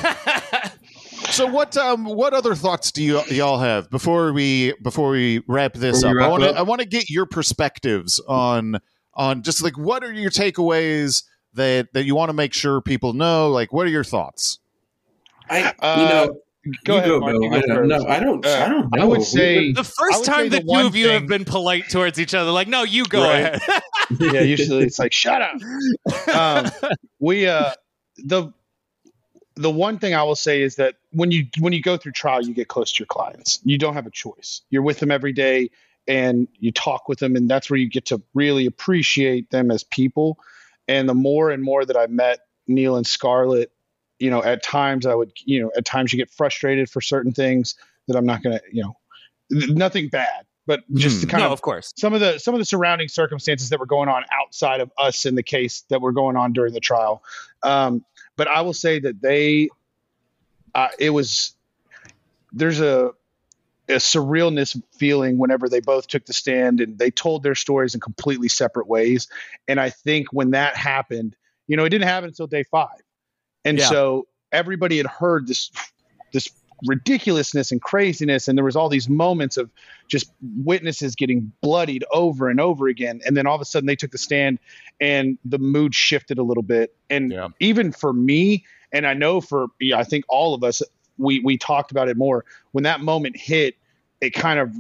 S5: So what um what other thoughts do you y'all have before we before we wrap this
S8: Before
S5: up?
S8: we
S5: I
S8: wrap
S5: want
S8: it
S5: to
S8: up?
S5: I want to get your perspectives on on just like what are your takeaways that that you want to make sure people know? Like what are your thoughts?
S8: I, you
S7: Uh,
S8: know,
S7: Go
S8: you
S7: ahead,
S8: go,
S7: Mark.
S8: Bill.
S7: You go
S8: I don't
S7: first.
S8: know. I don't.
S7: Uh,
S8: I don't know.
S7: I would say
S6: The
S7: I
S6: first
S7: would
S6: time
S7: say
S6: the
S7: the
S6: two
S7: one
S6: of you have
S7: thing-
S6: been polite towards each other, like, no, you go
S8: Right.
S6: ahead.
S7: yeah, usually it's like shut up. Um, we uh the the one thing I will say is that when you when you go through trial, you get close to your clients. You don't have a choice. You're with them every day, and you talk with them, and that's where you get to really appreciate them as people. And the more and more that I met Neil and Scarlett, you know, at times I would, you know, at times you get frustrated for certain things that I'm not going to, you know, th- nothing bad, but just to kind
S6: No,
S7: of
S6: of course.
S7: some of the some of the surrounding circumstances that were going on outside of us in the case that were going on during the trial. Um, but I will say that they, uh, it was there's a a surrealness feeling whenever they both took the stand and they told their stories in completely separate ways. And I think when that happened, you know, it didn't happen until day five, and
S6: Yeah.
S7: so everybody had heard this this ridiculousness and craziness, and there was all these moments of just witnesses getting bloodied over and over again, and then all of a sudden they took the stand and the mood shifted a little bit. And
S5: Yeah.
S7: even for me, and I know for yeah, I think all of us, we we talked about it more when that moment hit. It kind of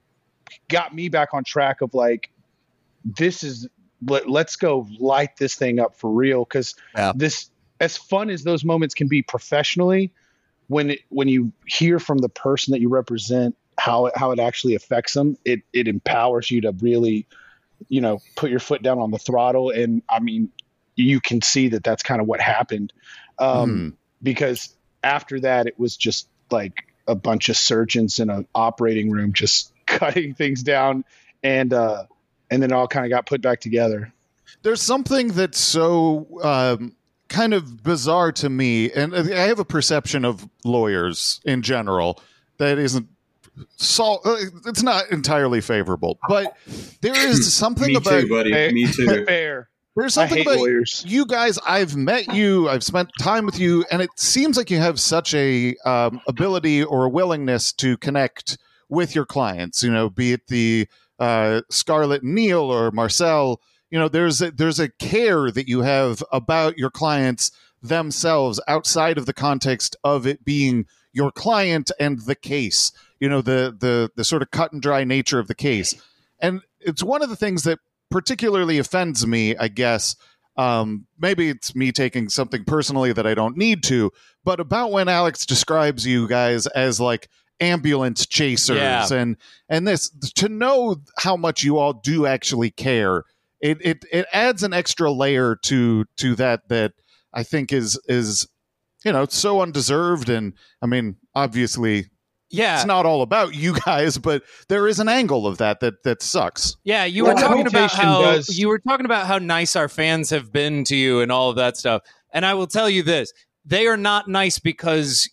S7: got me back on track of like, this is let, let's go light this thing up for real, because
S6: Yeah.
S7: this, as fun as those moments can be professionally, when it, when you hear from the person that you represent how it, how it actually affects them, it it empowers you to really, you know, put your foot down on the throttle. And I mean, you can see that that's kind of what happened, um, because after that it was just like a bunch of surgeons in an operating room just cutting things down, and uh, and then it all kind of got put back together.
S5: There's something that's so um, kind of bizarre to me, and I have a perception of lawyers in general that isn't so. It's not entirely favorable, but there is something
S8: Me
S5: about
S8: too, buddy.
S7: Fair-
S8: Me too.
S7: Fair.
S5: there's
S7: I
S5: something
S7: hate
S5: about
S7: lawyers.
S5: you guys. I've met you, I've spent time with you, and it seems like you have such a um, ability or a willingness to connect with your clients. You know, be it the uh, Scarlett and Neil or Marcel. You know, there's a, there's a care that you have about your clients themselves outside of the context of it being your client and the case. You know, the the the sort of cut and dry nature of the case, and it's one of the things that particularly offends me, I guess. Um, maybe it's me taking something personally that I don't need to, but about when Alex describes you guys as like ambulance chasers
S6: Yeah.
S5: and and this, to know how much you all do actually care, it it it adds an extra layer to to that that I think is is you know so undeserved. And I mean, obviously
S6: Yeah.
S5: it's not all about you guys, but there is an angle of that that that sucks.
S6: Yeah, you
S7: Well,
S6: were talking about
S7: reputation
S6: how
S7: does-
S6: you were talking about how nice our fans have been to you and all of that stuff. And I will tell you this: they are not nice because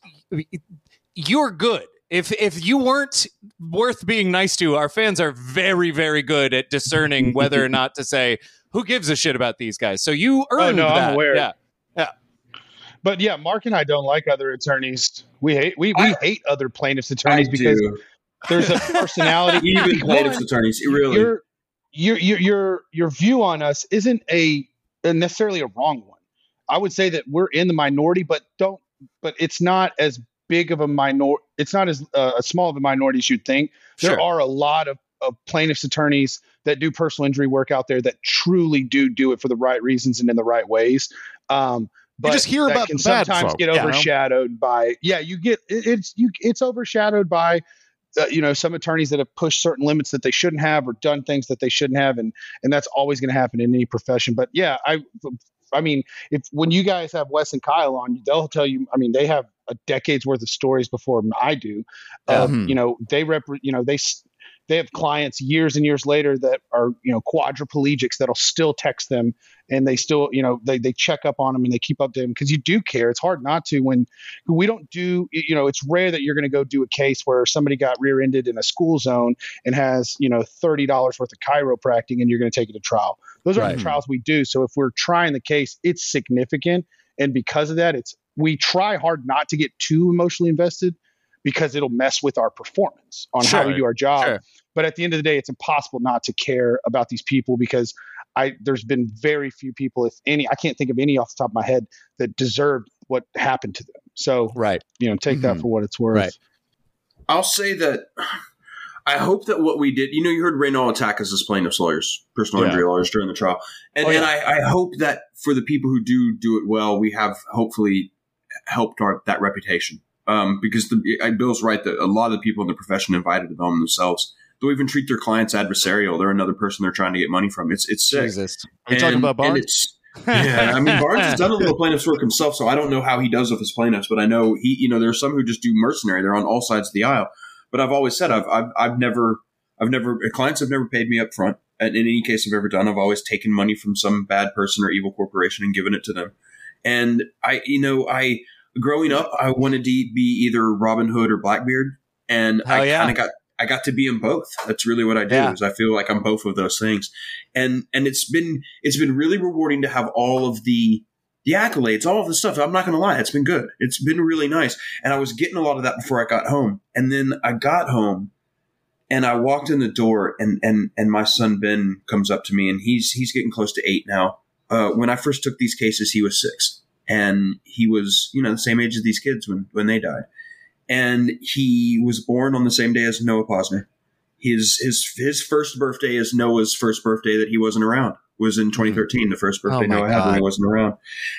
S6: you're good. If if you weren't worth being nice to, our fans are very, very good at discerning whether or not to say, "Who gives a shit about these guys?" So you earned
S7: no, I'm
S6: that.
S7: aware.
S6: Yeah,
S7: But yeah, Mark and I don't like other attorneys. We hate we, we hate other plaintiffs'
S8: I
S7: attorneys because
S8: do.
S7: there's a personality.
S8: Even plaintiffs'
S7: One,
S8: attorneys. Really.
S7: your your your your your view on us isn't a, a necessarily a wrong one. I would say that we're in the minority, but don't but it's not as big of a minority. It's not as uh, as small of a minority as you'd think. There
S6: Sure.
S7: are a lot of, of plaintiffs' attorneys that do personal injury work out there that truly do do it for the right reasons and in the right ways. Um, but
S5: just hear
S7: that
S5: about
S7: can
S5: the bad
S7: sometimes
S5: folk,
S7: get
S5: you know?
S7: overshadowed by yeah. You get it, it's you it's overshadowed by. Uh, you know, some attorneys that have pushed certain limits that they shouldn't have or done things that they shouldn't have, and and that's always going to happen in any profession. But yeah, I, I mean, if when you guys have Wes and Kyle on, they'll tell you. I mean, they have a decade's worth of stories before I do. Uh,
S5: Mhm.
S7: You know, they rep. You know, they s- they have clients years and years later that are you know quadriplegics that'll still text them, and they still you know they they check up on them and they keep up to them because you do care. It's hard not to when we don't do. You know, it's rare that you're going to go do a case where somebody got rear-ended in a school zone and has you know thirty dollars worth of chiropractic and you're going to take it to trial. Those aren't
S6: Right.
S7: the trials we do. So if we're trying the case, it's significant, and because of that, it's we try hard not to get too emotionally invested because it'll mess with our performance on how we
S6: Sure.
S7: do our job.
S6: Sure.
S7: But at the end of the day, it's impossible not to care about these people because I there's been very few people, if any, I can't think of any off the top of my head that deserved what happened to them. So,
S6: Right.
S7: you know, take that
S5: Mhm.
S7: for what it's worth.
S6: Right.
S8: I'll say that I hope that what we did, you know, you heard Reynal attack us as plaintiffs' lawyers, personal
S5: Yeah.
S8: injury lawyers during the trial. And,
S6: Oh,
S8: and
S6: yeah.
S8: I, I hope that for the people who do do it well, we have hopefully helped our, that reputation. Um, because the, I, Bill's right that a lot of the people in the profession invited them themselves. They'll even treat their clients adversarial. They're another person they're trying to get money from. It's it's sick.
S6: Jesus.
S5: Are you talking
S8: And-
S5: about Barnes?
S8: and it's, yeah, I mean, Barnes has done a little plaintiff's work himself, so I don't know how he does with his plaintiffs, but I know he, you know, there are some who just do mercenary. They're on all sides of the aisle. But I've always said I've, I've, I've never, I've never, clients have never paid me up front. And in any case I've ever done, I've always taken money from some bad person or evil corporation and given it to them. And I, you know, I, growing up, I wanted to be either Robin Hood or Blackbeard. And
S6: Hell
S8: I
S6: yeah.
S8: kind of got, I got to be in both. That's really what I do.
S6: Yeah.
S8: Is I feel like I'm both of those things, and and it's been it's been really rewarding to have all of the the accolades, all of the stuff. I'm not going to lie, it's been good. It's been really nice, and I was getting a lot of that before I got home, and then I got home, and I walked in the door, and and and my son Ben comes up to me, and he's he's getting close to eight now. Uh, when I first took these cases, he was six, and he was you know the same age as these kids when when they died. And he was born on the same day as Noah Posner. His his his first birthday is Noah's first birthday that he wasn't around. Was in twenty thirteen, the first birthday
S6: Oh my
S8: Noah had when
S6: God.
S8: he wasn't around.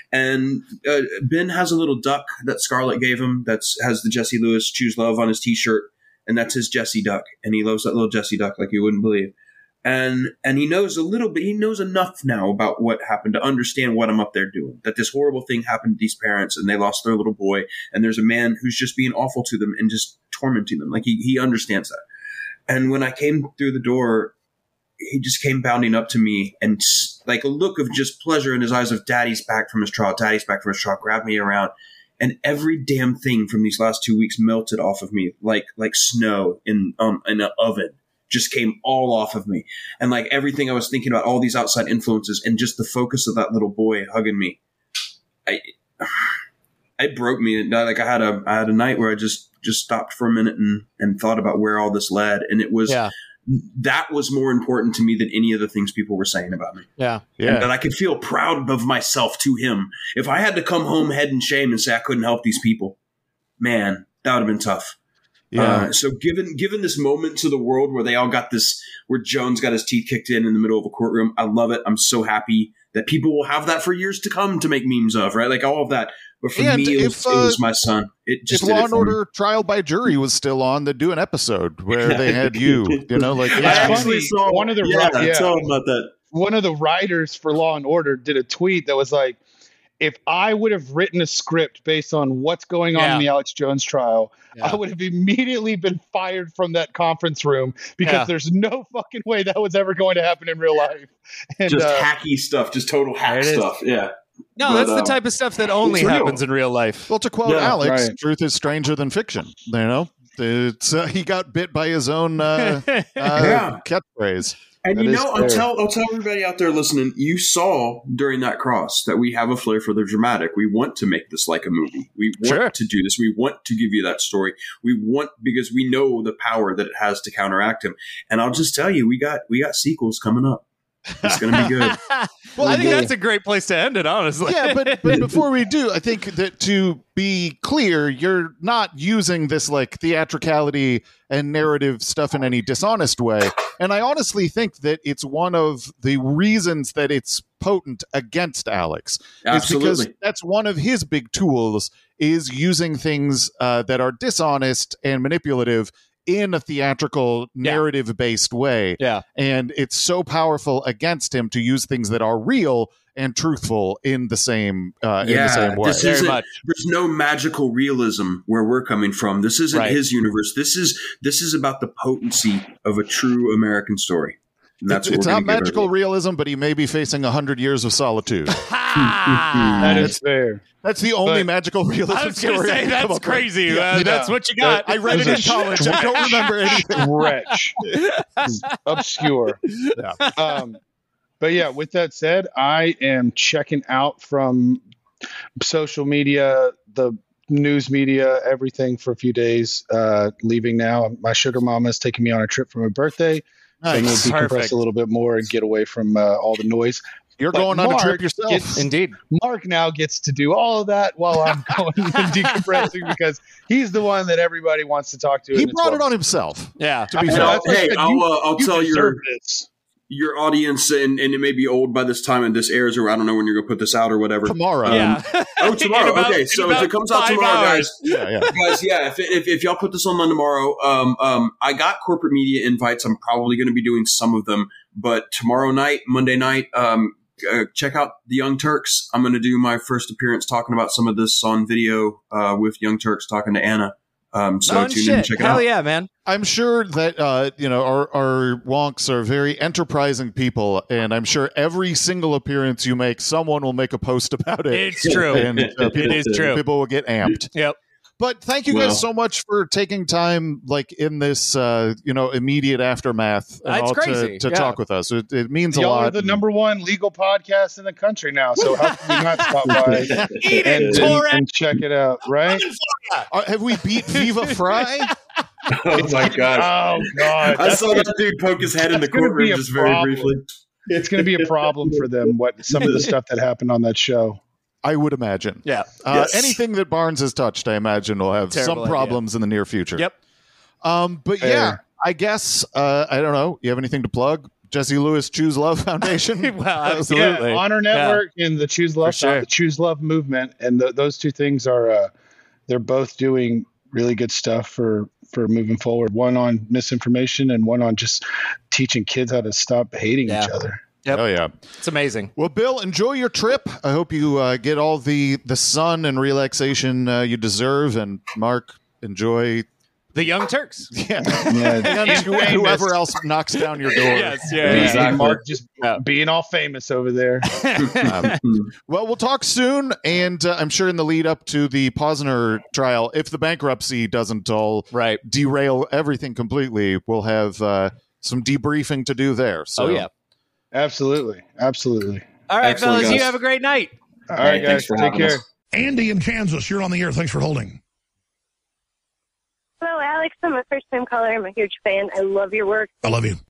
S8: And uh, Ben has a little duck that Scarlett gave him that has the Jesse Lewis Choose Love on his T-shirt, and that's his Jesse duck. And he loves that little Jesse duck like you wouldn't believe. And and he knows a little bit. He knows enough now about what happened to understand what I'm up there doing. That this horrible thing happened to these parents, and they lost their little boy. And there's a man who's just being awful to them and just tormenting them. Like he he understands that. And when I came through the door, he just came bounding up to me, and like a look of just pleasure in his eyes of Daddy's back from his trial. Daddy's back from his trial. Grabbed me around, and every damn thing from these last two weeks melted off of me like like snow in um in an oven. Just came all off of me. And like everything I was thinking about, all these outside influences, and just the focus of that little boy hugging me, I, it broke me. And like I had a, I had a night where I just, just stopped for a minute and, and thought about where all this led. And it was,
S6: Yeah.
S8: that was more important to me than any of the things people were saying about me.
S6: Yeah.
S8: And
S5: Yeah.
S8: that I could feel proud of myself to him. If I had to come home head in shame and say I couldn't help these people, man, that would have been tough.
S5: Yeah.
S8: Uh, so given given this moment to the world where they all got this, where Jones got his teeth kicked in in the middle of a courtroom, I love it. I'm so happy that people will have that for years to come to make memes of, right? Like all of that. But for
S5: And
S8: me, it was,
S5: if,
S8: it
S5: uh,
S8: was my son. It just
S5: if
S8: did
S5: Law
S8: it
S5: and
S8: for me.
S5: Order Trial by Jury was still on, they'd do an episode where they had you. You know, like
S8: I
S7: It's
S8: actually
S7: funny,
S8: saw
S7: one of the
S8: yeah,
S7: ri- yeah.
S8: tell him about that.
S7: One of the writers for Law and Order did a tweet that was like, if I would have written a script based on what's going on
S6: Yeah.
S7: in the Alex Jones trial,
S6: Yeah.
S7: I would have immediately been fired from that conference room because
S6: Yeah.
S7: there's no fucking way that was ever going to happen in real life. And
S8: Just
S7: uh,
S8: hacky stuff, just total
S6: There
S8: hack
S6: it is.
S8: stuff. Yeah.
S6: No,
S8: But,
S6: that's the
S8: um,
S6: type of stuff that only
S8: it's real.
S6: happens in real life.
S5: Well, to quote
S8: Yeah,
S5: Alex,
S7: right.
S5: truth is stranger than fiction. You know, it's uh, he got bit by his own uh, uh,
S8: Yeah.
S5: catchphrase.
S8: And
S5: That
S8: you
S5: is
S8: know, I'll
S5: fair.
S8: tell I'll tell everybody out there listening, you saw during that cross that we have a flair for the dramatic. We want to make this like a movie. We want
S6: Sure.
S8: to do this. We want to give you that story. We want, because we know the power that it has to counteract him. And I'll just tell you, we got we got sequels coming up. It's going to be good.
S6: Well, I think
S5: yeah.
S6: that's a great place to end it, honestly.
S5: Yeah, but but before we do, I think that to be clear, you're not using this like theatricality and narrative stuff in any dishonest way. And I honestly think that it's one of the reasons that it's potent against Alex.
S8: Absolutely.
S5: Is because that's one of his big tools is using things uh, that are dishonest and manipulative in a theatrical narrative based way.
S6: Yeah.
S5: And it's so powerful against him to use things that are real and truthful in the same uh, in the same way.
S8: This
S6: Very
S8: isn't,
S6: much.
S8: There's no magical realism where we're coming from. This isn't
S6: Right.
S8: his universe. This is this is about the potency of a true American story. And that's
S5: it's
S8: what
S5: it's
S8: we're
S5: not
S8: gonna give
S5: magical
S8: everyone.
S5: realism, but he may be facing a hundred years of solitude.
S7: That is fair.
S5: That's the only
S7: But-
S5: magical realism
S6: I was going to
S5: story I
S6: say,
S5: can come
S6: that's
S5: up with.
S6: crazy.
S5: Yeah.
S6: Uh, that's what you got.
S5: I read it in
S7: There's a
S5: college. I don't remember anything.
S7: Wretch. Obscure.
S5: Yeah.
S7: Um, but yeah, with that said, I am checking out from social media, the news media, everything for a few days. Uh, leaving now. My sugar mama is taking me on a trip for my birthday. So I'm going
S5: Nice.
S7: to decompress
S6: Perfect.
S7: a little bit more and get away from uh, all the noise.
S5: You're
S7: But
S5: going on a
S7: Mark
S5: trip yourself.
S7: gets-
S6: Indeed.
S7: Mark now gets to do all of that while I'm going and decompressing because he's the one that everybody wants to talk to.
S5: He
S7: and it's
S5: brought it
S7: well-
S5: on himself.
S6: Yeah.
S5: To be
S8: And
S5: fair.
S8: I'll-
S7: That's what I
S8: hey,
S7: said.
S8: I'll,
S7: You-
S8: uh, I'll
S7: you
S8: tell your
S7: deserve this.
S8: your audience, and, and it may be old by this time, and this airs, or I don't know when you're going to put this out or whatever.
S5: Tomorrow.
S6: Yeah.
S8: Oh, tomorrow.
S6: In about-
S8: Okay,
S6: in
S8: so if
S6: about
S8: it comes out
S6: five
S8: tomorrow,
S6: hours.
S8: guys,
S5: Yeah, yeah.
S8: guys, yeah, if, if, if y'all put this online tomorrow, um, um, I got corporate media invites. I'm probably going to be doing some of them, but tomorrow night, Monday night, um, uh, check out the Young Turks. I'm going to do my first appearance talking about some of this on video uh, with Young Turks talking to Anna. Um, so
S6: Oh,
S8: tune
S6: shit.
S8: in and check it
S6: Hell
S8: out.
S6: yeah, man.
S5: I'm sure that uh, you know our, our wonks are very enterprising people, and I'm sure every single appearance you make, someone will make a post about it.
S6: It's true.
S5: And uh, people,
S6: It is true.
S5: People will get amped.
S6: Yep.
S5: But thank you
S8: Well-
S5: guys so much for taking time, like in this, uh, you know, immediate aftermath, and
S6: That's
S5: all
S6: crazy.
S5: to, to
S6: Yeah.
S5: talk with us. It, it means a
S7: Y'all
S5: lot.
S7: are the number one legal podcast in the country now, so how can we not stop by
S6: Eat
S7: and,
S6: it,
S7: and,
S6: Torres.
S7: and check it out, right?
S5: Uh, have we beat Viva Fry?
S8: Oh my gosh.
S7: Oh God,
S8: I
S7: that's,
S8: saw that dude poke his head in the
S7: that's gonna
S8: courtroom
S7: be a
S8: just very
S7: problem.
S8: briefly.
S7: it's going to be a problem for them. What some of the stuff that happened on that show.
S5: I would imagine.
S6: Yeah.
S5: Uh,
S8: Yes.
S5: Anything that Barnes has touched, I imagine, will have
S6: Terrible
S5: some
S6: idea.
S5: problems in the near future.
S6: Yep.
S5: Um, but
S7: Fair.
S5: yeah, I guess uh, I don't know. You have anything to plug? Jesse Lewis Choose Love Foundation.
S6: Well,
S5: Uh,
S6: absolutely.
S7: Yeah, Honor Network and the Choose Love,
S6: For sure.
S7: the Choose Love movement, and th those two things are uh, they're both doing really good stuff for for moving forward. One on misinformation, and one on just teaching kids how to stop hating
S6: Yeah.
S7: each other.
S6: Yep.
S5: Oh yeah.
S6: It's amazing.
S5: Well, Bill, enjoy your trip. I hope you uh, get all the the sun and relaxation uh, you deserve. And Mark, enjoy.
S6: The Young Turks.
S5: Yeah.
S7: Yeah,
S5: And who- whoever else knocks down your door.
S6: Yes. Yeah.
S7: Being-
S6: yeah.
S8: Exactly.
S7: Mark just
S6: Yeah.
S7: being all famous over there.
S5: Um, well, we'll talk soon, and uh, I'm sure in the lead up to the Posner trial, if the bankruptcy doesn't all
S6: Right.
S5: derail everything completely, we'll have uh, some debriefing to do there. So,
S6: Oh, yeah.
S7: Absolutely, absolutely.
S6: All right,
S8: Excellent,
S6: fellas.
S8: guys.
S6: You have a great night.
S7: All
S8: Hey,
S7: right, guys,
S8: thanks for
S7: take
S8: having
S7: care.
S8: us.
S2: Andy in Kansas, you're on the air. Thanks for holding.
S4: Hello, Alex. I'm a first time caller. I'm a huge fan. I love your work.
S2: I love you.